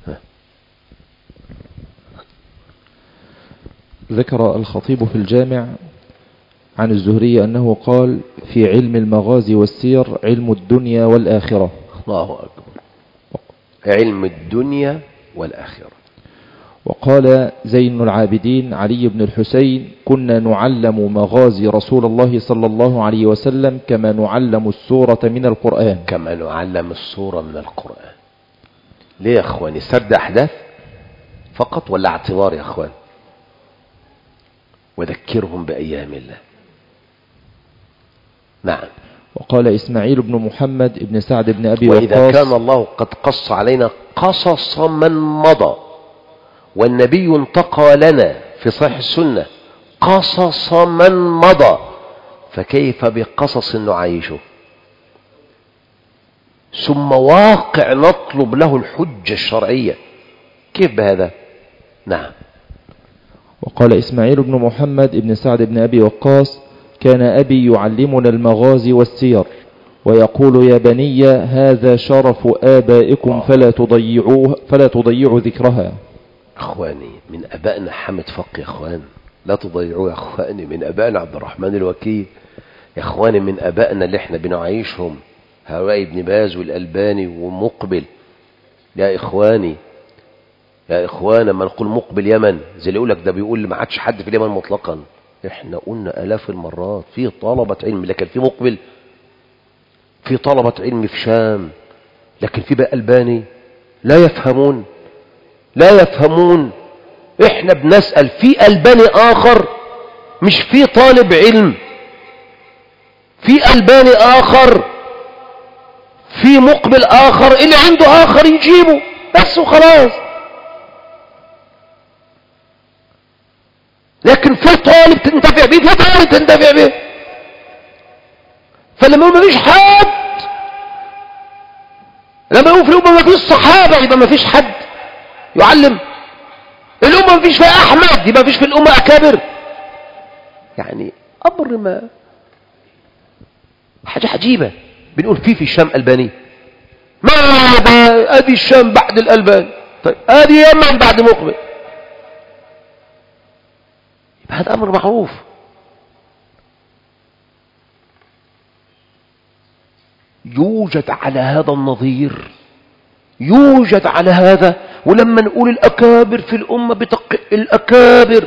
ذكر الخطيب في الجامع عن الزهري أنه قال: في علم المغازي والسير علم الدنيا والآخرة. الله أكبر. علم الدنيا والآخرة. وقال زين العابدين علي بن الحسين: كنا نعلم مغازي رسول الله صلى الله عليه وسلم كما نعلم السورة من القرآن. كما نعلم السورة من القرآن. ليه يا أخواني؟ سرد أحداث فقط ولا اعتبار يا أخوان؟ وذكرهم بأيام الله. نعم. وقال إسماعيل بن محمد بن سعد بن أبي وقاص: وإذا كان الله قد قص علينا قصص من مضى والنبي انتقى لنا في صحيح السنة قصص من مضى، فكيف بقصص نعيشه ثم واقع نطلب له الحجة الشرعية؟ كيف بهذا؟ نعم. وقال إسماعيل بن محمد بن سعد بن أبي وقاص: كان أبي يعلمنا المغازي والسير ويقول: يا بني هذا شرف آبائكم فلا تضيعوا ذكرها. أخواني من أبائنا حمد فقي يا أخوان، لا تضيعوا يا أخواني. من أبائنا عبد الرحمن الوكيل يا أخواني، من أبائنا اللي احنا بنعيشهم هؤلاء ابن باز والألباني ومقبل. يا إخواني يا إخوان، ما نقول مقبل يمن زي اللي يقولك ده بيقول ما عادش حد في اليمن مطلقا. احنا قلنا آلاف المرات في طلبة علم، لكن في مقبل، في طلبة علم في شام، لكن في بقى ألباني لا يفهمون لا يفهمون. احنا بنسأل في ألباني آخر، مش في طالب علم، في ألباني آخر، في مقبل آخر، اللي عنده آخر يجيبه بس وخلاص. لكن في طالب تنتفع به، في طالب تنتفع به. فلما يقول ما فيش حد، لما يقول في الأمة ما فيش صحابة، يبقى ما فيش حد يعلم. الأمة ما فيش فيها أحمد، يبقى ما فيش في الأمة أكابر. يعني أمر ما حاجة عجيبة. بنقول في الشام ألباني، ما أدي الشام بعد الألباني، طيب أدي يمن بعد مقبل، يبقى هذا أمر معروف. يوجد على هذا النظير، يوجد على هذا. ولما نقول الأكابر في الأمة الأكابر،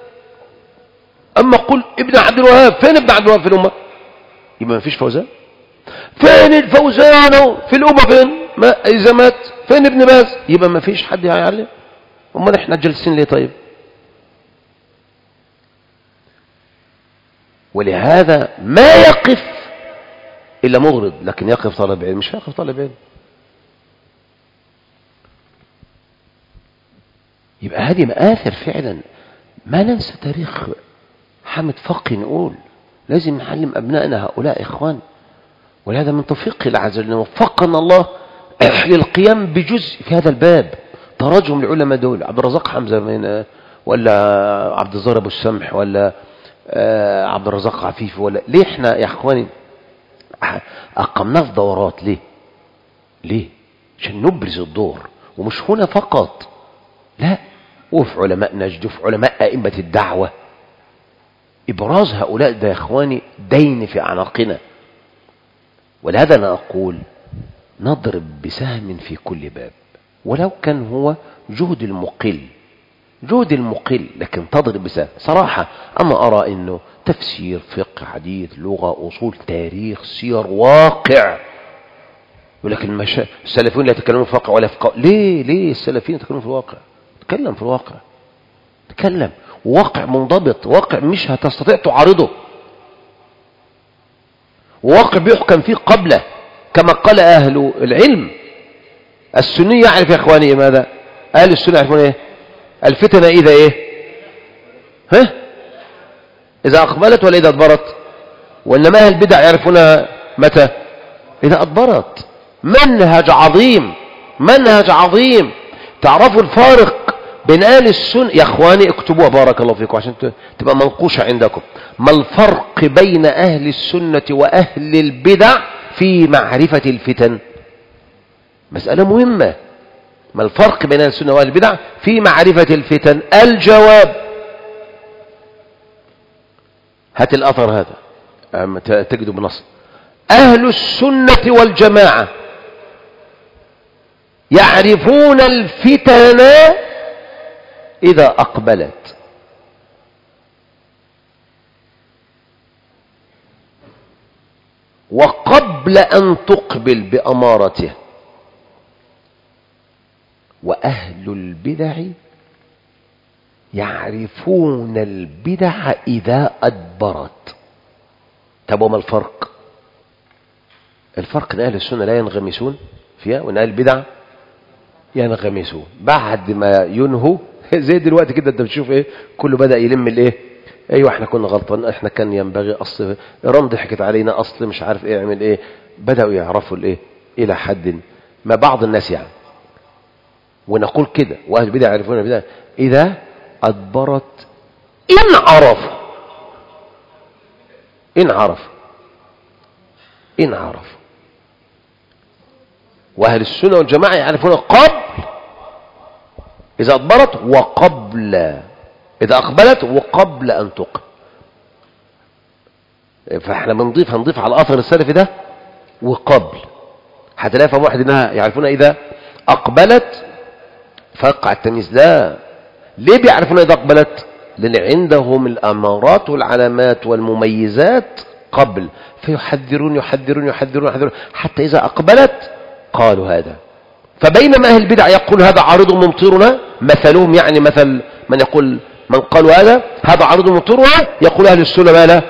أما قل ابن عبد الوهاب، فين ابن عبد الوهاب في الأمة؟ يبقى ما فيش فوزان. فين الفوزان في الأمة؟ فين؟ ما إذا مات فين ابن باز؟ يبقى ما فيش حد هيعلم. أمال احنا جالسين ليه طيب؟ ولهذا ما يقف إلا مغرض، لكن يقف طالب علم، مش يقف طالب علم. يبقى هذه مآثر فعلا. ما ننسى تاريخ حمد فقي، نقول لازم نعلم أبنائنا هؤلاء إخوان. ولهذا من توفيق الله عز وجل وفقنا الله للقيام بجزء في هذا الباب. تراجم العلماء دول، عبد الرزاق حمزة ولا عبد الزهر أبو السمح ولا عبد الرزاق عفيف، ولا ليه احنا يا اخواني اقمنا في دورات؟ ليه؟ عشان نبرز الدور، ومش هنا فقط، لا، وفي علماء نجد وفي علماء ائمة الدعوة. ابراز هؤلاء ده يا اخواني دين في اعناقنا. ولهذا انا اقول نضرب بسهم في كل باب، ولو كان هو جهد المقل، لكن تضرب بسهم صراحة. أما أرى أنه تفسير، فقه، حديث، لغة، أصول، تاريخ، سير، واقع. ولكن السلفيين لا يتكلمون في الواقع ولا في ليه السلفيين يتكلمون في الواقع؟ تكلم في الواقع، تكلم واقع منضبط، واقع مش هتستطيع تعارضه، واقع بيحكم فيه قبله، كما قال أهل العلم. السني يعرف يا إخواني ماذا؟ أهل السنة يعرفون إيه؟ الفتنة إذا إيه؟ إذا أقبلت ولا إذا أدبرت؟ وإنما أهل البدع يعرفونها متى؟ إذا أدبرت. منهج عظيم. تعرفوا الفارق بين أهل السنة يا إخواني، اكتبوها بارك الله فيكم عشان تبقى منقوشة عندكم. ما الفرق بين أهل السنة وأهل البدع في معرفة الفتن؟ مسألة مهمة. ما الفرق بين أهل السنة وأهل البدع في معرفة الفتن؟ الجواب هات الأثر هذا تجد بنص: أهل السنة والجماعة يعرفون الفتن إذا أقبلت، وقبل أن تقبل بأمارته. وأهل البدع يعرفون البدع إذا أدبرت. طب وما الفرق؟ الفرق ان اهل السنه لا ينغمسون فيها، وان اهل البدع ينغمسون بعد ما ينهوا. زي دلوقتي كده انت بتشوف ايه، كله بدا يلم الايه، ايوه احنا كنا غلطان، احنا كان ينبغي، اصل ايران ضحكت علينا، اصل مش عارف ايه يعمل ايه. بداوا يعرفوا الايه الى حد ما بعض الناس يعني. ونقول كده: واهل البدع يعرفون البدع اذا ادبرت، ان عرفوا إن عرفوا. وأهل السنة والجماعة يعرفون قبل إذا أدبرت، وقبل إذا أقبلت، وقبل أن تقبل. فإحنا هنضيف على الأثر السلفي ده وقبل، حتى لا يفهم واحد إنها يعرفون إذا أقبلت فيقع التمييز. لا، ليه بيعرفون إذا أقبلت؟ لأن عندهم الأمارات والعلامات والمميزات قبل، فيحذرون حتى إذا أقبلت قالوا هذا. فبينما أهل البدع يقول هذا عارض ممطرنا، مثلهم يعني مثل من يقول من قالوا هذا عارض ممطرنا، يقول أهل السنة ما لا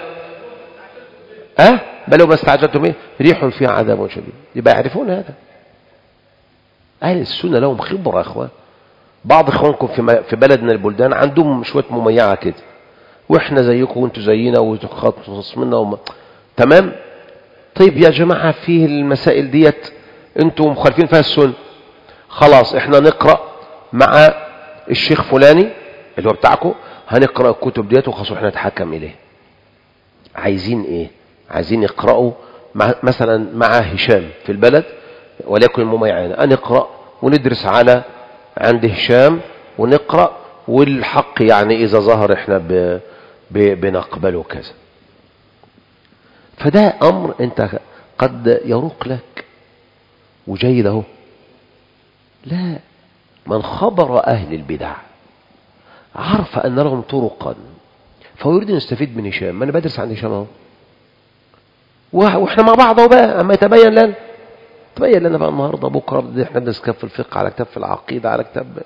بل ما استعجلتم ايه ريح فيها عذاب شديد. يبقى يعرفون هذا. أهل السنة لهم خبرة يا أخوان. بعض إخوانكم في بلدنا البلدان عندهم شوية مميعة كده، واحنا زيكم وانتوا زينا وخصمنا تمام. طيب يا جماعة، فيه المسائل ديت انتوا مخالفين فيها السنة، خلاص احنا نقرأ مع الشيخ فلاني اللي هو بتاعكم، هنقرأ الكتب ديت وخلاص احنا نتحكم اليه. عايزين ايه؟ عايزين يقرأوا مثلا مع هشام في البلد وليكن المميعين، نقرأ وندرس على عند هشام ونقرأ، والحق يعني إذا ظهر احنا بنقبله كذا. فده أمر أنت قد يروق لك وجيد اهو. لا، من خبر أهل البدع عرف أن لهم طرقا فيريد أن يستفيد من هشام. ما أنا بدرس عن هشام اهو، واحنا مع بعض اهو. بقى أما تبين لنا بقى النهارده بكره احنا بندرس كتاب في الفقه، على كتاب في العقيده، على كتاب.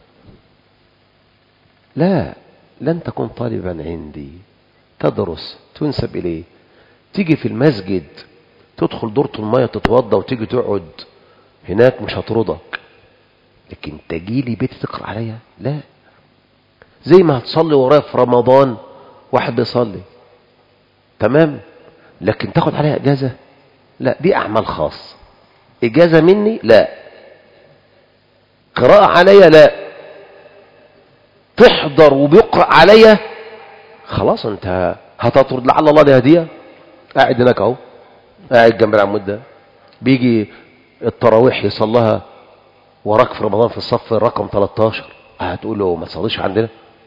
لا، لن تكون طالبا عندي تدرس تنسب إليه، تيجي في المسجد تدخل دورة المية تتوضى وتيجي تقعد هناك مش هطردك، لكن تجيلي بيتي تقرأ عليا. لا، زي ما هتصلي ورايا في رمضان واحد بيصلي تمام، لكن تاخد عليها إجازة؟ لا، دي أعمال خاص. إجازة مني؟ لا. قراءة عليا؟ لا. تحضر وبيقرأ عليا؟ خلاص انت هتطرد، لعل الله دي هدية. قاعد هناك اهو، قاعد جنب العمود ده، بيجي التراويح يصلها وراك في رمضان في الصف رقم 13، هتقول له ما تصليش عندنا؟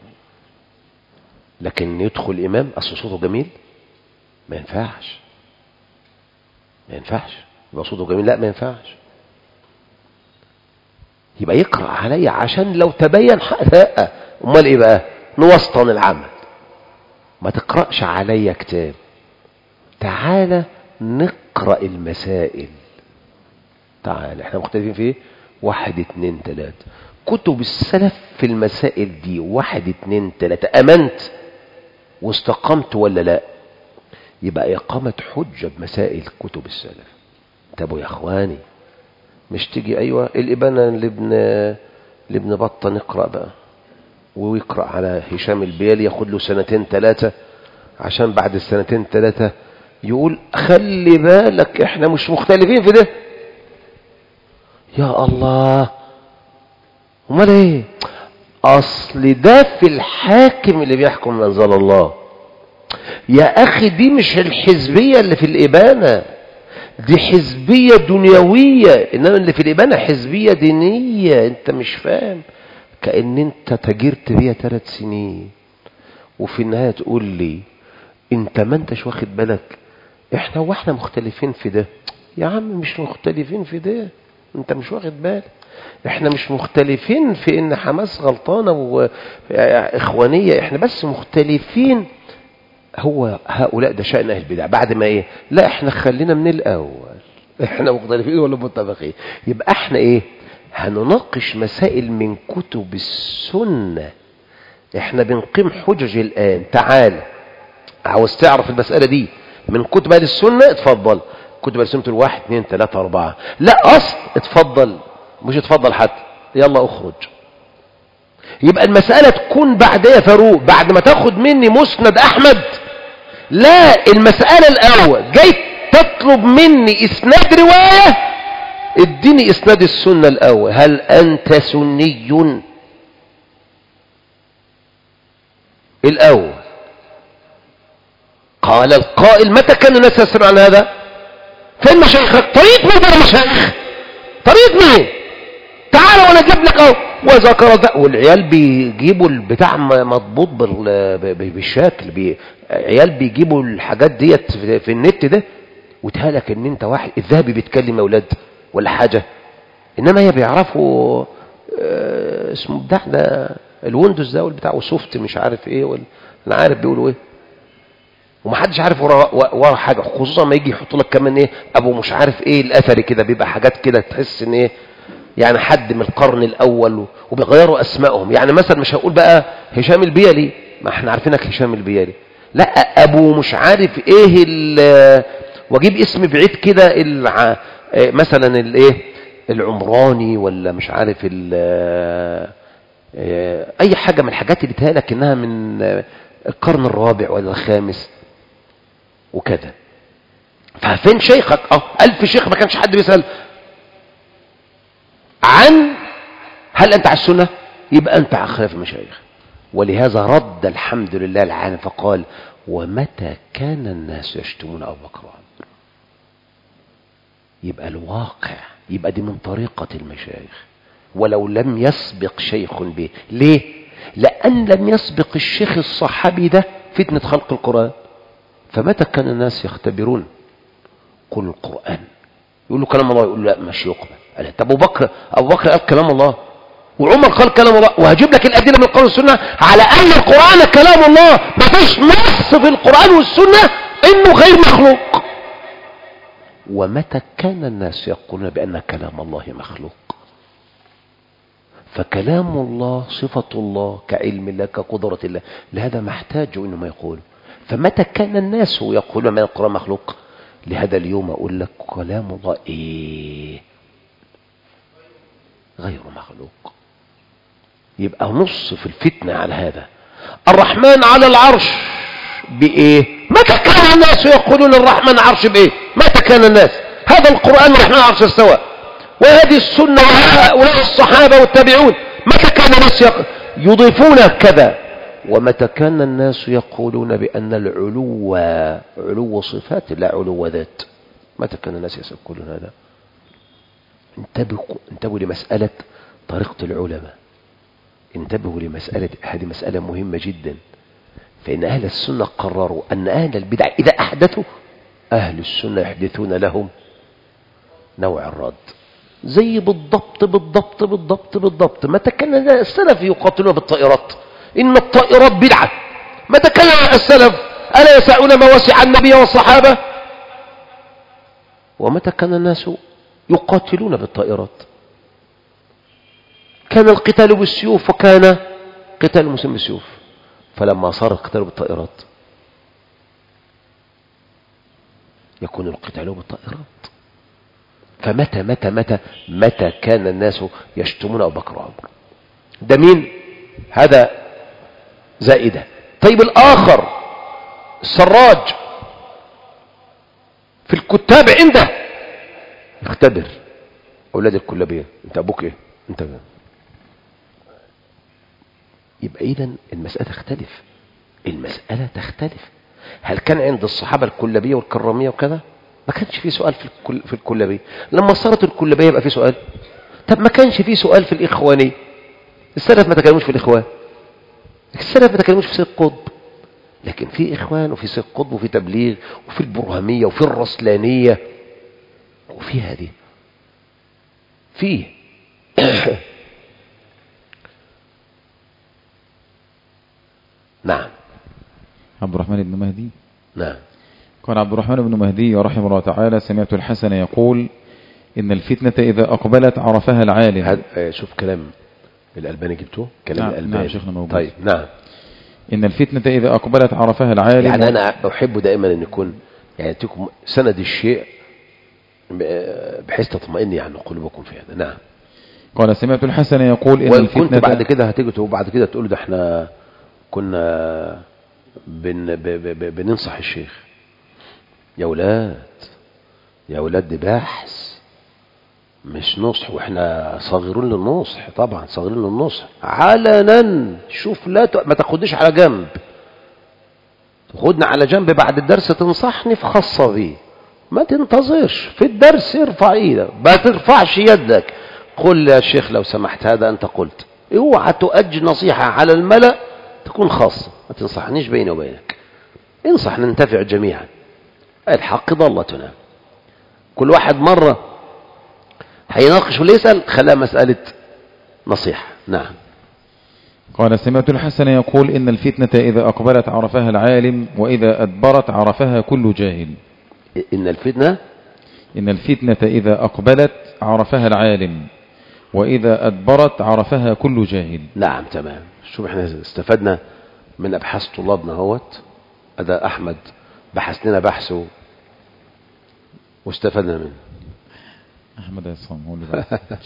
لكن يدخل امام اصل صوته جميل، ما ينفعش يبقى صوته جميل، لا ما ينفعش. يبقى يقرأ عليا عشان لو تبين لا، امال ايه بقى؟ نوسطن العمل. ما تقرأش عليا كتاب، تعالى نقرأ المسائل. تعالى احنا مختلفين في ايه؟ 1 2 3. كتب السلف في المسائل دي 1 2 3. امنت واستقمت ولا لا؟ يبقى اقامة حجة بمسائل كتب السلف. طب يا اخواني، مش تيجي ايوه الابانة لابن بطة نقرأ بقى، ويقرأ على هشام البيالي ياخد له 2 3 عشان بعد 2 3 يقول خلي بالك احنا مش مختلفين في ده. يا الله، امال ايه؟ اصل ده في الحاكم اللي بيحكم ما انزل الله. يا اخي دي مش الحزبية اللي في الابانة، دي حزبية دنيوية، إنما اللي في الإبانة حزبية دينية. أنت مش فاهم، كأن أنت تاجرت بيها 3 سنين وفي النهاية تقول لي أنت ما أنتش واخد بالك إحنا مختلفين في ده. يا عم مش مختلفين في ده، أنت مش واخد بالك. إحنا مش مختلفين في إن حماس غلطانة وإخوانية، إحنا بس مختلفين. هو هؤلاء ده شأن أهل البدع بعد ما إيه؟ لا إحنا خلينا من الأول، إحنا مختلفين ولا متفقين. يبقى إحنا إيه؟ هنناقش مسائل من كتب السنة. إحنا بنقيم حجج الآن. تعال عاوز تعرف المسألة دي من كتب أهل السنة، اتفضل. كتب أهل السنة 1 2 3 4. لا أصل اتفضل، مش اتفضل حتى، يلا اخرج. يبقى المسألة تكون بعد يا فاروق، بعد ما تاخد مني مسند أحمد. لا، المسألة الأول جاي تطلب مني إسناد رواية، اديني إسناد السنة الأول. هل أنت سني الأول؟ قال القائل متى كان الناس يسمعون هذا؟ فين مشايخك؟ طريق مين ده مشايخ؟ طريق مين؟ تعال وانا اجيب لك اهو. وذكر ده، والعيال بيجيبوا البتاع مضبوط بالشكل، عيال بيجيبوا الحاجات ديت في النت ده، وتهالك ان انت واحد الذهبي بيتكلم يا اولاد ولا حاجه، انما هي بيعرفوا اسمه بتاع ده الويندوز ده والبتاع وسوفت مش عارف ايه انا عارف بيقولوا ايه، ومحدش عارف ورا حاجه. خصوصا ما يجي يحط لك كمان ايه ابو مش عارف ايه الاثري كده، بيبقى حاجات كده تحس ان ايه يعني حد من القرن الاول، وبيغيروا اسمائهم. يعني مثلا مش هقول بقى هشام البيلي، ما احنا عارفينك هشام البيلي، لا ابو مش عارف ايه واجيب اسم بعيد كده مثلا الايه العمراني ولا مش عارف اي حاجه من الحاجات اللي تهالك انها من القرن الرابع ولا الخامس وكذا. ففين شيخك؟ 1000 شيخ ما كانش حد بيسأل عن هل أنت على السنة، يبقى أنت على خلاف المشايخ. ولهذا رد الحمد لله العالم فقال ومتى كان الناس يشتمون أبو بكر وعمر. يبقى الواقع، يبقى دي من طريقة المشايخ ولو لم يسبق شيخ به. ليه؟ لأن لم يسبق الشيخ الصحابي ده فتنة خلق القرآن. فمتى كان الناس يختبرون قل القرآن، يقول له كلام الله، يقول له لا مش يقبل. قال طب أبو بكر قال كلام الله، وعمر قال كلام الله، وهجيب لك الأدلة من القرآن والسنة على أن القرآن كلام الله. ما فيش نص في القرآن والسنة إنه غير مخلوق. ومتى كان الناس يقولون بأن كلام الله مخلوق. فكلام الله صفة الله كعلم الله كقدرة الله، لهذا محتاج إنه ما يقول. فمتى كان الناس يقولون ما القرآن مخلوق، لهذا اليوم أقول لك كلام الله إيه؟ غير مخلوق. يبقى نص في الفتنة على هذا. الرحمن على العرش بإيه؟ متى كان الناس يقولون الرحمن عرش بإيه؟ متى كان الناس؟ هذا القرآن الرحمن عرش استوى، وهذه السنة وهؤلاء الصحابة والتابعون. متى كان الناس يضيفون كذا؟ ومتى كان الناس يقولون بأن العلو علو صفات لا علو ذات. متى كان الناس يقولون هذا؟ انتبهوا لمسألة طريقة العلماء، انتبهوا لمسألة، هذه مسألة مهمة جدا. فإن أهل السنة قرروا أن أهل البدع إذا أحدثوا أهل السنة يحدثون لهم نوع الرد. زي بالضبط. متى كان السلف يقاتلون بالطائرات؟ إن الطائرات بدعة. متى كان السلف ألا يسعون ما وسع النبي والصحابة؟ ومتى كان الناس يقاتلون بالطائرات؟ كان القتال بالسيوف وكان قتال المسلمين بالسيوف. فلما صار القتال بالطائرات يكون القتال بالطائرات. فمتى كان الناس يشتمون أبو بكر وعمر؟ ده مين؟ هذا زائدة. طيب الآخر السراج في الكتاب عنده يختبر أولاد الكلابية، أنت أبوك إيه؟ أنت بيه. يبقى إذن المسألة تختلف. هل كان عند الصحابة الكلابية والكرامية وكذا؟ ما كانش في سؤال في الكلابية. لما صارت الكلابية يبقى في سؤال. طب ما كانش في سؤال في الإخواني. السلف ما تكلموش في الإخوان، السلف ما تكلموش في سيد قطب، لكن في إخوان وفي سيد قطب وفي تبليغ وفي البرهمية وفي الرسلانية وفي هذه فيه. نعم. عبد الرحمن بن مهدي. نعم. قال عبد الرحمن بن مهدي رحمه الله تعالى: سمعت الحسن يقول: إن الفتنة إذا أقبلت عرفها العالم. شوف كلام الألباني جبته، كلام نعم. الألباني. نعم شيخنا موجود. طيب نعم. إن الفتنة إذا أقبلت عرفها العالم. يعني أنا أحب دائما أن يكون يعني تكون سند الشيء بحيث تطمئن يعني قلوبكم في هذا. نعم. قال: سمعت الحسن يقول: إن وإن الفتنة. كنت بعد كده هتيجي وبعد كده تقول ده احنا كنا بننصح الشيخ. يا ولاد يا ولاد، دي بحث مش نصح، واحنا صاغرون للنصح. طبعا صاغرين للنصح علنا. شوف لا ما تاخدنيش على جنب، تاخدنا على جنب بعد الدرس تنصحني في خاصة بيه. ما تنتظرش في الدرس، ارفع ايدك، ما ترفعش يدك. قل يا شيخ لو سمحت هذا انت قلت. اوعى تؤجل نصيحة على الملأ تكون خاصة. ما تنصحنيش بيني وبينك، انصح ننتفع جميعا. الحق ضلتنا. كل واحد مرة هيناقش ولا يسأل خلاها مسألة نصيحة. نعم. قال: سمعت الحسن يقول: إن الفتنة إذا أقبلت عرفها العالم، وإذا أدبرت عرفها كل جاهل. إن الفتنة إذا أقبلت عرفها العالم، وإذا أدبرت عرفها كل جاهل. نعم تمام. شوف احنا استفدنا من أبحاث طلابنا هوت. هذا أحمد بحث لنا بحثه واستفدنا منه. أحمد عصام هو اللي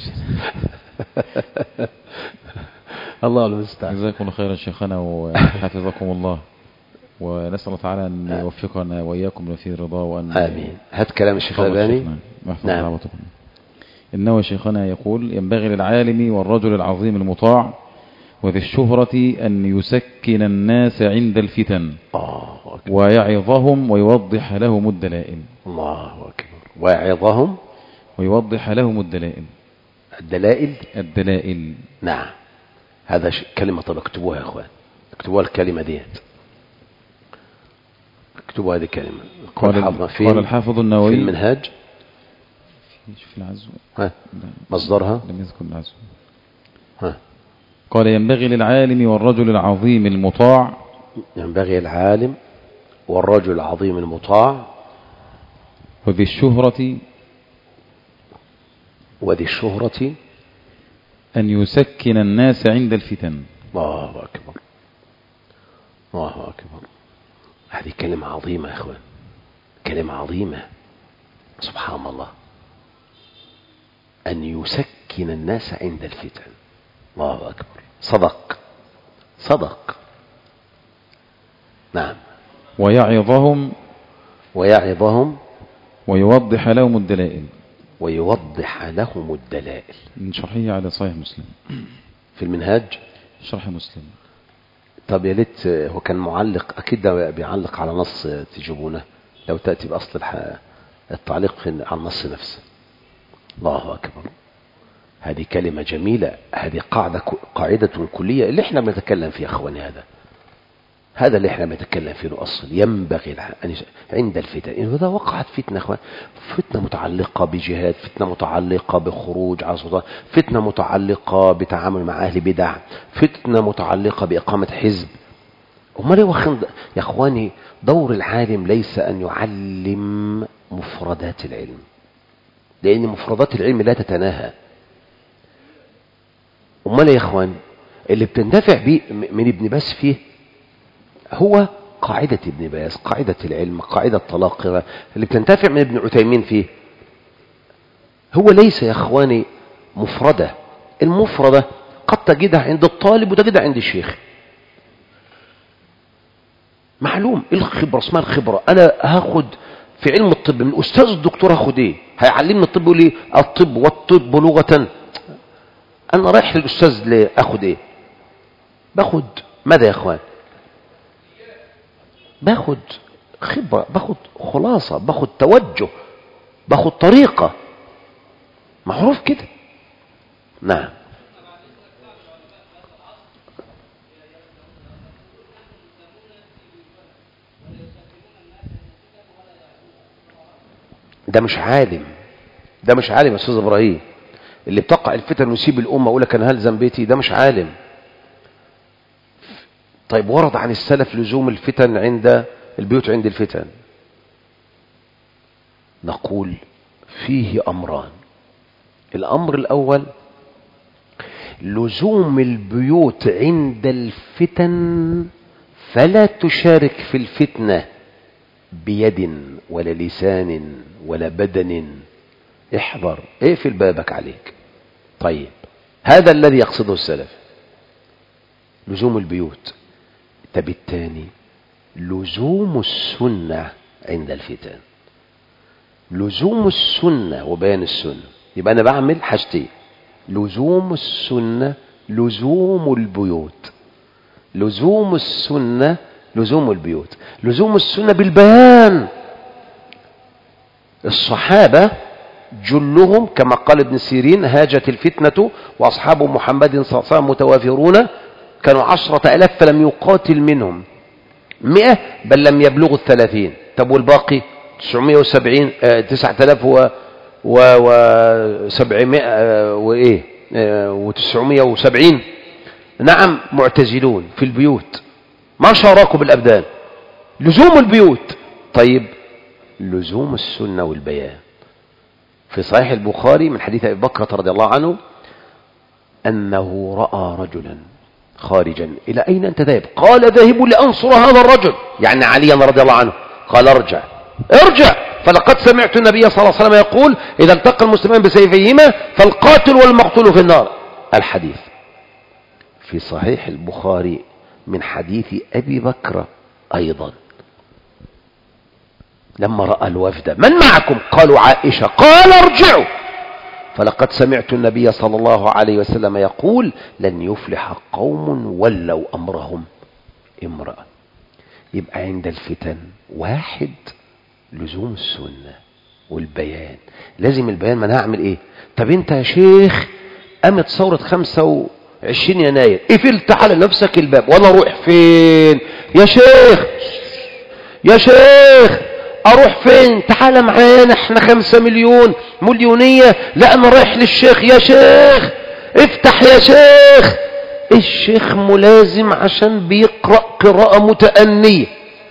الله المستعان. جزاكم الله خيرا شيخنا وحفظكم الله، ونسأل الله تعالى أن يوفقنا وإياكم لفي رضاه وأن آمين. هات كلام الشيخ الألباني. نعم. إنه شيخنا يقول: ينبغي للعالم والرجل العظيم المطاع وذي الشهرة أن يسكن الناس عند الفتن ويعظهم ويوضح لهم الدلائل. الله أكبر. ويعظهم ويوضح لهم الدلائل. الدلائل. نعم. هذا كلمة. طب اكتبوها يا أخوان، اكتبوها الكلمة ديت، اكتبوا هذه الكلمة. قال الحافظ النووي في المنهاج في العزو. مصدرها لم يذكر العزو. قال: ينبغي للعالم والرجل العظيم المطاع. ينبغي العالم والرجل العظيم المطاع وذي الشهرة أن يسكن الناس عند الفتن. الله أكبر. الله أكبر. هذه كلمة عظيمة يا أخوان، كلمة عظيمة. سبحان الله. أن يسكن الناس عند الفتن. الله أكبر. صدق. نعم. ويعظهم ويوضح لهم الدلائل. من شرحه على صحيح مسلم. في المنهاج شرح مسلم. طب يا ليت هو كان معلق، أكيد بيعلق على نص تجيبونه لو تأتي بأصل التعليق على النص نفسه. الله أكبر. هذه كلمة جميلة. هذه قاعدة كلية اللي احنا بنتكلم فيها أخواني. هذا اللي احنا بنتكلم فيه أصل. ينبغي عند الفتن. إذا وقعت فتنة أخوان، فتنة متعلقة بجهاد، فتنة متعلقة بخروج على سلطان، فتنة متعلقة بتعامل مع أهل بدع، فتنة متعلقة بإقامة حزب. يا أخواني دور العالم ليس أن يعلم مفردات العلم، لأن مفردات العلم لا تتناهى. يا أخوان اللي بتندفع به من ابن باز فيه هو قاعدة ابن باز، قاعدة العلم، قاعدة الطلاقة. اللي بتنتفع من ابن عثيمين فيه هو ليس يا أخواني مفردة. المفردة قد تجدها عند الطالب وتجدها عند الشيخ. معلوم الخبرة اسمها الخبرة. أنا هاخد في علم الطب من أستاذ الدكتور هاخد إيه؟ هيعلمني الطب يقول لي الطب والطب لغة. أنا رايح للأستاذ لأخد إيه؟ باخد ماذا يا أخوان؟ باخد خبرة، باخد خلاصة، باخد توجه، باخد طريقة معروف كده. نعم. ده مش عالم، ده مش عالم يا استاذ ابراهيم. اللي بتقع الفتن ويسيب الامه اقول لك انا هلزم بيتي، ده مش عالم. طيب ورد عن السلف لزوم الفتن عند البيوت عند الفتن، نقول فيه امران. الامر الاول لزوم البيوت عند الفتن، فلا تشارك في الفتنه بيد ولا لسان ولا بدن، احذر، اقفل بابك عليك. طيب هذا الذي يقصده السلف، لزوم البيوت. طب الثاني لزوم السنة عند الفتن، لزوم السنة وبيان السنة. يبقى أنا بعمل حاجتين، لزوم السنة، لزوم البيوت. لزوم السنة لزوم البيوت. لزوم السنة بالبيان. الصحابة جلهم كما قال ابن سيرين هاجت الفتنة وأصحاب محمد صلى الله عليه وسلم متوافرون، كانوا 10,000 فلم يقاتل منهم 100 بل لم يبلغوا 30. طب والباقي 970 9,700 وإيه و970 نعم معتزلون في البيوت ما شاركوا بالأبدان. لزوم البيوت. طيب لزوم السنة والبيان. في صحيح البخاري من حديث أبي بكر رضي الله عنه أنه رأى رجلا خارجا. إلى أين أنت ذاهب؟ قال ذاهب لأنصر هذا الرجل، يعني عليا رضي الله عنه. قال ارجع ارجع، فلقد سمعت النبي صلى الله عليه وسلم يقول إذا التقى المسلمان بسيفيهما فالقاتل والمقتول في النار. الحديث في صحيح البخاري من حديث أبي بكر أيضا. لما رأى الوفد من معكم؟ قالوا عائشة. قال ارجعوا، فلقد سمعت النبي صلى الله عليه وسلم يقول لن يفلح قوم ولوا أمرهم امرأة. يبقى عند الفتن واحد لزوم السنة والبيان. لازم البيان. ما انا هعمل ايه؟ طب انت يا شيخ قامت ثورة 25 يناير قفلت على نفسك الباب، وانا اروح فين يا شيخ؟ يا شيخ اروح فين؟ تعال معانا احنا 5 مليون مليونية. لا انا رايح للشيخ. يا شيخ افتح يا شيخ. الشيخ ملازم عشان بيقرأ قراءة متأنية.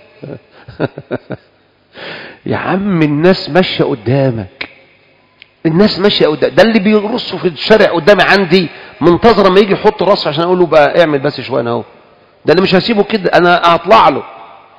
يا عم الناس ماشية قدامك، الناس ماشية قدامك. ده اللي بيرصوا في الشارع قدامي عندي منتظر ما يجي يحط راسه عشان اقول له بقى اعمل بس شوية اهو. ده انا مش هسيبه كده، انا هطلع له.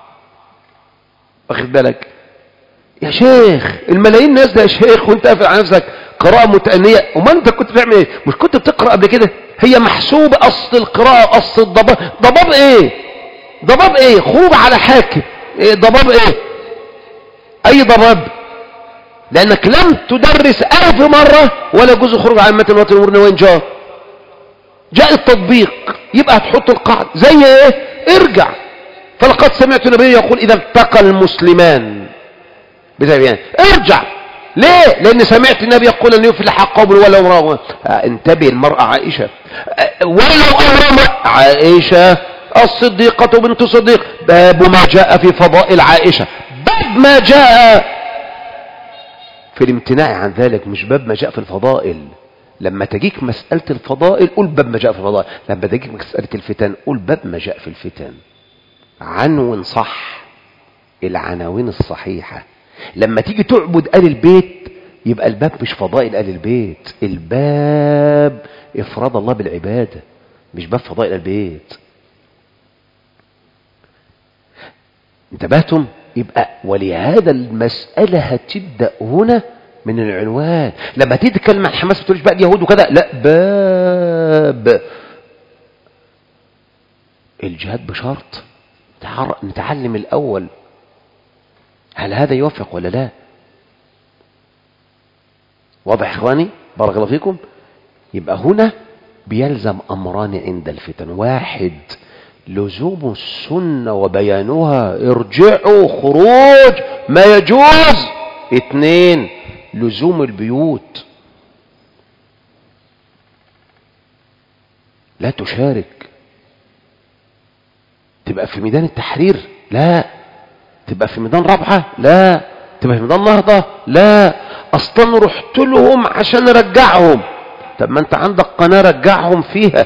واخد بالك يا شيخ؟ الملايين ناس ده يا شيخ وانت قافل على نفسك قراءة متأنية. وما انت كنت بتعمل ايه؟ مش كنت بتقرأ قبل كده؟ هي محسوبة اصل القراءة، اصل الضباب. ضباب ايه؟ ضباب ايه؟ خروج على حاكم. ايه ضباب ايه؟ اي ضباب؟ لانك لم تدرس 1000 مرة ولا جزء خروج على المتن الوطني الامور وين جاء التطبيق. يبقى هتحط القاعدة زي ايه؟ ارجع. فلقد سمعت النبي يقول اذا التقى المسلمان بسيفيهما ارجع. ليه؟ لان سمعت النبي يقول ان يفلح قوم ولو امرأة. انتبه المرأة عائشة ولو امرأة عائشة الصديقة بنت صديق. باب ما جاء في فضائل عائشة، باب ما جاء في الامتناع عن ذلك، مش باب ما جاء في الفضائل. لما تجيك مسألة الفضائل قول باب ما جاء في الفضائل، لما تجيك مسألة الفتن قول باب ما جاء في الفتن. عنون صح، العناوين الصحيحة. لما تيجي تعبد آل البيت يبقى الباب مش فضائل آل البيت، الباب إفراد الله بالعبادة، مش باب فضائل البيت. انتبهتم؟ يبقى ولهذا المسألة هتبدأ هنا من العنوان. لما تيجي تتكلم عن حماس ما تقولش بقى اليهود وكذا، لا، باب الجهاد بشرط نتعلم الأول هل هذا يوافق ولا لا. واضح اخواني؟ بارك الله فيكم. يبقى هنا بيلزم امران عند الفتن. واحد لزوم السنة وبيانها، ارجعوا خروج ما يجوز. 2 لزوم البيوت، لا تشارك. تبقى في ميدان التحرير؟ لا. تبقى في ميدان رابعة؟ لا. تبقى في ميدان نهضة؟ لا. اصلا رحت لهم عشان ارجعهم. طب ما انت عندك قناة رجعهم فيها.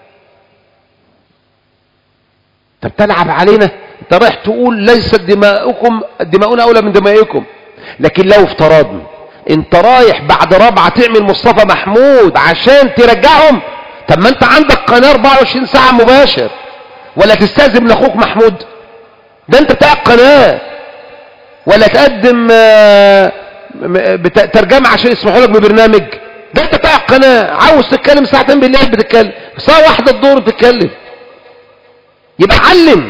طب تلعب علينا؟ انت رايح تقول ليست دماؤنا اولى من دمائكم. لكن لو افترضنا انت رايح بعد رابعة تعمل مصطفى محمود عشان ترجعهم، طب ما انت عندك قناة 24 ساعة مباشر، ولا تستأذن من اخوك محمود؟ ده انت بتاع قناة، ولا تقدم ترجمة عشان يسمحوا لك ببرنامج؟ ده انت بتاع قناة، عاوز تتكلم ساعتين بالليل بتتكلم، ساعة واحدة الظهر بتتكلم. يبقى علم.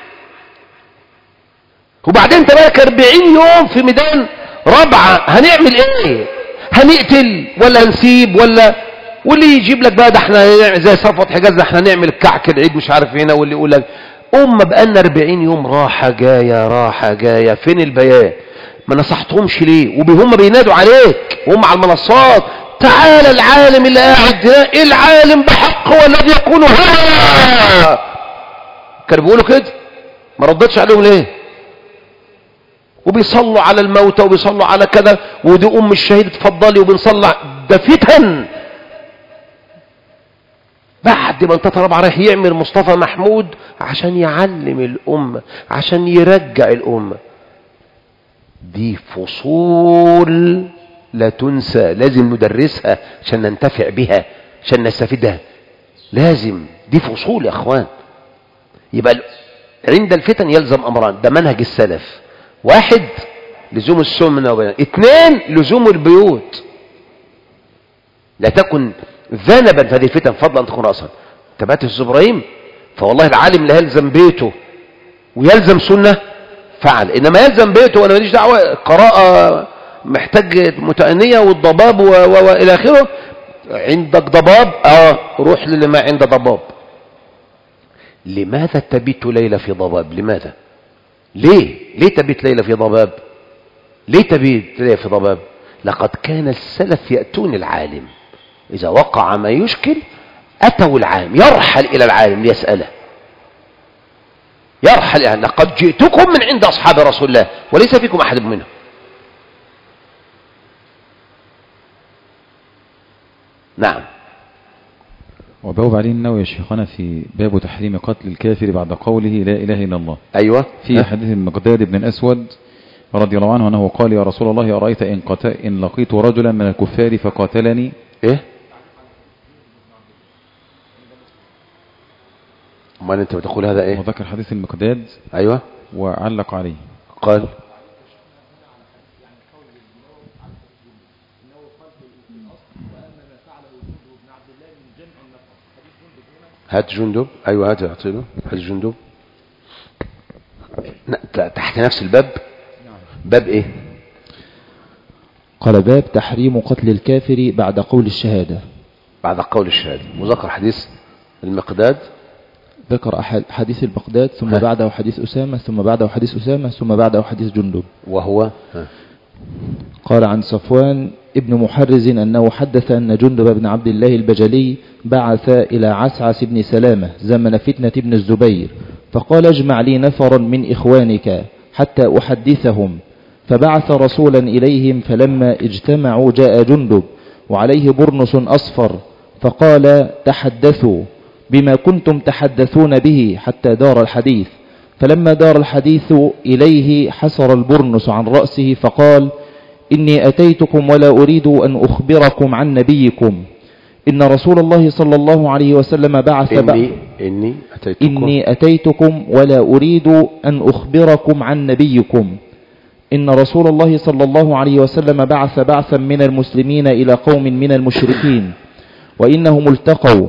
وبعدين انت بقى 40 يوم في ميدان رابعة، هنعمل ايه؟ هنقتل ولا هنسيب ولا؟ واللي يجيب لك بقى ده احنا زي صفوة حجاز، ده احنا نعمل كعك العيد مش عارف هنا، واللي يقول لك بقالنا 40 يوم راحة جاية راحة جاية. فين البيان؟ ما نصحتهمش ليه؟ وهم بينادوا عليك وهم على المنصات، تعالى العالم اللي قاعد هنا، العالم بحق والذي يكون هنا. كانوا بيقولوا كده، ما ردتش عليهم ليه؟ وبيصلوا على الموتى وبيصلوا على كذا، ودي الشهيد اتفضلي، وبنصلي. ده فتن. بعد ما انت رابعة رايح يعمل مصطفى محمود عشان يعلم الأمة، عشان يرجع الأمة. دي فصول لا تنسى، لازم ندرسها عشان ننتفع بها، عشان نستفيدها. لازم، دي فصول يا اخوان. يبقى عند الفتن يلزم امران، ده منهج السلف. 1 لزوم السنة وبيان. 2 لزوم البيوت. لا تكن ذنبا في هذه الفتن فضلا ان تكون راسا. تبعت الزبراهيم، فوالله العالم لا يلزم بيته ويلزم سنة فعل، انما يلزم بيته وانا ماليش دعوه. قراءه محتاج متأنية والضباب والى اخره. عندك ضباب، روح للي ما عند ضباب. لماذا تبيت ليلة في ضباب؟ لماذا؟ ليه تبيت ليلة في ضباب؟ ليه تبيت ليلة في ضباب؟ لقد كان السلف يأتون العالم إذا وقع ما يشكل، أتوا العالم، يرحل إلى العالم ليسأله، يرحل إلى. لقد جئتكم من عند أصحاب رسول الله وليس فيكم أحد منهم. نعم. وبوب عليه النووي يا شيخنا في باب تحريم قتل الكافر بعد قوله لا إله إلا الله. أيوة. في حديث المقداد بن الأسود رضي الله عنه أنه قال: يا رسول الله أرأيت إن لقيت رجلا من الكفار فقاتلني. إيه؟ أمال أنت بتقول هذا إيه؟ وذكر حديث المقداد. أيوة. وعلق عليه قال: هات جندب. أيوة هات اعطيله. هات جندب تحت نفس الباب. باب إيه؟ قال: باب تحريم قتل الكافر بعد قول الشهادة. بعد قول الشهادة. وذكر حديث المقداد. ذكر حديث المقداد، ثم بعده حديث أسامة، ثم بعده حديث أسامة، ثم بعده حديث جندب. وهو قال عن صفوان ابن محرز أنه حدث أن جندب بن عبد الله البجلي بعث إلى عسعس بن سلامة زمن فتنة ابن الزبير، فقال: اجمع لي نفرا من إخوانك حتى أحدثهم. فبعث رسولا إليهم، فلما اجتمعوا جاء جندب وعليه برنس أصفر، فقال: تحدثوا بما كنتم تحدثون به حتى دار الحديث. فلما دار الحديث إليه حسر البرنس عن رأسه فقال: إني أتيتكم ولا أريد أن أخبركم عن نبيكم. إن رسول الله صلى الله عليه وسلم بعث إني أتيتكم ولا أريد أن أخبركم عن نبيكم. إن رسول الله صلى الله عليه وسلم بعث بعثا من المسلمين إلى قوم من المشركين، وإنهم التقوا،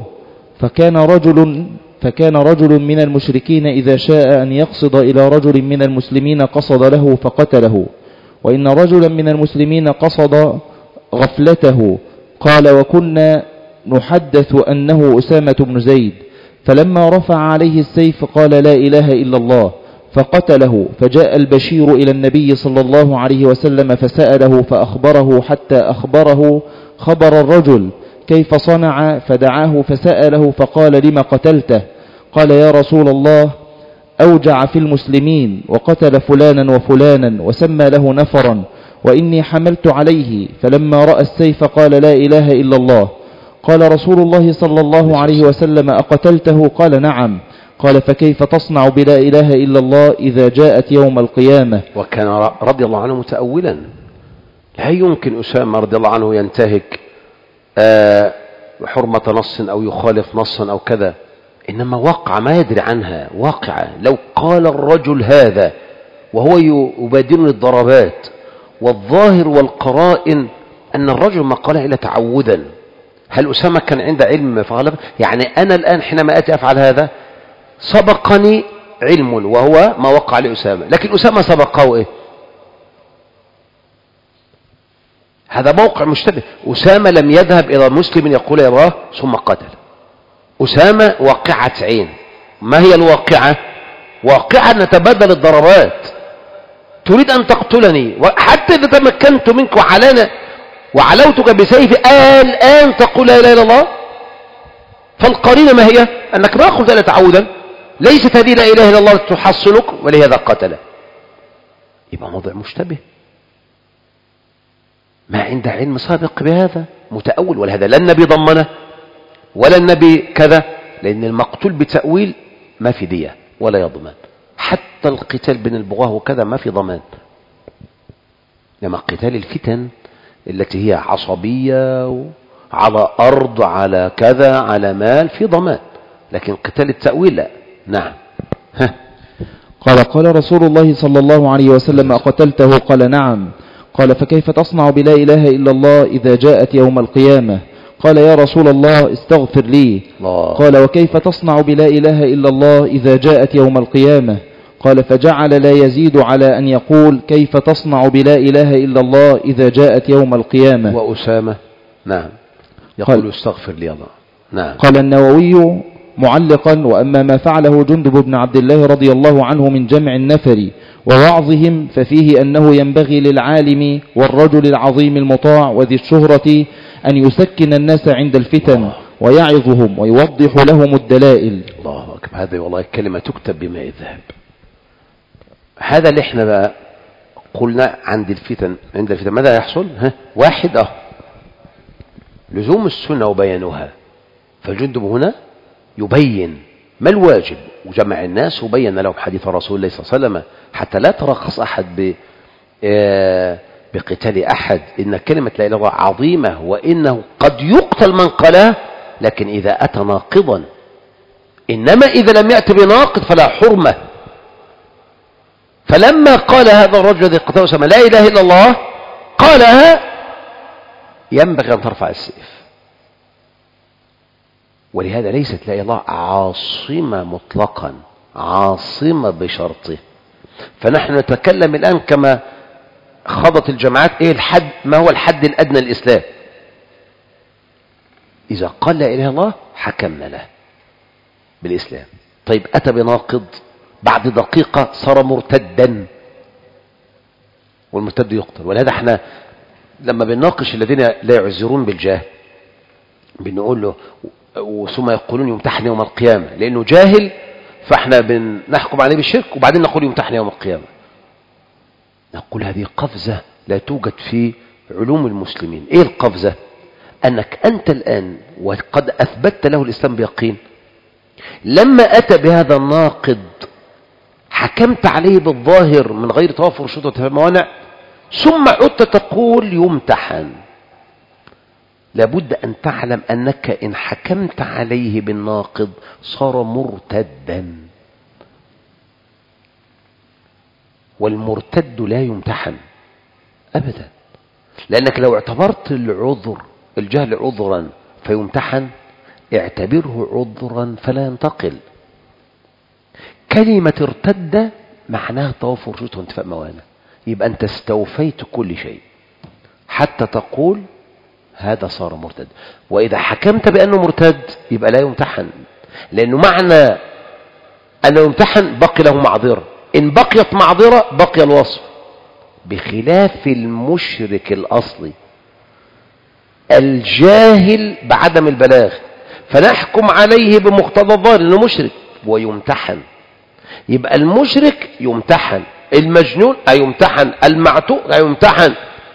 فكان رجل من المشركين إذا شاء أن يقصد إلى رجل من المسلمين قصد له فقتله، وإن رجلا من المسلمين قصد غفلته. قال: وكنا نحدث أنه أسامة بن زيد، فلما رفع عليه السيف قال: لا إله إلا الله، فقتله. فجاء البشير إلى النبي صلى الله عليه وسلم فسأله فأخبره حتى أخبره خبر الرجل كيف صنع، فدعاه فسأله فقال لما قتلته؟ قال يا رسول الله أوجع في المسلمين وقتل فلانا وفلانا وسمى له نفرا، وإني حملت عليه فلما رأى السيف قال لا إله إلا الله. قال رسول الله صلى الله عليه وسلم أقتلته؟ قال نعم. قال فكيف تصنع بلا إله إلا الله إذا جاءت يوم القيامة؟ وكان رضي الله عنه متأولا. لا يمكن أسامة رضي الله عنه ينتهك حرمة نص أو يخالف نصا أو كذا، إنما واقع ما يدري عنها واقعة. لو قال الرجل هذا وهو يبادرني الضربات والظاهر والقرائن أن الرجل ما قاله إلا تعودا، هل أسامة كان عنده علم فغلب؟ يعني أنا الآن حينما أتي أفعل هذا سبقني علم وهو ما وقع لأسامة، لكن أسامة سبقه إيه؟ هذا موقع مشتبه. أسامة لم يذهب إلى مسلم يقول يا الله ثم قتل. أسامة واقعة عين. ما هي الواقعة؟ واقعة نتبادل الضربات. تريد أن تقتلني حتى إذا تمكنت منك وعلوتك بسيفي الآن تقول لا إله إلا الله. فالقرينة ما هي؟ أنك ما قلت إلا تعودا، ليست هذه لا إله إلا الله تحصلك ولهذا قتل. يبقى موضوع مشتبه، ما عنده علم سابق بهذا، متأول. ولهذا لا النبي ضمنه ولا النبي كذا، لأن المقتول بتأويل ما في دية ولا يضمن. حتى القتال بين البغاة وكذا ما في ضمان. لما قتال الفتن التي هي عصبية على أرض على كذا على مال في ضمان، لكن قتال التأويل لا. نعم. قال رسول الله صلى الله عليه وسلم أقتلته؟ قال نعم. قال فكيف تصنع بلا إله إلا الله إذا جاءت يوم القيامة؟ قال يا رسول الله استغفر لي. قال وكيف تصنع بلا إله إلا الله إذا جاءت يوم القيامة؟ قال فجعل لا يزيد على أن يقول كيف تصنع بلا إله إلا الله إذا جاءت يوم القيامة. وأسامة نعم يقول استغفر لي الله. نعم. قال النووي معلقا وأما ما فعله جندب بن عبد الله رضي الله عنه من جمع النفر ووعظهم ففيه أنه ينبغي للعالم والرجل العظيم المطاع وذي الشهرة أن يسكن الناس عند الفتن ويعظهم ويوضح لهم الدلائل. الله أكبر. هذه والله كلمة تكتب بماء الذهب. هذا اللي احنا بقى قلنا عند الفتن ماذا يحصل؟ واحد لزوم السنة وبيانها. فالجندب هنا يبين ما الواجب وجمع الناس وبين لهم حديث رسول الله صلى الله عليه وسلم حتى لا ترخص أحد بقتال أحد. إن كلمة لا إله إلا الله عظيمة وإنه قد يقتل من قالها، لكن إذا أتى ناقضا. إنما إذا لم يأتي بناقض فلا حرمة. فلما قال هذا الرجل الذي قتله أسامة لا إله إلا الله قالها ينبغي أن ترفع السيف. ولهذا ليست لا إله إلا الله عاصمة مطلقا، عاصمة بشرطه. فنحن نتكلم الآن كما خضت الجماعات ايه الحد، ما هو الحد الأدنى للإسلام. إذا قال لا إله إلا الله حكمنا له بالإسلام. طيب أتى بناقض بعد دقيقة صار مرتدا، والمرتد يقتل. ولهذا احنا لما بنناقش الذين لا يعذرون بالجهل بنقول له وثم يقولون يمتحن يوم القيامة، لأنه جاهل فاحنا بنحكم عليه بالشرك وبعدين نقول يمتحن يوم القيامة. نقول هذه قفزة لا توجد في علوم المسلمين. ايه القفزة؟ أنك أنت الآن وقد أثبتت له الإسلام بيقين، لما أتى بهذا الناقض حكمت عليه بالظاهر من غير توافر شروط وموانع، ثم عدت تقول يمتحن. لابد أن تعلم أنك إن حكمت عليه بالناقض صار مرتدا، والمرتد لا يمتحن أبدا. لأنك لو اعتبرت الجهل عذرا فيمتحن، اعتبره عذرا فلا ينتقل. كلمة ارتد معناها توافر شروط وانتفاء موانع. يبقى أنت استوفيت كل شيء حتى تقول هذا صار مرتد. وإذا حكمت بأنه مرتد يبقى لا يمتحن، لأنه معنى أنه يمتحن بقي له معذرة. إن بقيت معذرة بقي الوصف، بخلاف المشرك الأصلي الجاهل بعدم البلاغ، فنحكم عليه بمقتضى الظاهر انه مشرك ويمتحن. يبقى المشرك يمتحن، المجنون يمتحن، المعتوه يمتحن.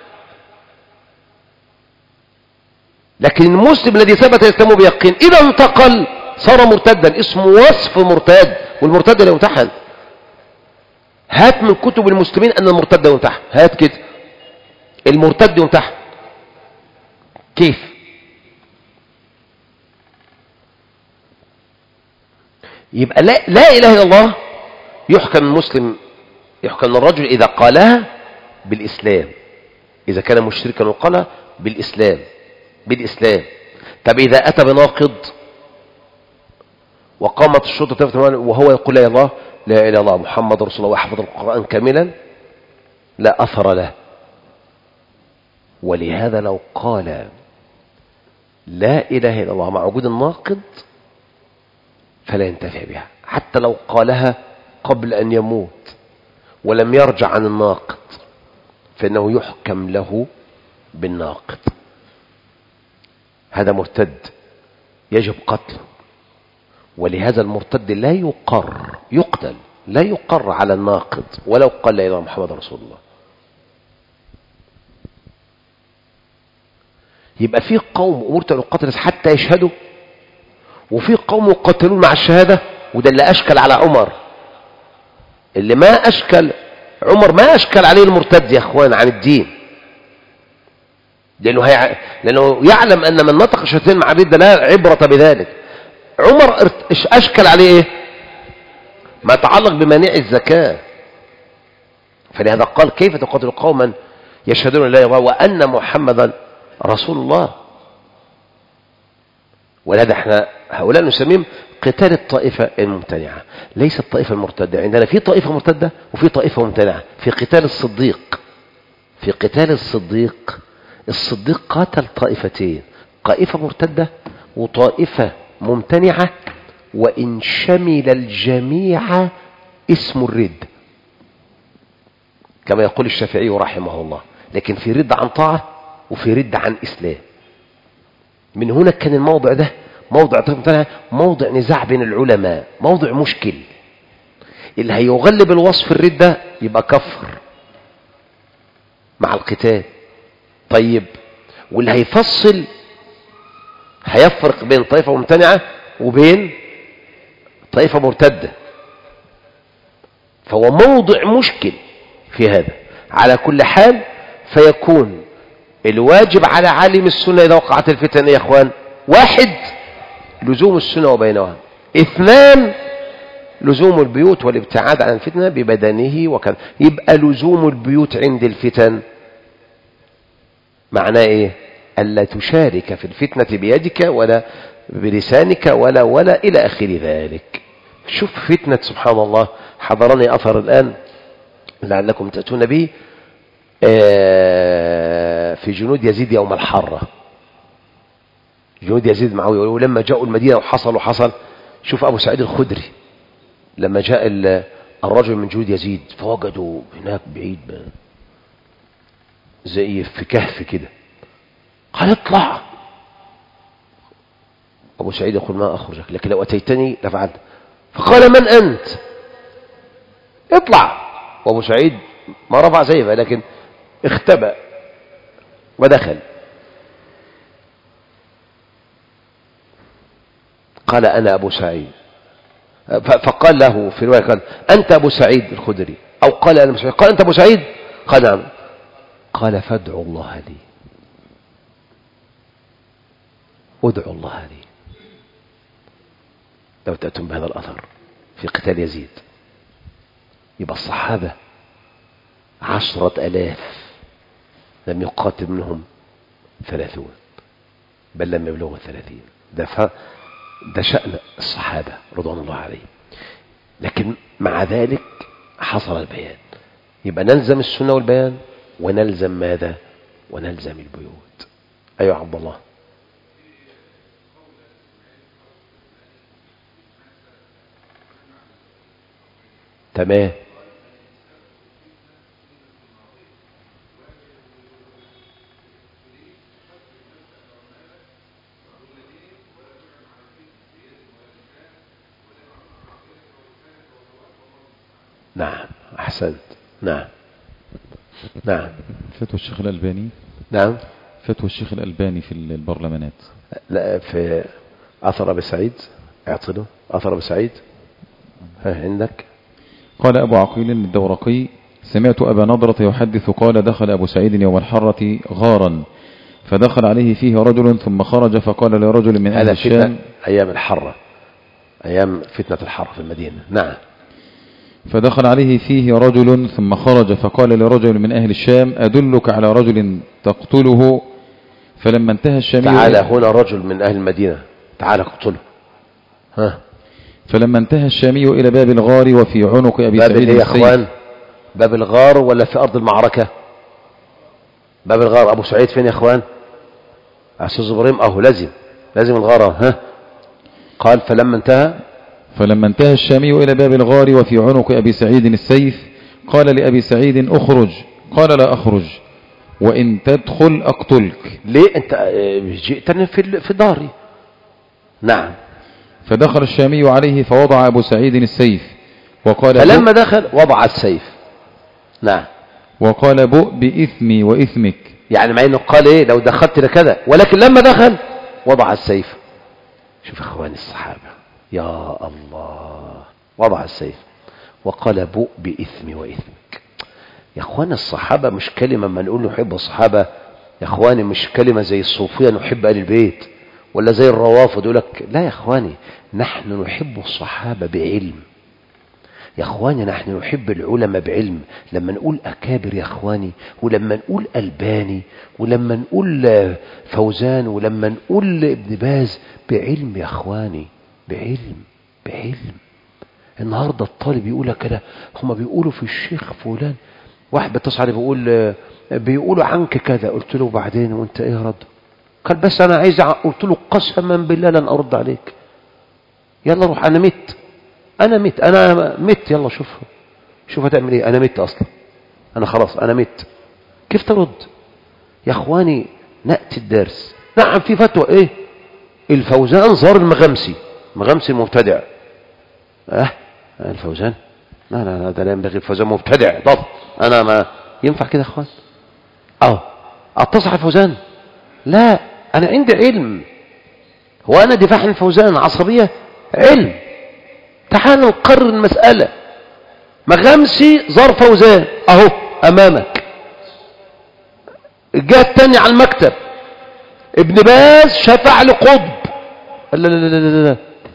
لكن المسلم الذي ثبت اسلامه بيقين اذا انتقل صار مرتدا، اسمه وصف مرتد، والمرتد لا يمتحن. هات من كتب المسلمين ان المرتد يمتحن، هات كده المرتد يمتحن. كيف؟ يبقى لا اله الا الله يحكم المسلم، يحكم الرجل اذا قالها بالاسلام، اذا كان مشركا وقالها بالاسلام. طب اذا اتى بناقض وقامت الشرطه وهو يقول لا اله الا الله، لا اله الا الله محمد رسول الله، ويحفظ القران كاملا، لا اثر له. ولهذا لو قال لا اله الا الله مع وجود الناقض فلا ينتفع بها، حتى لو قالها قبل ان يموت ولم يرجع عن الناقض فانه يحكم له بالناقض. هذا مرتد يجب قتله. ولهذا المرتد لا يقتل، لا يقر على الناقض ولو قال لا اله الا الله محمد رسول الله. يبقى في قوم أمرت القتل حتى يشهدوا، وفي قوم يقتلون مع الشهادة، وده اللي أشكل على عمر. اللي ما أشكل عمر ما أشكل عليه المرتد يا أخوان عن الدين، لأنه يعلم أن من نطق شهادتين مع الردة لا عبرة بذلك. عمر أشكل عليه إيه؟ ما يتعلق بمانع الزكاة. فلهذا قال كيف تقاتل قوما يشهدون لا إله إلا الله وأن محمدا رسول الله. ولهذا احنا هؤلاء نسميهم قتال الطائفة الممتنعة، ليس الطائفة المرتدة. عندنا في طائفة مرتدة وفي طائفة ممتنعة. في قتال الصديق، الصديق قاتل طائفتين، طائفة مرتدة وطائفة ممتنعة، وإن شمل الجميع اسم الرد كما يقول الشافعي رحمه الله. لكن في رد عن طاعة وفي رد عن إسلام. من هنا كان الموضع ده موضع موضع نزاع بين العلماء، موضع مشكل. اللي هيغلب الوصف الردة يبقى كفر مع القتال. طيب واللي هيفصل هيفرق بين طائفة ممتنعة وبين طائفة مرتدة. فهو موضع مشكل في هذا. على كل حال فيكون الواجب على عالم السنة إذا وقعت الفتن يا إخوان: 1 لزوم السنة وبينها، 2 لزوم البيوت والابتعاد عن الفتنة ببدنه وكذا. يبقى لزوم البيوت عند الفتن معناه إيه؟ ألا تشارك في الفتنة بيدك ولا بلسانك ولا إلى آخر ذلك. شوف فتنة سبحان الله. حضرني أثر الآن لعلكم تأتون به في جنود يزيد يوم الحرة. جنود يزيد معاوية ولما جاءوا المدينة وحصل شوف أبو سعيد الخدري لما جاء الرجل من جنود يزيد فوجدوا هناك بعيد زي في كهف كده، قال: اطلع. أبو سعيد يقول: ما أخرجك، لكن لو أتيتني لفعلت. فقال: من أنت؟ اطلع. وأبو سعيد ما رفع سيفه لكن اختبأ ودخل. قال: أنا أبو سعيد. فقال له في رواية قال: أنت أبو سعيد الخدري، أو قال: أنا أبو سعيد. قال: أنت أبو سعيد؟ قال: نعم. قال: فادعوا الله لي، ادعوا الله لي. لو تأتون بهذا الأثر في قتال يزيد. يبقى الصحابة 10,000 لم يقاتل منهم 30 بل لم يبلغوا 30. ده شأن الصحابة رضوان الله عليهم. لكن مع ذلك حصل البيان. يبقى نلزم السنة والبيان ونلزم ماذا؟ ونلزم البيوت. أيها عبد الله. تمام. نعم أحسنت. نعم نعم. فتوى الشيخ الألباني. نعم فتوى الشيخ الألباني في البرلمانات. لا في أثر أبي سعيد. اعطله أثر أبي سعيد. ها عندك. قال أبو عقيل الدورقي سمعت أبا نضرة يحدث قال دخل أبو سعيد يوم الحرة غارا فدخل عليه فيه رجل ثم خرج فقال لرجل من أهل الشام. أيام الحرة، أيام فتنة الحرة في المدينة. نعم. فدخل عليه فيه رجل ثم خرج فقال لرجل من أهل الشام أدلك على رجل تقتله. فلما انتهى الشامي تعالى هنا رجل من أهل المدينة تعالى اقتله. ها. فلما انتهى الشامي إلى باب الغار وفي عنق أبي سعيد السيف. باب إخوان؟ باب الغار ولا في أرض المعركة؟ باب الغار. أبو سعيد فين يا إخوان؟ أستاذ إبراهيم أهو لازم الغار. ها. قال فلما انتهى الشامي إلى باب الغار وفي عنق أبي سعيد السيف قال لأبي سعيد أخرج. قال لا أخرج وإن تدخل أقتلك. ليه أنت جئتني في داري. نعم. فدخل الشامي عليه فوضع أبو سعيد السيف وقال فلما دخل وضع السيف. نعم. وقال بؤ بإثمي وإثمك. يعني مع أنه قال إيه لو دخلت لكذا، ولكن لما دخل وضع السيف. شوف إخواني الصحابة يا الله، وضع السيف وقال بؤ بإثمي وإثمك. يا إخواني الصحابة مش كلمة ما نقول نحب الصحابة يا إخواني، مش كلمة زي الصوفية نحب آل البيت ولا زي الروافض يقول لك لا. يا إخواني نحن نحب الصحابة بعلم يا إخواني، نحن نحب العلماء بعلم. لما نقول أكابر يا إخواني، ولما نقول ألباني، ولما نقول فوزان، ولما نقول ابن باز، بعلم يا إخواني، بعلم. النهاردة الطالب يقول كده، هم بيقولوا في الشيخ فلان، واحد بيتصل عليه بيقولوا عنك كذا. قلت له بعدين وانت ايه رد؟ قال بس انا عايز قلت له قسما بالله لن ارد عليك. يلا روح، انا مت يلا شوف هتعمل ايه. انا مت اصلا، انا خلاص انا مت. كيف ترد يا اخواني؟ نأتي الدرس. نعم في فتوى ايه الفوزان زار المغمسي المبتدع. الفوزان لا ده لا ينبغي. الفوزان مبتدع ضبط. انا ما ينفع كده يا اخوان. اتصل على الفوزان؟ لا، انا عندي علم. هو انا دفاع عن الفوزان عصبية؟ علم. تعال نقرر المسألة. مغمسي زار فوزان اهو امامك. الجهة التانية على المكتب ابن باز شفع لقطب. لا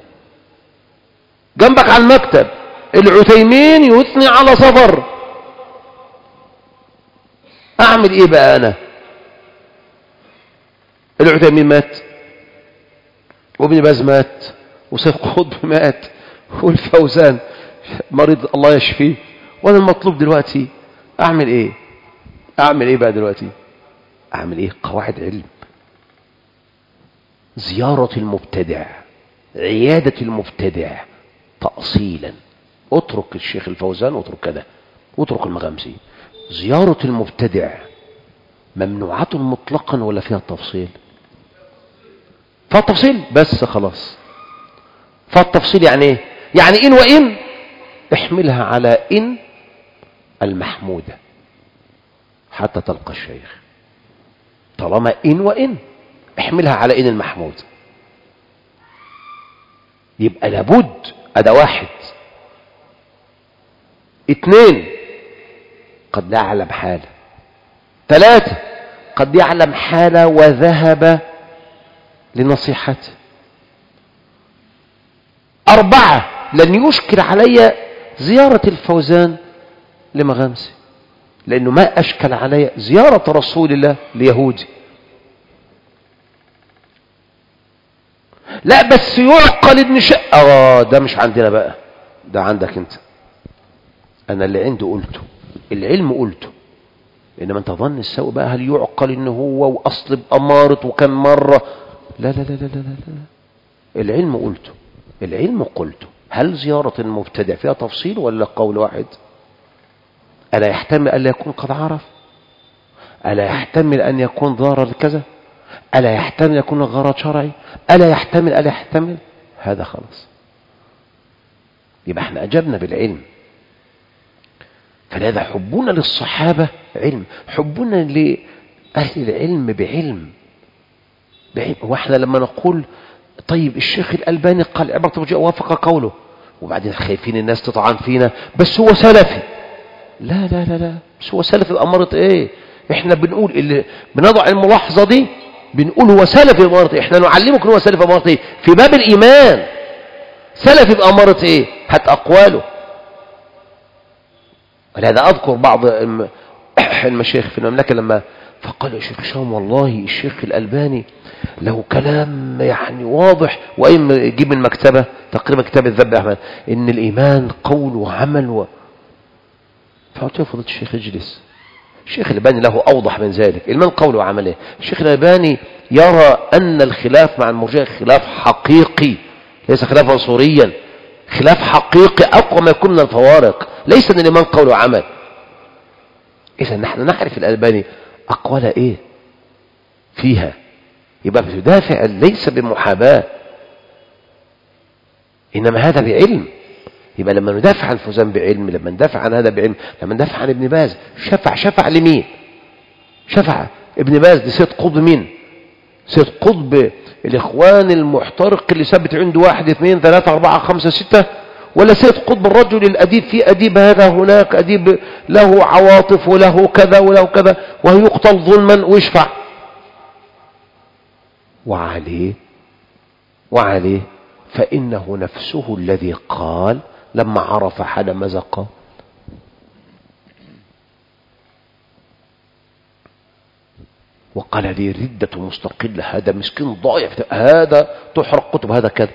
جنبك على المكتب العثيمين يثني على صفر. اعمل ايه بقى انا؟ العثيمين مات، وابن باز مات، وسيف قطب مات، والفوزان مريض الله يشفيه، وانا المطلوب دلوقتي اعمل ايه بقى دلوقتي؟ اعمل ايه؟ قواعد علم. زيارة المبتدع، عيادة المبتدع تأصيلا. اترك الشيخ الفوزان، اترك كذا، اترك المغامسي. زيارة المبتدع ممنوعة مطلقا ولا فيها التفصيل؟ فيها التفصيل بس خلاص. فالتفصيل يعني ايه؟ يعني ان وان احملها على ان المحمودة حتى تلقى الشيخ. طالما ان وان احملها على ان المحمود. يبقى لابد ادى واحد. 2 قد لا يعلم حاله. 3 قد يعلم حاله وذهب لنصيحته. 4 لن يشكل علي زيارة الفوزان لمغامسي، لأنه ما أشكل علي زيارة رسول الله ليهودي. لا بس يعقل ابن ده مش عندنا بقى، ده عندك انت. انا اللي عندي قلته، العلم قلته. انما انت ظن السوء بقى هل يعقل ان هو واصل بأمارة وكان مرة. لا لا لا لا لا لا. العلم قلته. هل زيارة المبتدع فيها تفصيل ولا قول واحد؟ ألا يحتمل ألا يكون قد عرف؟ ألا يحتمل أن يكون ضارر كذا؟ ألا يحتمل أن يكون غرض شرعي؟ ألا يحتمل؟ هذا خلاص. يبقى احنا أجبنا بالعلم. فلهذا حبنا للصحابة علم، حبنا لأهل العلم بعلم. واحنا لما نقول طيب الشيخ الألباني قال عبارة مرجئة وافق قوله، وبعدين خايفين الناس تطعن فينا بس هو سلفي. لا لا لا لا، بس هو سلفي بأمارة ايه؟ احنا بنقول اللي بنضع الملاحظة دي بنقول هو سلفي بأمارة ايه. احنا نعلمك هو سلفي بأمارة ايه في باب الإيمان. سلفي بأمارة ايه؟ هات أقواله. ولهذا أذكر بعض المشايخ في المملكة لما فقال يا شيخ هشام والله الشيخ الألباني له كلام يعني واضح، وإما يجيب من مكتبة تقريبا كتاب الذب أحمد إن الإيمان قول وعمل فقلت له فضلت الشيخ اجلس. الشيخ الألباني له أوضح من ذلك، الإيمان قول وعمل إيه؟ الشيخ الألباني يرى أن الخلاف مع المرجئة خلاف حقيقي ليس خلاف عنصريا، خلاف حقيقي أقوى ما يكون من الفوارق، ليس أن الإيمان قول وعمل. إذا نحن نعرف الألباني أقوال إيه فيها، يبقى بتدافع ليس بمحاباة إنما هذا بعلم. يبقى لما ندافع عن فوزان بعلم، لما ندافع عن هذا بعلم، لما ندافع عن ابن باز شفع لمين؟ شفع ابن باز لسيد قطب مين؟ سيد قطب الإخوان المحترق اللي ثبت عنده 1 2 3 4 5 6، ولا سيد قطب الرجل الأديب في أديب هذا هناك أديب له عواطف وله كذا وله كذا وهو يقتل ظلما ويشفع وعليه فإنه نفسه الذي قال لما عرف حال مزق وقال لي ردة مستقلة، هذا مسكين ضايع، هذا تحرق كتب، هذا كذا.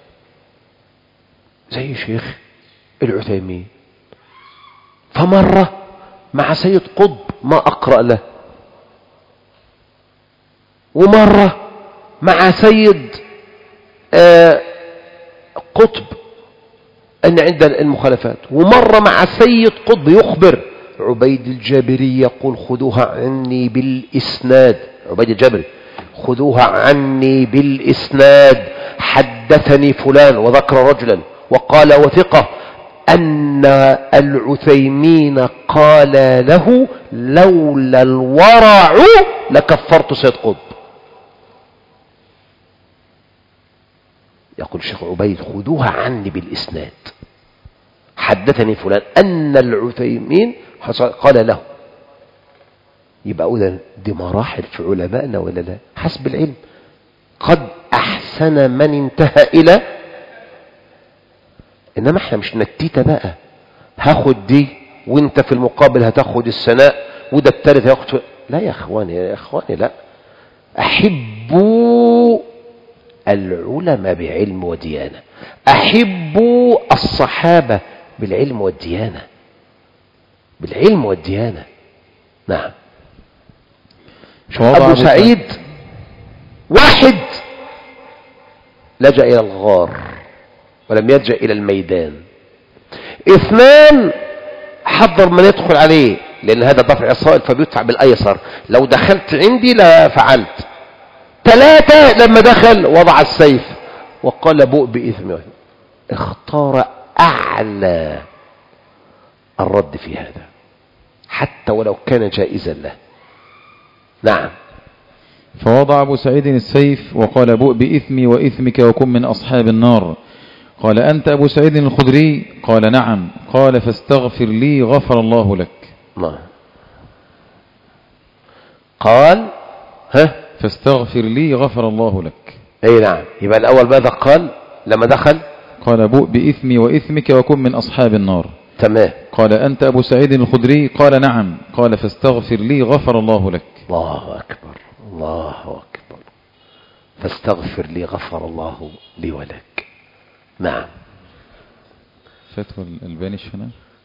زي شيخ العثيمين فمرة مع سيد قطب ما أقرأ له، ومرة مع سيد قطب أن عند المخالفات، ومرة مع سيد قطب يخبر عبيد الجابري يقول خذوها عني بالإسناد، عبيد الجابري خذوها عني بالإسناد حدثني فلان وذكر رجلا وقال وثقة أن العثيمين قال له لولا الورع لكفرت سيد قطب. يقول الشيخ عبيد خذوها عني بالإسناد حدثني فلان أن العثيمين قال له. يبقى أولا دي مراحل في علمائنا ولا لا؟ حسب العلم. قد أحسن من انتهى إلى، إنما احنا مش نتيتة بقى هاخد دي وانت في المقابل هتاخد السناء وده التالت هياخد. لا يا اخواني لا. أحبوا العلماء بعلم وديانة، أحبوا الصحابة بالعلم والديانة، بالعلم والديانة. نعم. أبو سعيد واحد لجأ إلى الغار ولم يلجأ إلى الميدان، 2 حضر من يدخل عليه لأن هذا دفع صائل فبيدفع بالأيسر، لو دخلت عندي لفعلت. 3 لما دخل وضع السيف وقال بؤ بإثمه. اختار أعلى الرد في هذا حتى ولو كان جائزا له. نعم. فوضع أبو سعيد السيف وقال بؤ بإثمي وإثمك وكن من أصحاب النار. قال أنت أبو سعيد الخدري؟ قال نعم. قال فاستغفر لي غفر الله لك. نعم. قال فاستغفر لي غفر الله لك. اي نعم. يبقى الأول ماذا قال لما دخل؟ قال بؤ بإثمي وإثمك وكن من أصحاب النار. تمام. قال أنت أبو سعيد الخدري؟ قال نعم. قال فاستغفر لي غفر الله لك. الله أكبر الله أكبر. فاستغفر لي غفر الله لي ولك. نعم. فتوى الألباني هنا.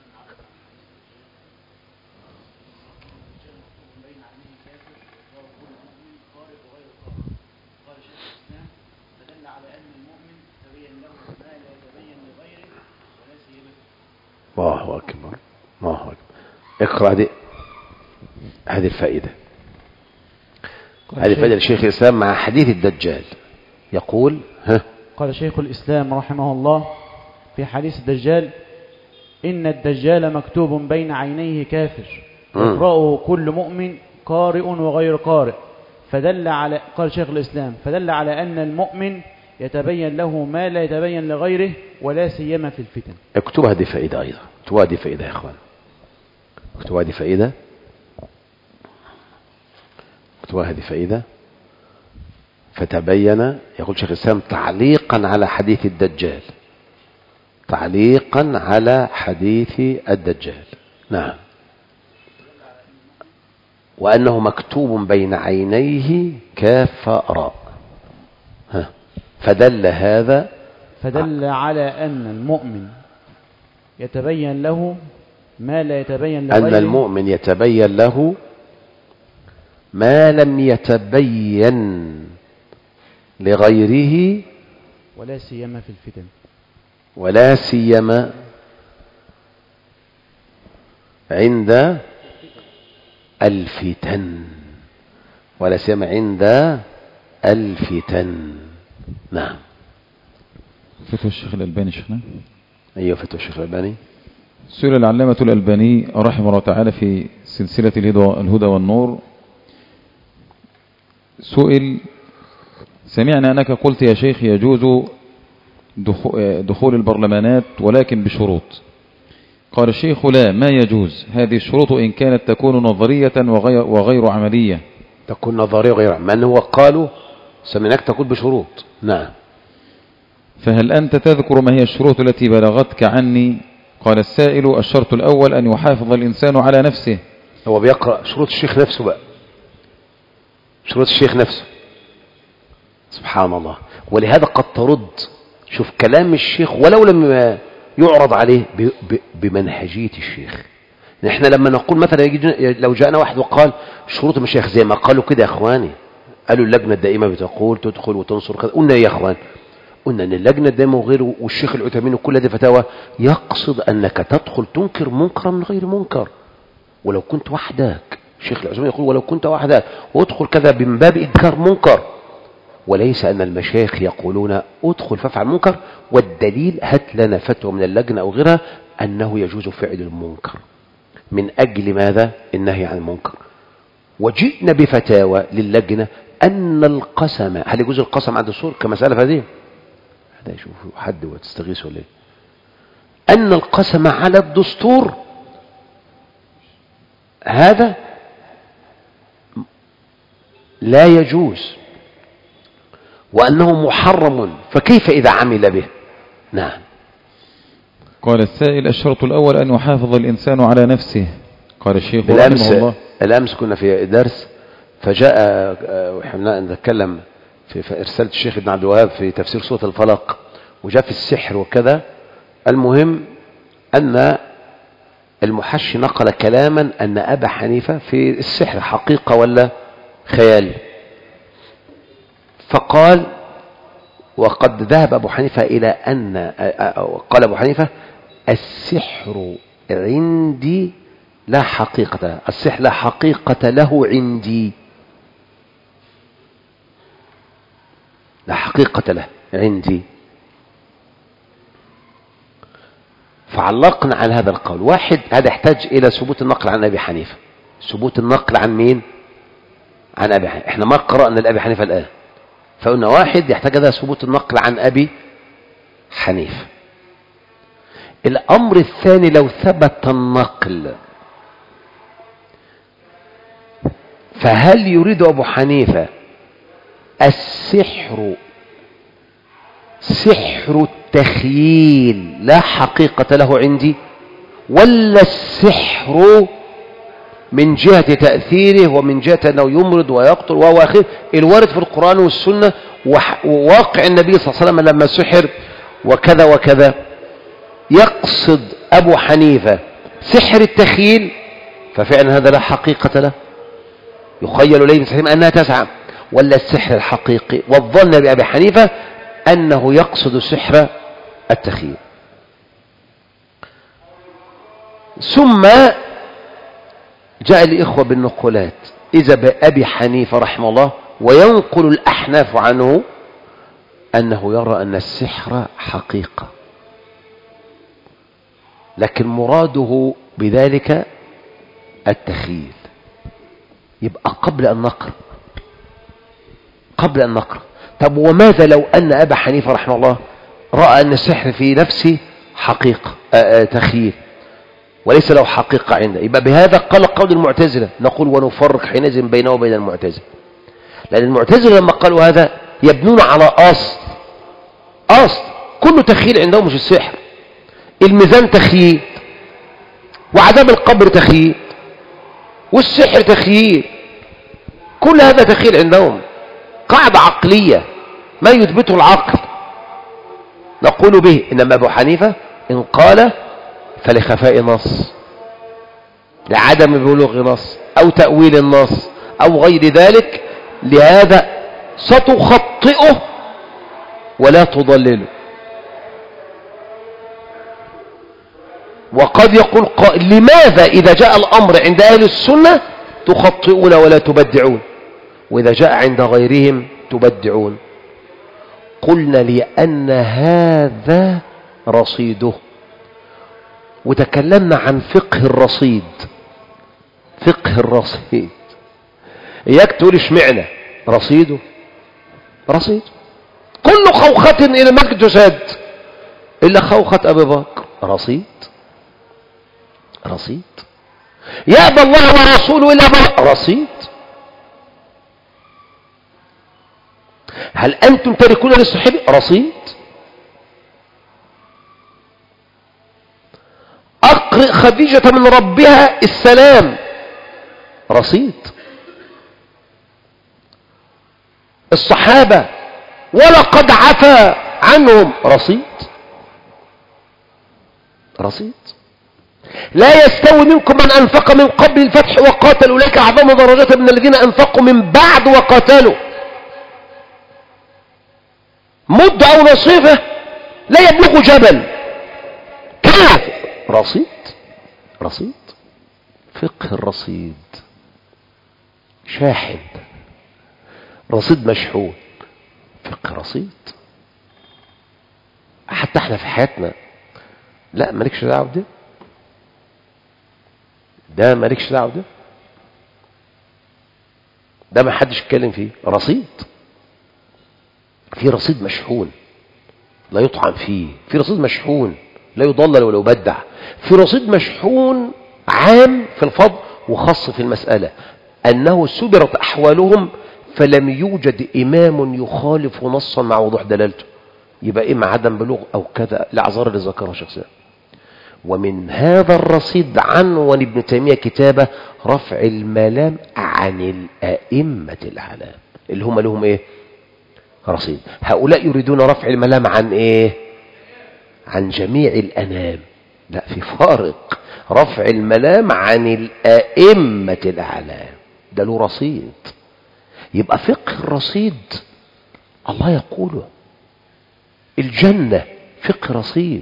الله أكبر الله أكبر. اقرأ هذه الفائدة، هذه الفائدة لشيخ الإسلام مع حديث الدجال. يقول قال شيخ الإسلام رحمه الله في حديث الدجال إن الدجال مكتوب بين عينيه كافر يقرأه كل مؤمن قارئ وغير قارئ، فدل على، قال شيخ الإسلام، فدل على أن المؤمن يتبين له ما لا يتبين لغيره ولا سيما في الفتن. اكتبها دي فائدة أيضا، اكتبها دي فائدة يا إخوان، اكتبها دي فائدة، اكتبها دي فائدة. فتبين، يقول شيخ الإسلام تعليقا على حديث الدجال، تعليقا على حديث الدجال، نعم، وأنه مكتوب بين عينيه كاف راء. فدل هذا، فدل على أن المؤمن يتبين له ما لا يتبين لغيره، أن المؤمن يتبين له ما لم يتبين لغيره ولا سيما في الفتن، ولا سيما عند الفتن، ولا سيما عند الفتن. نعم. فتوى الشيخ الألباني شيخنا. أيوة فتوى الشيخ الألباني. سئل العلامة الألباني رحمه الله تعالى في سلسلة الهدى والنور، سئل: سمعنا أنك قلت يا شيخ يجوز دخول البرلمانات ولكن بشروط. قال الشيخ: لا، ما يجوز هذه الشروط إن كانت تكون نظرية وغير عملية. تكون نظرية وغير عملية، من هو قالوا سمعناك تقول بشروط. نعم. فهل أنت تذكر ما هي الشروط التي بلغتك عني؟ قال السائل: الشرط الأول أن يحافظ الإنسان على نفسه. هو بيقرأ شروط الشيخ نفسه بقى، شروط الشيخ نفسه، سبحان الله. ولهذا قد ترد، شوف كلام الشيخ ولو لم يعرض عليه بمنهجية الشيخ. نحن لما نقول مثلا لو جاءنا واحد وقال شروط المشايخ زي ما قالوا كده يا اخواني، قالوا اللجنة الدائمة بتقول تدخل وتنصر كذا، قلنا يا اخوان، قلنا ان اللجنة الدائمة وغيره والشيخ العثيمين وكل هذه فتاوى يقصد انك تدخل تنكر منكرا من غير منكر ولو كنت وحدك. الشيخ العثيمين يقول ولو كنت وحدك وادخل كذا من باب انكار منكر، وليس ان المشايخ يقولون ادخل فافعل منكر. والدليل هات لنا فتوى من اللجنة او غيرها انه يجوز فعل المنكر من اجل ماذا؟ النهي عن المنكر. وجئنا بفتاوى للجنة ان القسم، هل يجوز القسم عند الصور كمسألة هذه؟ هذا يشوف حد وتستغيث ولا ايه؟ ان القسم على الدستور هذا لا يجوز، وأنه محرم، فكيف إذا عمل به؟ نعم. قال السائل: الشرط الأول أن يحافظ الإنسان على نفسه. قال الشيخ رحمه الله: الأمس كنا في درس فجاء وحنا نتكلم في إرسالة الشيخ ابن عبد الوهاب في تفسير سورة الفلق، وجاء في السحر وكذا. المهم أن المحشي نقل كلاما أن أبا حنيفة في السحر حقيقة ولا خيال، فقال: وقد ذهب أبو حنيفة إلى أن، قال أبو حنيفة: السحر عندي لا حقيقة له، السحر لا حقيقة له عندي، لا حقيقة له عندي. فعلقنا على هذا القول. واحد، هذا يحتاج إلى ثبوت النقل عن أبي حنيفة. ثبوت النقل عن مين؟ عن أبي حنيفة. احنا ما قرأنا لأبي حنيفة الآن، فقلنا واحد يحتاج هذا ثبوت النقل عن أبي حنيفة. الأمر الثاني، لو ثبت النقل فهل يريد أبو حنيفة السحر سحر التخييل لا حقيقة له عندي، ولا السحر من جهة تأثيره ومن جهة أنه يمرض ويقتل وهو آخر الوارد في القرآن والسنة وواقع النبي صلى الله عليه وسلم لما سحر وكذا وكذا؟ يقصد أبو حنيفة سحر التخييل، ففعلا هذا لا حقيقة له، يخيل إليه بسحرهم أنها تسعى، ولا السحر الحقيقي؟ والظن بأبي حنيفة أنه يقصد سحر التخييل. ثم جاء الإخوة بالنقولات إذا بأبي حنيفة رحمه الله، وينقل الأحناف عنه أنه يرى أن السحر حقيقة. لكن مراده بذلك التخيل. يبقى قبل أن نقرأ. طب وماذا لو أن أبا حنيفة رحمه الله رأى أن السحر في نفسه حقيقة تخيل وليس له حقيقة عنده؟ يبقى بهذا قال قول المعتزلة، نقول ونفرق حينئذ بينه وبين المعتزلة، لأن المعتزلة لما قالوا هذا يبنون على أصل كله تخيل عندهم، مش السحر. الميزان تخيل، وعذاب القبر تخيل، والسحر تخيل، كل هذا تخيل عندهم، قاعدة عقلية ما يثبته العقل نقول به. إنما أبو حنيفة إن قال فلخفاء نص، لعدم بلوغ نص أو تأويل النص أو غير ذلك، لهذا ستخطئه ولا تضلله. وقد يقول قائل لماذا إذا جاء الأمر عند أهل السنة تخطئون ولا تبدعون، وإذا جاء عند غيرهم تبدعون؟ قلنا لأن هذا رصيده. وتكلمنا عن فقه الرصيد. إياك تقول اشمعنى رصيده. كل خوخة إلى المسجد تسد إلا خوخة أبي بكر. رصيد. يأبى الله ورسوله إلا رصيد. هل أنتم تاركون للصحابة؟ رصيد. أقرئ خديجة من ربها السلام. رصيد. الصحابة ولقد عفا عنهم. رصيد. لا يستوي منكم من أنفق من قبل الفتح وقاتل، أولئك أعظم درجة من الذين أنفقوا من بعد وقاتلوا. مد أو نصيفة لا يبلغ جبل. كيف؟ رصيد. فقه الرصيد شاحن، رصيد مشحون، فقه رصيد. حتى احنا في حياتنا لا مالكش دعوه بده، ده مالكش دعوه بده، ده ما حدش يتكلم فيه. رصيد، في رصيد مشحون لا يطعن فيه، في رصيد مشحون لا يضلل ولا يبدع، في رصيد مشحون عام في الفضل وخاص في المسألة، أنه سبرت أحوالهم فلم يوجد إمام يخالف نصا مع وضوح دلالته، يبقى إما عدم بلوغ أو كذا، الأعذار اللي ذكرها شخصيا. ومن هذا الرصيد عنوان ابن تيمية كتابه رفع الملام عن الأئمة الأعلام، اللي هم لهم إيه؟ رصيد. هؤلاء يريدون رفع الملام عن إيه؟ عن جميع الأنام. لا، في فارق. رفع الملام عن الأئمة الأعلام ده له رصيد. يبقى فقه الرصيد الله يقوله. الجنة فقه رصيد،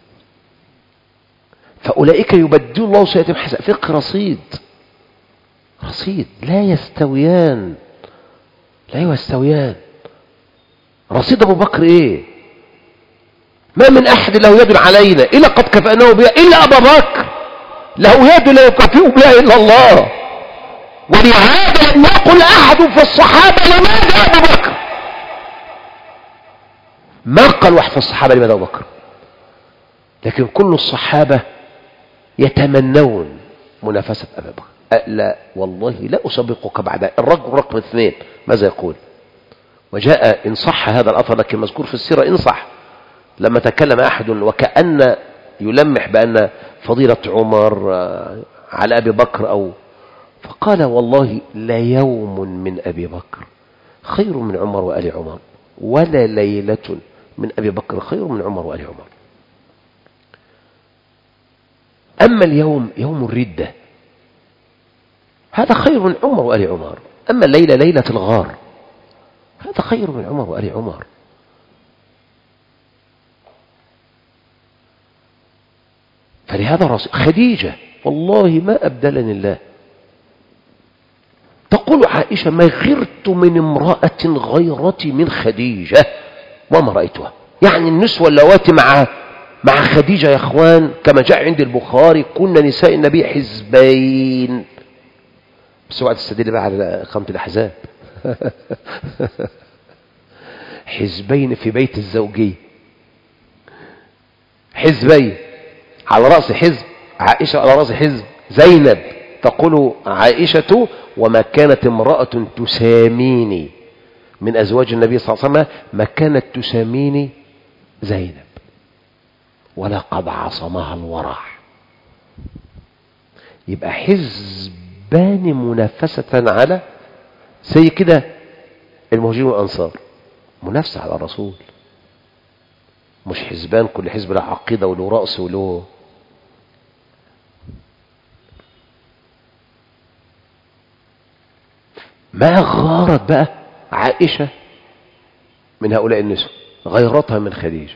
فأولئك يبدل الله سيئاتهم حسنات. فقه رصيد لا يستويان. رصيد أبو بكر إيه؟ ما من أحد له يد علينا إلا قد كفأناه بها إلا أبا بكر، له يد لا يكفئ بها إلا الله. ولهذا لم يقل أحد في الصحابة لماذا أبو بكر، ما قال واحد في الصحابة لماذا أبو بكر، لكن كل الصحابة يتمنون منافسة أبي بكر. لا والله لا أسبقك بعد الرجل رقم 2 ماذا يقول؟ وجاء إن صح هذا الأثر، لكن مذكور في السيرة إن صح، لما تكلم أحد وكأن يلمح بأن فضيلة عمر على أبي بكر فقال والله لا يوم من أبي بكر خير من عمر وآل عمر، ولا ليلة من أبي بكر خير من عمر وآل عمر. أما اليوم يوم الردة هذا خير من عمر وآل عمر، أما الليلة ليلة الغار هذا خير من عمر وآل عمر. فلهذا خديجة والله ما أبدلني الله، تقول عائشة ما غرت من امرأة غيرتي من خديجة وما رأيتها، يعني النسوة اللواتي مع مع خديجة يا اخوان كما جاء عند البخاري كنا نساء النبي حزبين. بس اوعى تستدل بقى على اقامة الاحزاب. حزبين في بيت الزوجية، حزبين، على رأس حزب عائشة، على رأس حزب زينب. تقول عائشة: وما كانت امرأة تساميني من أزواج النبي صلى الله عليه وسلم ما كانت تساميني زينب ولقد عصمها الورع. يبقى حزبان منافسة على زي كده المهاجرين والأنصار، منافسة على الرسول، مش حزبان كل حزب له عقيدة وله رأس وله. ما غارت بقى عائشة من هؤلاء النسوة، غيرتها من خديجة.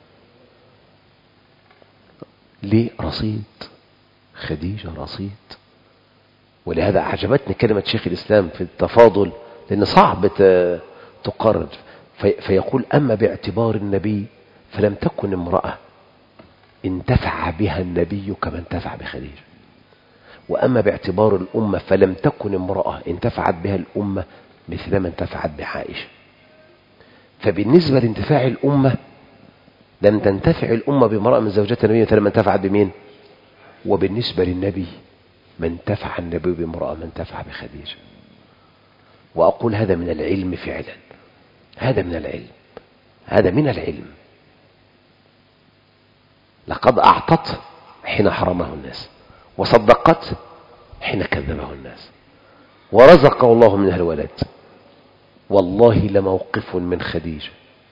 ليه؟ رصيد، خديجة رصيد. ولهذا أعجبتني كلمة شيخ الإسلام في التفاضل، لأن صعب تقارن. فيقول: أما باعتبار النبي فلم تكن امرأة انتفع بها النبي كما انتفع بخديجة، وأما باعتبار الأمة فلم تكن امرأة انتفعت بها الأمة مثلما انتفعت بعائشة. فبالنسبة لانتفاع الأمة لم تنتفع الأمة بامرأة من زوجات النبي مثلما انتفعت بمين؟ وبالنسبة للنبي من انتفع النبي بامرأة من انتفع بخديجة. وأقول هذا من العلم فعلا، هذا من العلم، هذا من العلم. لقد أعطت حين حرمه الناس، وصدقت حين كذبه الناس، ورزقه الله منها الولد. والله لموقف من خديجة،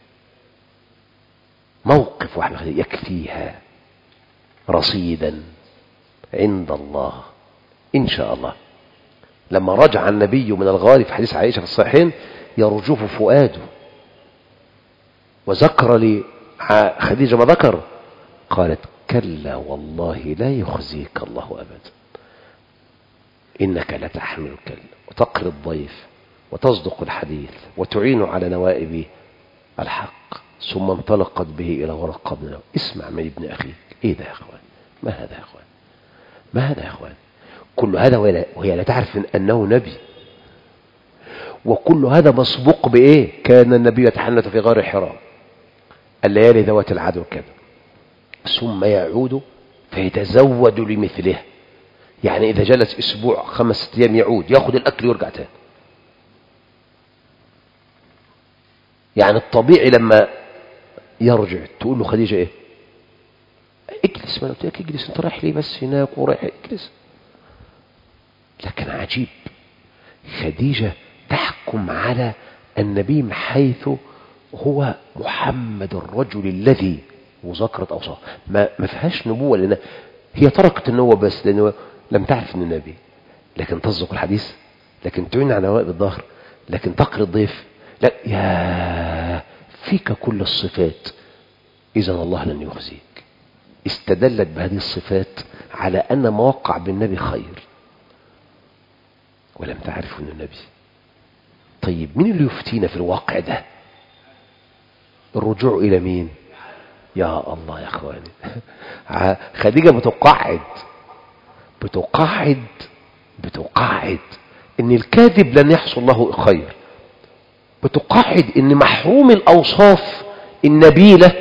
موقف واحد من خديجة يكفيها رصيدا عند الله إن شاء الله. لما رجع النبي من الغار في حديث عائشة في الصحيحين يرجف فؤاده، وذكر لي خديجة ما ذكر، قالت: كلا والله لا يخزيك الله أبدا، إنك لتحمل الكل وتقري الضيف وتصدق الحديث وتعين على نوائب الحق. ثم انطلقت به إلى ورقة بن نوفل: اسمع من ابن أخيك. إيه ده يا أخوان؟ ما هذا يا أخوان؟ ما هذا يا أخوان؟ كل هذا وهي لا تعرف أنه نبي، وكل هذا مسبوق بإيه؟ كان النبي يتحنث في غار حراء الليالي ذوات العدو كذا، ثم يعود فيتزود لمثله. يعني إذا جلس أسبوع 5 أيام يعود يأخذ الأكل ويرجع تاني. يعني الطبيعي لما يرجع تقول له خديجة إيه؟ اجلس. ما قلت لك اجلس، انت رايح ليه بس هناك ورايح؟ اجلس. لكن عجيب، خديجة تحكم على النبي من حيث هو محمد الرجل الذي وذكرت أوصاف ما فيهاش نبوة، لأن هي تركت النبوة بس لأنه لم تعرف أنه نبي، لكن تصدق الحديث، لكن تعين على نوائب الظهر، لكن تقري الضيف. لا، يا فيك كل الصفات، إذن الله لن يخزيك. استدلت بهذه الصفات على أن ما وقع بالنبي خير، ولم تعرف أنه نبي. طيب مين اللي يفتينا في الواقع ده؟ الرجوع إلى مين؟ يا الله يا أخواني. خديجة بتقعد إن الكاذب لن يحصل له خير، بتقعد إن محروم الأوصاف النبيلة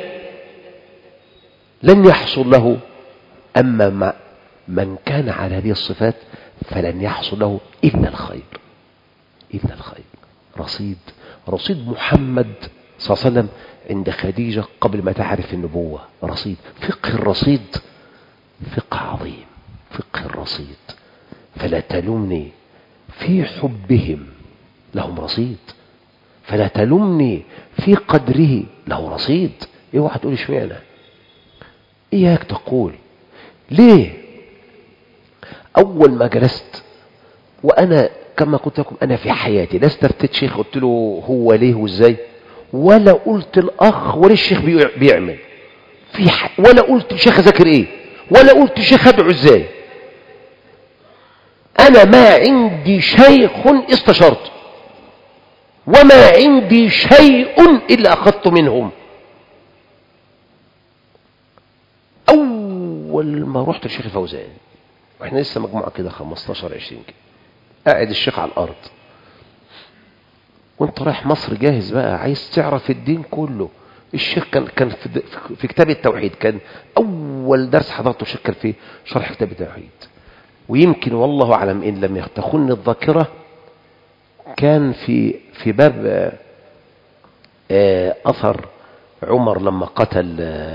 لن يحصل له، أما من كان على هذه الصفات فلن يحصل له إلا الخير، إلا الخير. رصيد محمد صلى الله عليه وسلم عند خديجة قبل ما تعرف النبوة، رصيد. فقه الرصيد فقه عظيم، فقه الرصيد. فلا تلومني في حبهم، لهم رصيد. فلا تلومني في قدره، له رصيد. اوعى تقول اشمعنى، اياك تقول ليه. اول ما جلست وانا كما قلت لكم انا في حياتي لا استفتيت شيخ قلت له هو ليه وازاي، ولا قلت الاخ ولا الشيخ بيعمل ولا قلت الشيخ ذاكر ايه، ولا قلت الشيخ ادعو ازاي. انا ما عندي شيخ استشرت، وما عندي شيء الا اخذت منهم. أول ما رحت الشيخ الفوزان، وإحنا لسه مجموعة كده 15-20 كده، قاعد الشيخ على الأرض، وانت رايح مصر جاهز بقى، عايز تعرف الدين كله. الشيخ كان في كتاب التوحيد، كان أول درس حضرته الشيخ كان في شرح كتاب التوحيد. ويمكن والله أعلم إن لم تخن الذاكرة كان في باب أثر عمر لما قتل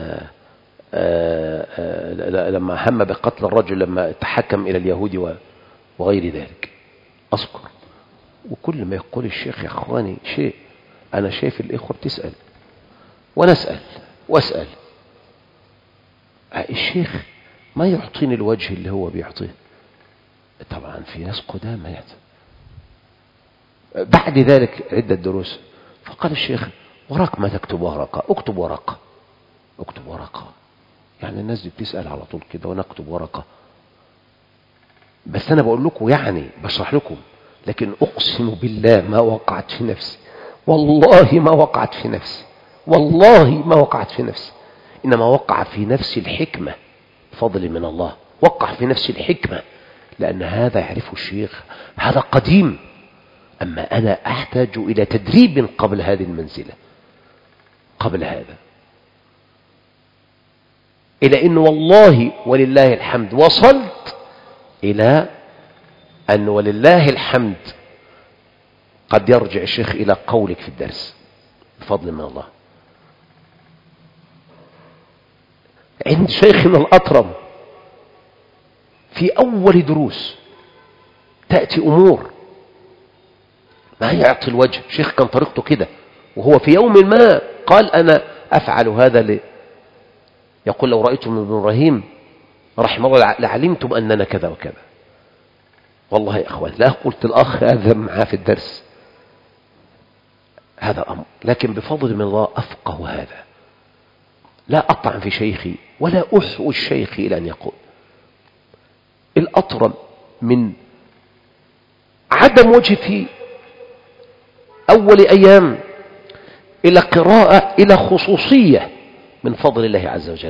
لما هم بقتل الرجل لما تحكم إلى اليهود وغير ذلك أذكر. وكل ما يقول الشيخ يا أخواني شيء، أنا شايف الإخوة بتسأل ونسأل وأسأل، الشيخ ما يعطيني الوجه اللي هو بيعطيه. طبعا في ناس قدامى بعد ذلك عدة دروس، فقال الشيخ وراك ما تكتب ورقة، اكتب ورقة، اكتب ورقة. يعني الناس دي بتسأل على طول كده ونكتب ورقة. بس أنا بقول لكم يعني بشرح لكم، لكن أقسم بالله ما وقعت في نفسي، والله ما وقعت في نفسي، والله ما وقعت في نفسي، إنما وقع في نفسي الحكمة، فضل من الله. وقع في نفسي الحكمة، لأن هذا يعرفه الشيخ، هذا قديم. أما أنا أحتاج إلى تدريب قبل هذه المنزلة، قبل هذا، إلى أن والله ولله الحمد وصلت إلى أن ولله الحمد قد يرجع الشيخ إلى قولك في الدرس بفضل من الله. عند شيخنا الأطرم في أول دروس تأتي أمور ما يعطي الوجه. شيخ كان طريقته كده، وهو في يوم ما قال أنا أفعل هذا يقول لو رأيتم ابن إبراهيم رحمه الله لعلمتم أننا كذا وكذا. والله يا أخوان لا قلت الأخ هذا معاه في الدرس هذا أمر، لكن بفضل من الله أفقه هذا. لا أطعن في شيخي ولا أحوج شيخي إلى أن يقول. الأطرم من عدم وجه في أول أيام إلى قراءة إلى خصوصية من فضل الله عز وجل.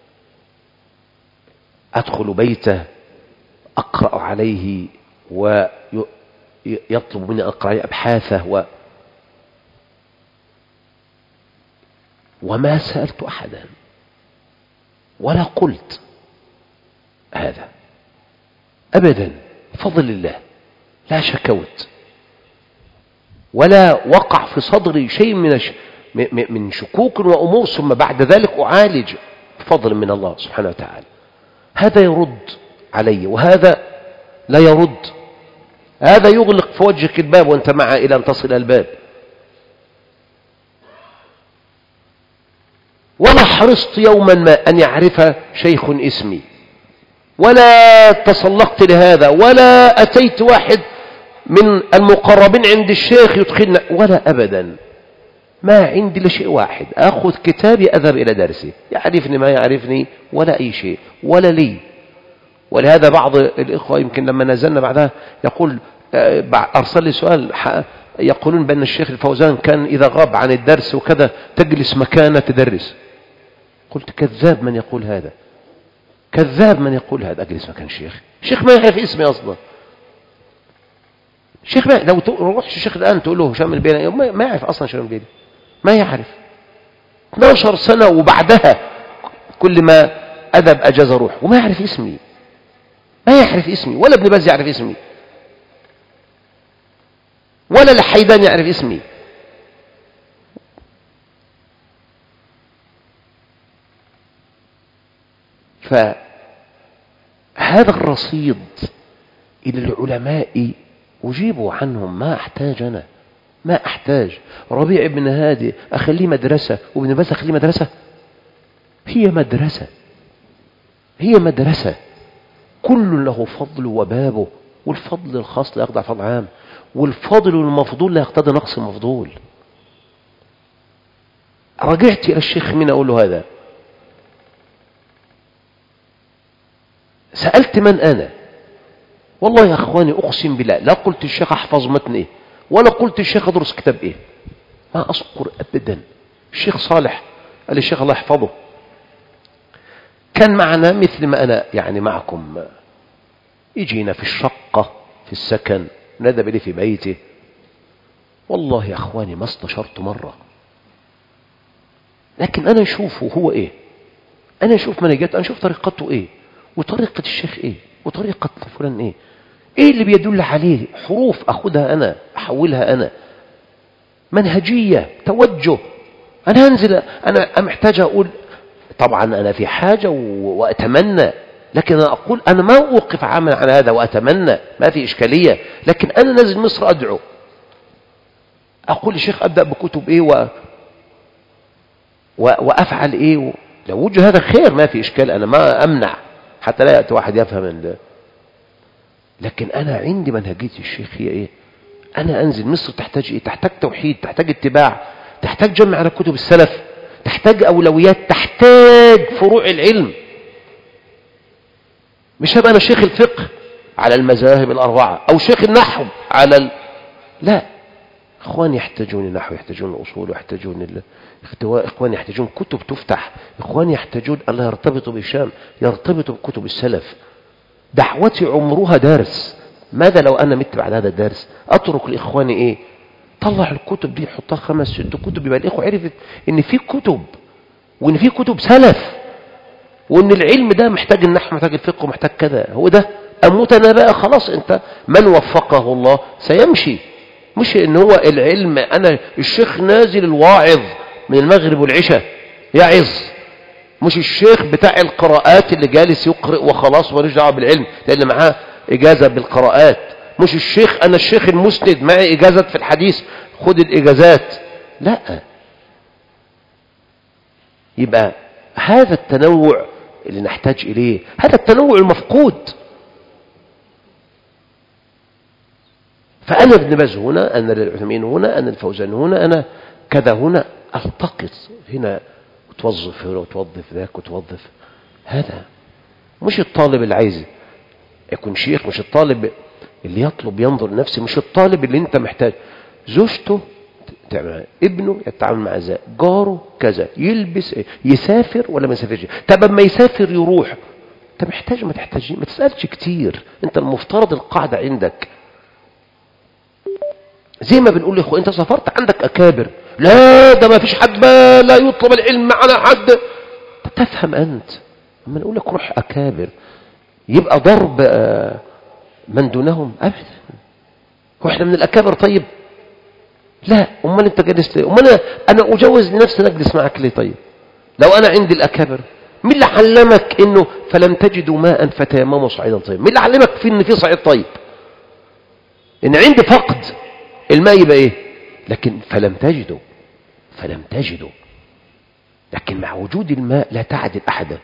أدخل بيته أقرأ عليه ويطلب مني أقرأ أبحاثه وما سألت أحدا ولا قلت هذا أبدا، فضل الله، لا شكوت ولا وقع في صدري شيء من شكوك وأمور، ثم بعد ذلك أعالج بفضل من الله سبحانه وتعالى. هذا يرد علي وهذا لا يرد، هذا يغلق في وجهك الباب وانت معه إلى أن تصل الباب. ولا حرصت يوما ما أن يعرف شيخ اسمي، ولا تسلقت لهذا، ولا أتيت واحد من المقربين عند الشيخ يدخلنا، ولا أبدا. ما عندي لشيء واحد، أخذ كتابي أذهب إلى درسي، يعرفني ما يعرفني ولا أي شيء ولا لي. ولهذا بعض الإخوة يمكن لما نزلنا بعدها يقول أرسل لي سؤال، يقولون بأن الشيخ الفوزان كان إذا غاب عن الدرس وكذا تجلس مكانه تدرس. قلت كذاب من يقول هذا، كذاب من يقول هذا. أجلس مكان الشيخ؟ الشيخ ما يعرف اسمي أصلا. الشيخ لو روح الشيخ الآن تقول له هشام البيلي ما يعرف أصلا هشام البيلي، ما يعرف. 12 سنة وبعدها كل ما أذهب أجازة أروح وما يعرف اسمي، ما يعرف اسمي، ولا ابن باز يعرف اسمي، ولا الحيدان يعرف اسمي. فهذا الرصيد إلى العلماء أجيبوا عنهم، ما أحتاج أنا، ما أحتاج. ربيع بن هادي أخليه مدرسة وابن باز أخليه مدرسة؟ هي مدرسة، هي مدرسة، كل له فضل وبابه، والفضل الخاص لا يخضع فضل عام، والفضل المفضول لا يقتضي نقص المفضول. رجعت إلى الشيخ من أقول له هذا، سألت من أنا؟ والله يا أخواني أقسم بالله لا قلت الشيخ أحفظ متن إيه، ولا قلت الشيخ أدرس كتاب إيه، ما أذكر أبدا. الشيخ صالح قال الشيخ الله يحفظه كان معنا مثل ما أنا يعني معكم، يجينا في الشقة في السكن، ندب لي في بيته، والله يا أخواني ما استشرت مرة، لكن أنا أشوفه هو إيه، أنا أشوف منهجته، أنا أشوف طريقته إيه، وطريقة الشيخ إيه، وطريقة فلان إيه اللي بيدل عليه، حروف أخذها أنا أحولها أنا، منهجية، توجه. أنا هنزل، أنا محتاج أقول طبعا أنا في حاجة وأتمنى، لكن أنا أقول أنا ما أوقف عمل على هذا وأتمنى، ما في إشكالية، لكن أنا نازل مصر أدعو، أقول الشيخ أبدأ بكتب إيه وأفعل إيه، لو وجد هذا خير ما في إشكال، أنا ما أمنع حتى لا يأتي واحد يفهم لكن أنا عندي منهجية الشيخ هي إيه. أنا أنزل مصر تحتاج إيه؟ تحتاج توحيد، تحتاج اتباع، تحتاج جمع على كتب السلف، تحتاج أولويات، تحتاج فروع العلم. مش هبقى أنا شيخ الفقه على المذاهب الأربعة أو شيخ النحو على لا، إخوان يحتاجون النحو، يحتاجون الأصول، يحتاجون إخوان يحتاجون كتب تفتح، إخوان يحتاجون أن يرتبطوا بالشام، يرتبطوا بكتب السلف. دعوتي عمرها درس، ماذا لو أنا مت بعد هذا الدرس؟ أترك لإخواني إيه؟ طلع الكتب دي حطها 5 6 كتب، يبقى الإخوة عرفت إن في كتب، وإن في كتب سلف، وإن العلم ده محتاج النحو، محتاج الفقه، محتاج كذا. هو ده أموت أنا بقى خلاص، أنت من وفقه الله سيمشي. مش إن هو العلم، أنا الشيخ نازل الواعظ من المغرب والعشاء يعظ، مش الشيخ بتاع القراءات اللي جالس يقرأ وخلاص مالوش دعوه بالعلم لأن معاه إجازة بالقراءات، مش الشيخ أنا الشيخ المسند معي إجازة في الحديث خد الإجازات، لا. يبقى هذا التنوع اللي نحتاج إليه، هذا التنوع المفقود. فأنا ابن باز هنا، أنا العثيمين هنا، أنا الفوزان هنا، أنا كذا هنا، ألتقط هنا وتوظف هنا وتوظف ذاك وتوظف. هذا مش الطالب اللي عايز يكون شيخ، مش الطالب اللي يطلب ينظر لنفسه، مش الطالب اللي انت محتاج زوجته تعمل، ابنه يتعامل مع ذا، جاره كذا، يلبس ايه، يسافر ولا ما يسافرش، طب ما يسافر يروح، انت محتاج ما تحتاج، ما تسألش كتير، انت المفترض القاعدة عندك زي ما بنقول لاخوة، انت سافرت عندك اكابر، لا ده ما فيش حد لا يطلب العلم على حد، تفهم انت لما نقول لك روح اكابر يبقى ضرب من دونهم ابدا. هو احنا من الاكابر؟ طيب لا، امال انت جالس ليه؟ امال انا اجوز لنفسي اجلس معك ليه؟ طيب لو انا عندي الاكابر، مين اللي علمك انه فلم تجدوا ماء فتيمموا صعيدا طيب؟ مين اللي علمك في ان في صعيد طيب؟ ان عندي فقد الماء يبقى ايه؟ لكن فلم تجدوا، لكن مع وجود الماء لا تعدل احدا.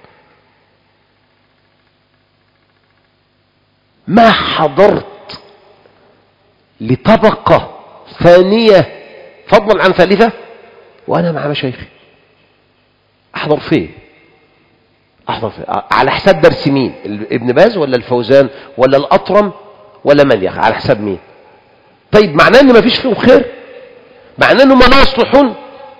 ما حضرت لطبقة ثانية فضلا عن ثالثة وانا مع مشايخي، احضر فين؟ على حساب درس مين؟ ابن باز ولا الفوزان ولا الأطرم ولا من؟ يا اخي على حساب مين؟ طيب معناه ان ما فيش فيهم خير؟ معناه انهم لا يصلحون؟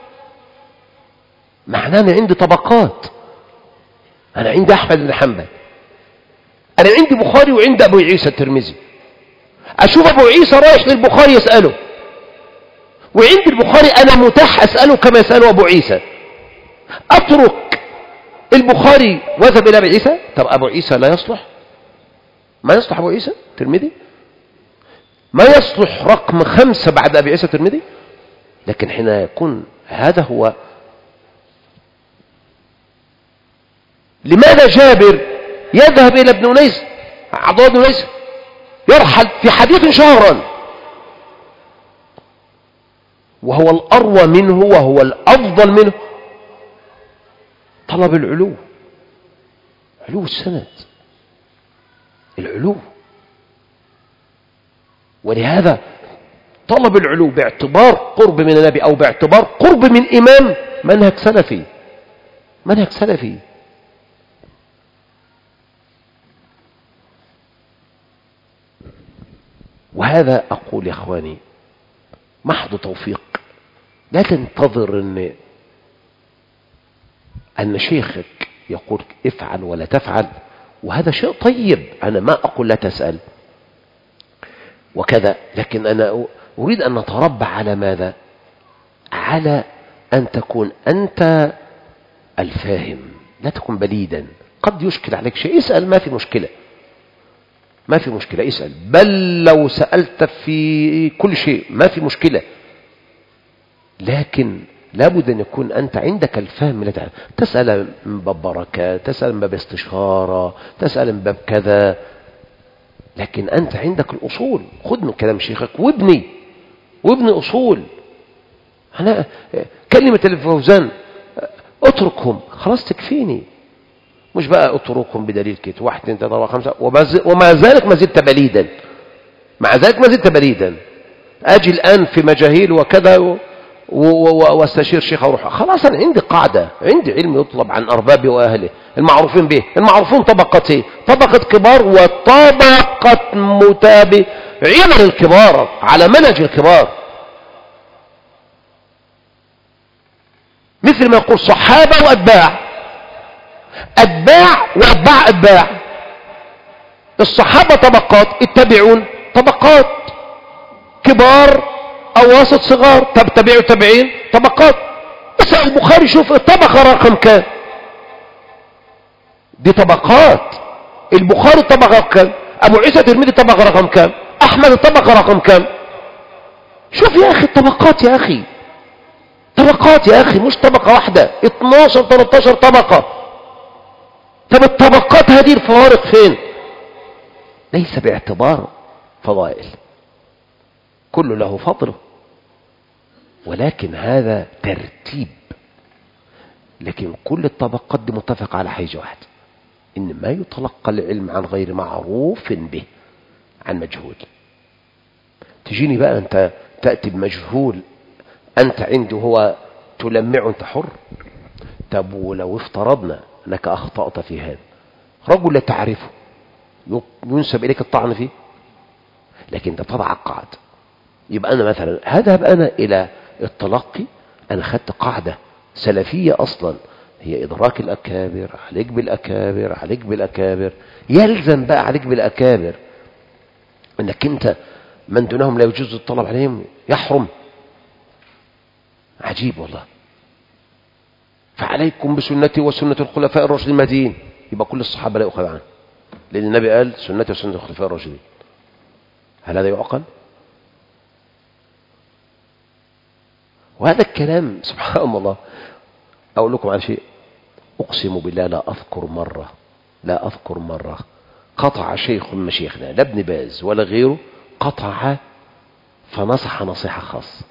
معناه ان عندي طبقات، انا عندي احمد بن حنبل، انا عندي بخاري وعندي ابو عيسى الترمذي، اشوف ابو عيسى رايح للبخاري يسأله، وعند البخاري انا متاح اسأله كما يسأله ابو عيسى، اترك البخاري وذهب الى ابي عيسى؟ طب ابو عيسى لا يصلح؟ ما يصلح ابو عيسى الترمذي؟ ما يصلح رقم 5 بعد ابي عيسى الترمذي؟ لكن حين يكون هذا هو، لماذا جابر يذهب الى ابن أنيس، عبد الله بن أنيس يرحل في حديث شهرا وهو الأروى منه وهو الأفضل منه؟ طلب العلو، علو السند، العلو. ولهذا طلب العلو باعتبار قرب من النبي أو باعتبار قرب من إمام منهج سلفي، منهج سلفي. وهذا أقول يا أخواني محض توفيق. لا تنتظر أن شيخك يقول افعل ولا تفعل، وهذا شيء طيب، أنا ما أقول لا تسأل وكذا، لكن أنا أريد أن نتربى على ماذا؟ على أن تكون أنت الفاهم، لا تكون بليدا. قد يشكل عليك شيء، اسأل، ما في مشكلة، ما في مشكلة، اسأل، بل لو سألت في كل شيء ما في مشكلة، لكن لابد أن يكون أنت عندك الفهم. لا تسأل من باب بركة، تسأل من باب استشارة، تسأل من باب كذا، لكن أنت عندك الأصول. خذ من كلام شيخك وابني أصول. أنا كلمة الفوزان اتركهم خلاص تكفيني، مش بقى اتركهم بدليل كده 1 2 3 4 5 ومع ذلك ما زلت بليدا، مع ذلك ما زلت بليدا. أجي الآن في مجاهيل وكذا واستشير شيخ اروح، خلاص انا عندي قاعده، عندي علم يطلب عن اربابه واهله المعروفين به. المعروفون طبقتين، طبقه كبار وطبقه متابعين للكبار على منهج الكبار، مثل ما يقول صحابه واتباع، اتباع واتباع اتباع. الصحابه طبقات، التابعون طبقات، كبار أواسط صغار، تبعوا تابعين طبقات. اسأل البخاري شوف الطبقة رقم كام، دي طبقات. البخاري طبقة كام، أبو عيسى الترمذي طبقة رقم كام، أحمد طبقة رقم كام. شوف يا أخي الطبقات يا أخي، طبقات يا أخي، مش طبقة واحدة، 12 13 طبقة. طب الطبقات هذه الفوارق فين؟ ليس باعتبار فضائل، كل له فضله، ولكن هذا ترتيب. لكن كل الطبقات دي متفق على حاجة واحدة، إن ما يتلقى العلم عن غير معروف به، عن مجهول. تجيني بقى أنت تأتي بمجهول أنت عنده هو تلمعه، أنت حر. طب ولو افترضنا أنك أخطأت في هذا، رجل لا تعرفه ينسب إليك الطعن فيه، لكن أنت تضع قاعدة. يبقى أنا مثلا هذهب أنا إلى التلقي، أنا خدت قاعدة سلفية أصلا، هي إدراك الأكابر، عليك بالأكابر، عليك بالأكابر. يلزم بقى عليك بالأكابر أنك أنت من دونهم لا يجوز الطلب عليهم، يحرم. عجيب والله. فعليكم بسنتي وسنة الخلفاء الراشدين المهديين، يبقى كل الصحابة لا يؤخذ عنه، لأن النبي قال سنتي وسنة الخلفاء الراشدين. هل هذا يعقل؟ وهذا الكلام سبحان الله. أقول لكم على شيء، أقسم بالله لا أذكر مرة قطع شيخ من مشايخنا، لا ابن باز ولا غيره، قطع فنصح نصيحة خاصة،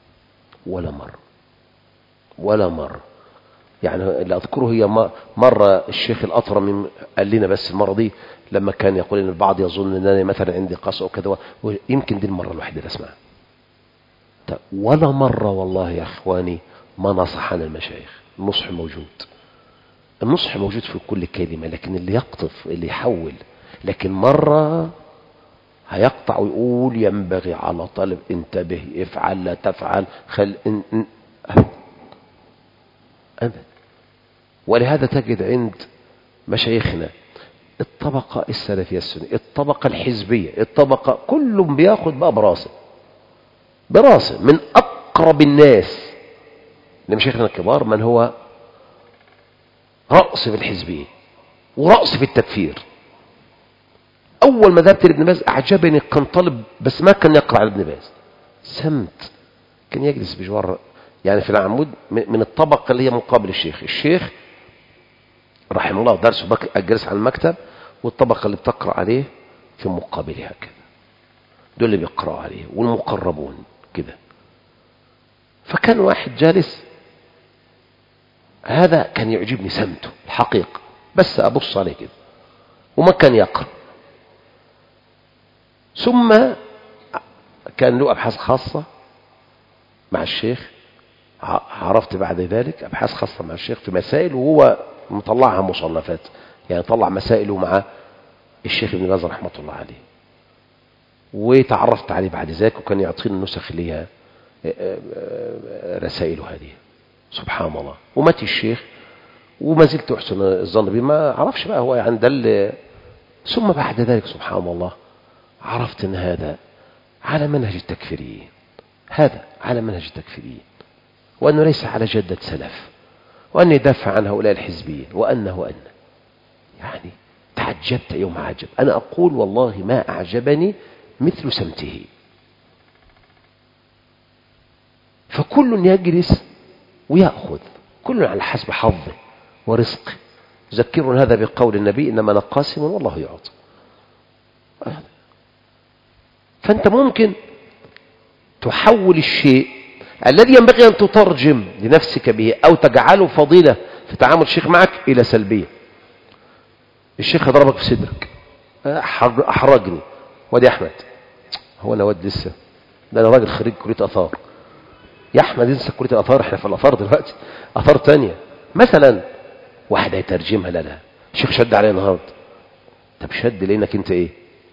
ولا مرة. يعني اللي أذكره هي مرة الشيخ الأطرم قال لنا، بس المرة دي لما كان يقول إن البعض يظن أن أنا مثلا عندي قصة وكذا، يمكن دي المرة الوحيدة اللي أسمعها. ولا مرة والله يا أخواني ما نصحنا المشايخ. النصح موجود في كل كلمة، لكن اللي يقطف اللي يحول. لكن مرة هيقطع ويقول ينبغي على طالب انتبه، افعل لا تفعل، أبدا. ولهذا تجد عند مشايخنا الطبقة السلفية السنية، الطبقة الحزبية، الطبقة كلهم بياخد بقى براسه من أقرب الناس لمشايخنا الكبار من هو رأس في الحزبية ورأس في التكفير. أول ما ذهبت لابن باز أعجبني، كان طالب بس ما كان يقرأ على ابن باز، سمت، كان يجلس بجوار يعني في العمود من الطبقة اللي هي مقابل الشيخ رحمه الله درسه أجلس على المكتب، والطبقة اللي بتقرأ عليه في مقابلها كده، دول اللي بيقرأوا عليه والمقربون كده. فكان واحد جالس، هذا كان يعجبني سمته الحقيقة، بس أبص عليه كده وما كان يقرأ. ثم كان له أبحاث خاصة مع الشيخ، عرفت بعد ذلك أبحاث خاصة مع الشيخ في مسائل، وهو مطلعها مصنفات، يعني طلع مسائله مع الشيخ ابن باز رحمة الله عليه، وتعرفت عليه بعد ذلك، وكان يعطيني النسخ ليها رسائله هذه. سبحان الله. ومات الشيخ وما زلت أحسن الظن به، ما عرفش بقى هو يعني ده. ثم بعد ذلك سبحان الله عرفت أن هذا على منهج التكفيريين، هذا على منهج التكفيريين، وأنه ليس على جدة سلف، وأن يدافع عن هؤلاء الحزبيين، وأنه يعني تعجبت يوم عجب. أنا أقول والله ما أعجبني مثل سمته. فكل يجلس ويأخذ، كل على حسب حظه ورزقه. ذكروا هذا بقول النبي إنما أنا قاسم والله يعطي. فأنت ممكن تحول الشيء الذي ينبغي أن تترجم لنفسك به أو تجعله فضيلة في تعامل الشيخ معك إلى سلبية. الشيخ ضربك في صدرك، أحرجني، وادي أحمد، هو أنا واد لسه، ده أنا راجل خريج كلية آثار. يا أحمد انسى كلية الآثار، احنا في الآثار دلوقتي آثار تانية. مثلا واحد هيترجمها، لا الشيخ شد عليه النهارده، طب شد لانك انت ايه،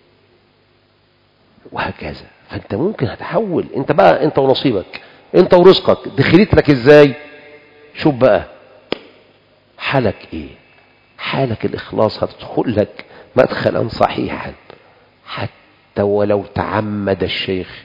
وهكذا. فانت ممكن هتحول انت بقى، انت ونصيبك، انت ورزقك، دخلت لك ازاي. شوف بقى حالك ايه، حالك الإخلاص هتدخل لك مدخلا صحيحا حتى ولو تعمد الشيخ،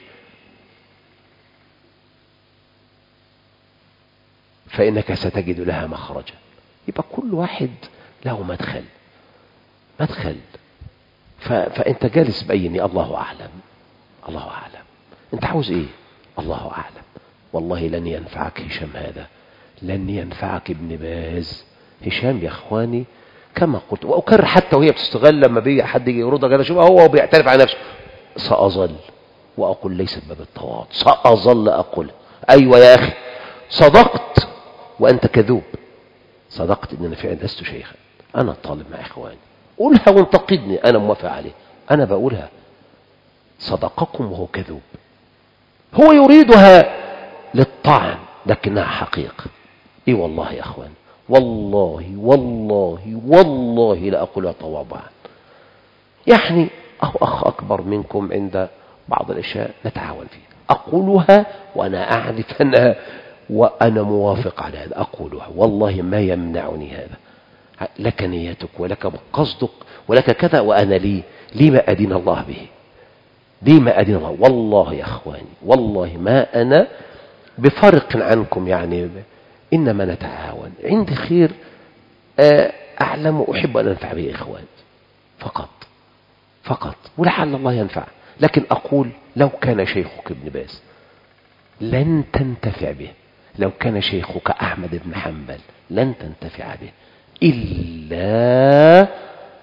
فإنك ستجد لها مخرجا. يبقى كل واحد له مدخل. فأنت جالس بيني، الله أعلم، الله أعلم أنت عاوز إيه، الله أعلم. والله لن ينفعك هشام، هذا لن ينفعك ابن باز. هشام يا أخواني كما قلت، وأكرر حتى وهي بتستغل لما بيجي حد يجي يرد على شبه هو بيعترف على نفسه، سأظل وأقول ليس باب التواضع، سأظل أقول أيوة يا أخي صدقت وأنت كذوب، صدقت إن أنا فعلا لست شيخا، أنا طالب مع إخواني، قولها وانتقدني، أنا موافق عليه، أنا بقولها صدقكم وهو كذوب، هو يريدها للطعن لكنها حقيقة. إيه والله يا أخوان، والله والله والله لا أقولها تواضعا. يعني أخ أكبر منكم عند بعض الأشياء نتعاون فيها، أقولها وأنا أعرف أنها وأنا موافق على هذا، أقولها والله ما يمنعني هذا، لك نيتك ولك قصدك ولك كذا، وأنا لي ما أدين الله به، لي ما أدين الله. والله يا أخواني والله ما أنا بفرق عنكم، يعني إنما نتعاون عندي خير أعلم وأحب أن أنفع به إخواني فقط، ولعل الله ينفع. لكن أقول لو كان شيخك ابن باز لن تنتفع به، لو كان شيخك أحمد بن حنبل لن تنتفع به إلا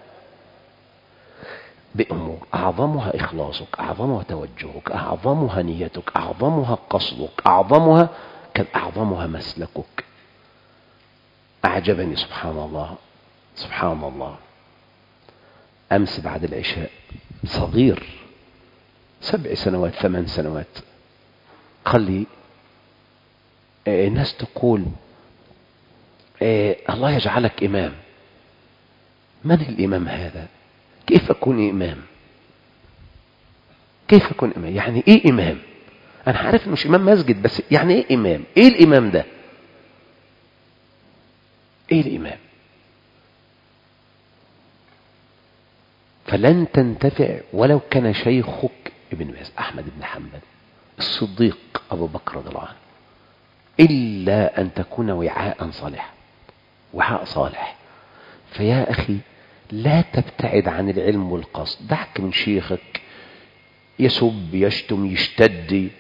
بأمور أعظمها إخلاصك، أعظمها توجهك، أعظمها نيتك، أعظمها قصدك، أعظمها مسلكك. أعجبني سبحان الله سبحان الله، أمس بعد العشاء صغير 7 سنوات 8 سنوات قال لي الناس تقول الله يجعلك إمام. من الإمام هذا؟ كيف أكون إمام؟ كيف أكون إمام؟ يعني إيه إمام؟ أنا عارف إنه مش إمام مسجد، بس يعني إيه إمام؟ إيه الإمام ده؟ إيه الإمام؟ فلن تنتفع ولو كان شيخك ابن باز أحمد بن حنبل الصديق أبو بكر رضي الله عنه، إلا أن تكون وعاء صالح. فيا أخي لا تبتعد عن العلم والقصد، دعك من شيخك يسب يشتم يشتد،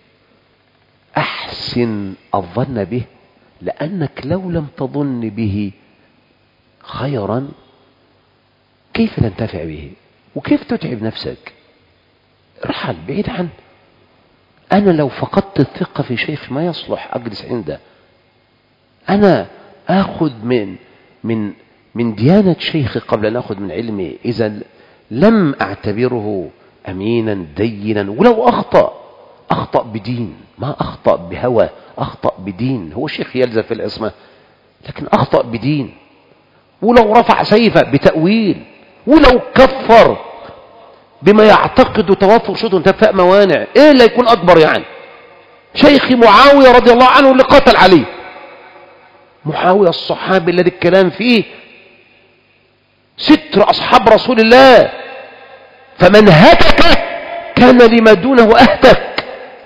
أحسن الظن به، لأنك لو لم تظن به خيرا كيف تنتفع به وكيف تتعب نفسك؟ ارحل بعيد عنه. أنا لو فقدت الثقة في شيخ ما يصلح أجلس عنده، أنا أخذ من ديانة شيخي قبل أن أخذ من علمي. إذا لم أعتبره أمينا دينا، ولو أخطأ بدين، ما أخطأ بهوى، أخطأ بدين. هو الشيخ يلزم في العصمة، لكن أخطأ بدين. ولو رفع سيفه بتأويل، ولو كفر بما يعتقد توافر شروط وانتفاء موانع، إيه اللي يكون أكبر؟ يعني شيخي معاوية رضي الله عنه اللي قتل عليه، معاوية الصحابي الذي الكلام فيه ستر أصحاب رسول الله، فمن هتك كان لما دونه أهتك.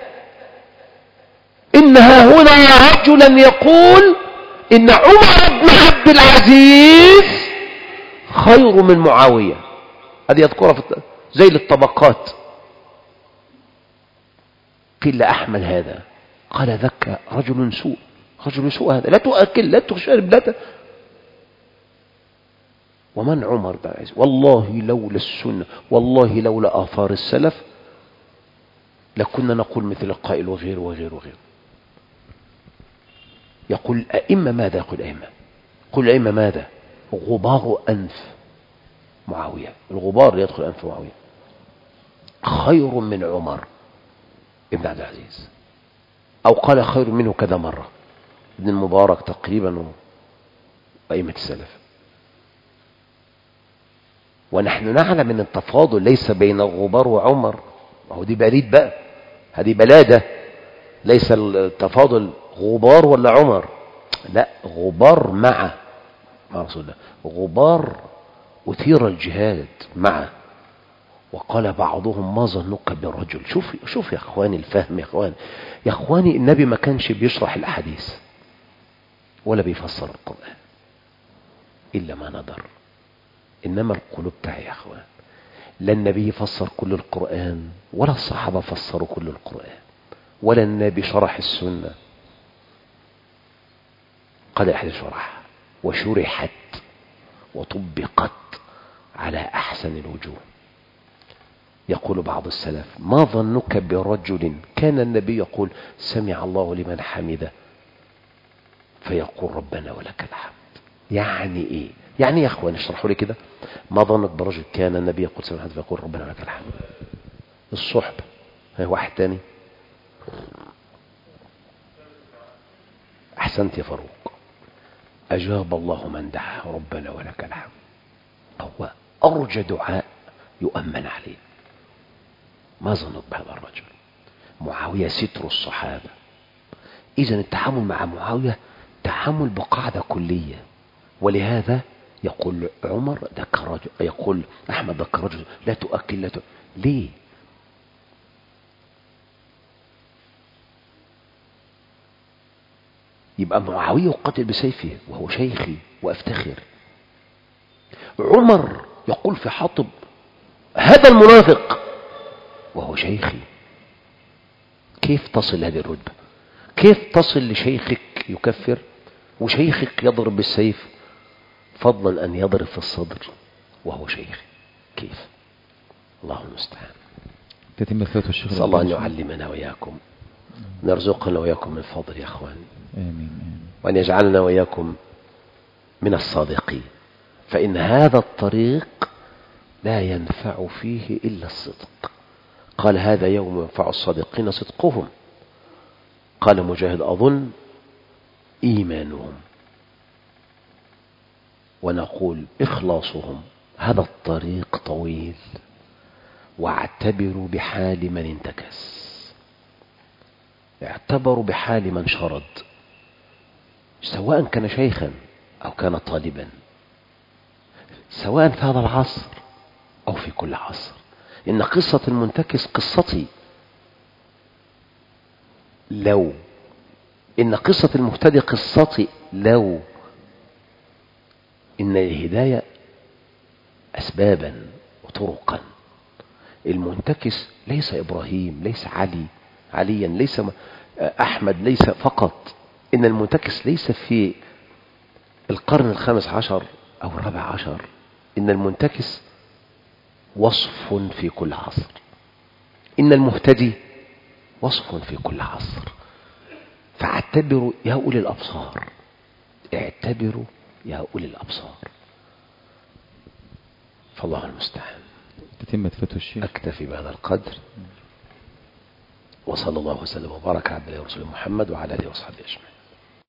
إنها هنا رجلا يقول إن عمر بن عبد العزيز خير من معاوية. هذه يذكرها زي الطبقات. قيل أحمد هذا، قال ذاك رجل سوء. رجل سوء هذا، لا تؤكل لا تشرب لا ومن عمر بن عزيز؟ والله لولا السنة، والله لولا آثار السلف لكنا نقول مثل القائل وغير وغير وغير. يقول الأئمة ماذا؟ يقول الأئمة، قل الأئمة ماذا؟ غبار أنف معاوية، الغبار يدخل أنف معاوية خير من عمر ابن عبد العزيز، أو قال خير منه كذا مرة، ابن المبارك تقريبا وأئمة السلف. ونحن نعلم أن التفاضل ليس بين الغبار وعمر، وهو دي بريد بقى، هذه بلادة، ليس التفاضل غبار ولا عمر، لا، غبار مع رسول الله، غبار أثير الجهاد معه. وقال بعضهم ما ظنك بالرجل. شوف يا اخواني الفهم، يا اخواني النبي ما كانش بيشرح الأحاديث ولا بيفسر القرآن إلا ما ندر. إنما القلوب تعي يا اخوان، لا النبي فسر كل القرآن ولا الصحابة فسروا كل القرآن ولا النبي شرح السنة. قد أحد شرح وشرحت وطبقت على أحسن الوجوه. يقول بعض السلف ما ظنك برجل كان النبي يقول سمع الله لمن حمده فيقول ربنا ولك الحمد. يعني ايه؟ يعني يا اخوان اشرحوا لي كده. ما ظنك برجل كان النبي يقول سمع الله فيقول ربنا ولك الحمد. الصحبة. هي واحد تاني. احسنت يا فاروق. اجاب الله من دعا ربنا ولك الحمد. هو ارجى دعاء يؤمن عليه. ما ظنك بهذا الرجل؟ معاوية ستر الصحابة. إذن التعامل مع معاوية تعامل بقاعدة كلية. ولهذا يقول عمر ذاك رجل، يقول أحمد ذاك رجل لا تؤكل لا تؤكل. ليه؟ يبقى معاوية يقاتل بسيفه وهو شيخي وأفتخر. عمر يقول في حاطب هذا المنافق وهو شيخي. كيف تصل هذه الرتبة؟ كيف تصل لشيخك يكفر وشيخك يضرب بالسيف فضلا أن يضرب في الصدر وهو شيخ؟ كيف؟ الله المستعان. تتم فتوى الشيخ. نسأل الله أن يعلمنا وإياكم، نرزقنا وإياكم من فضل يا أخواني، آمين. وأن يجعلنا وإياكم من الصادقين. فإن هذا الطريق لا ينفع فيه إلا الصدق. قال هذا يوم ينفع الصادقين صدقهم. قال مجاهد أظن إيمانهم، ونقول إخلاصهم. هذا الطريق طويل، واعتبروا بحال من انتكس، اعتبروا بحال من شرد، سواء كان شيخا أو كان طالبا، سواء في هذا العصر أو في كل عصر. إن قصة المنتكس قصتي، لو إن قصة المهتدي قصتي، لو إن الهداية أسبابا وطرقا. المنتكس ليس إبراهيم، ليس عليا، ليس أحمد، ليس فقط. إن المنتكس ليس في القرن الخامس عشر أو الرابع عشر. إن المنتكس وصف في كل عصر. إن المهتدي وصف في كل عصر. فاعتبروا يا أولي الأبصار، اعتبروا يا أولي الأبصار. فالله المستعان. تتم فتوى الشيخ. أكتفي بهذا القدر، وصلى الله وسلم وبارك على عبده ورسوله محمد وعلى آله وصحبه أجمعين.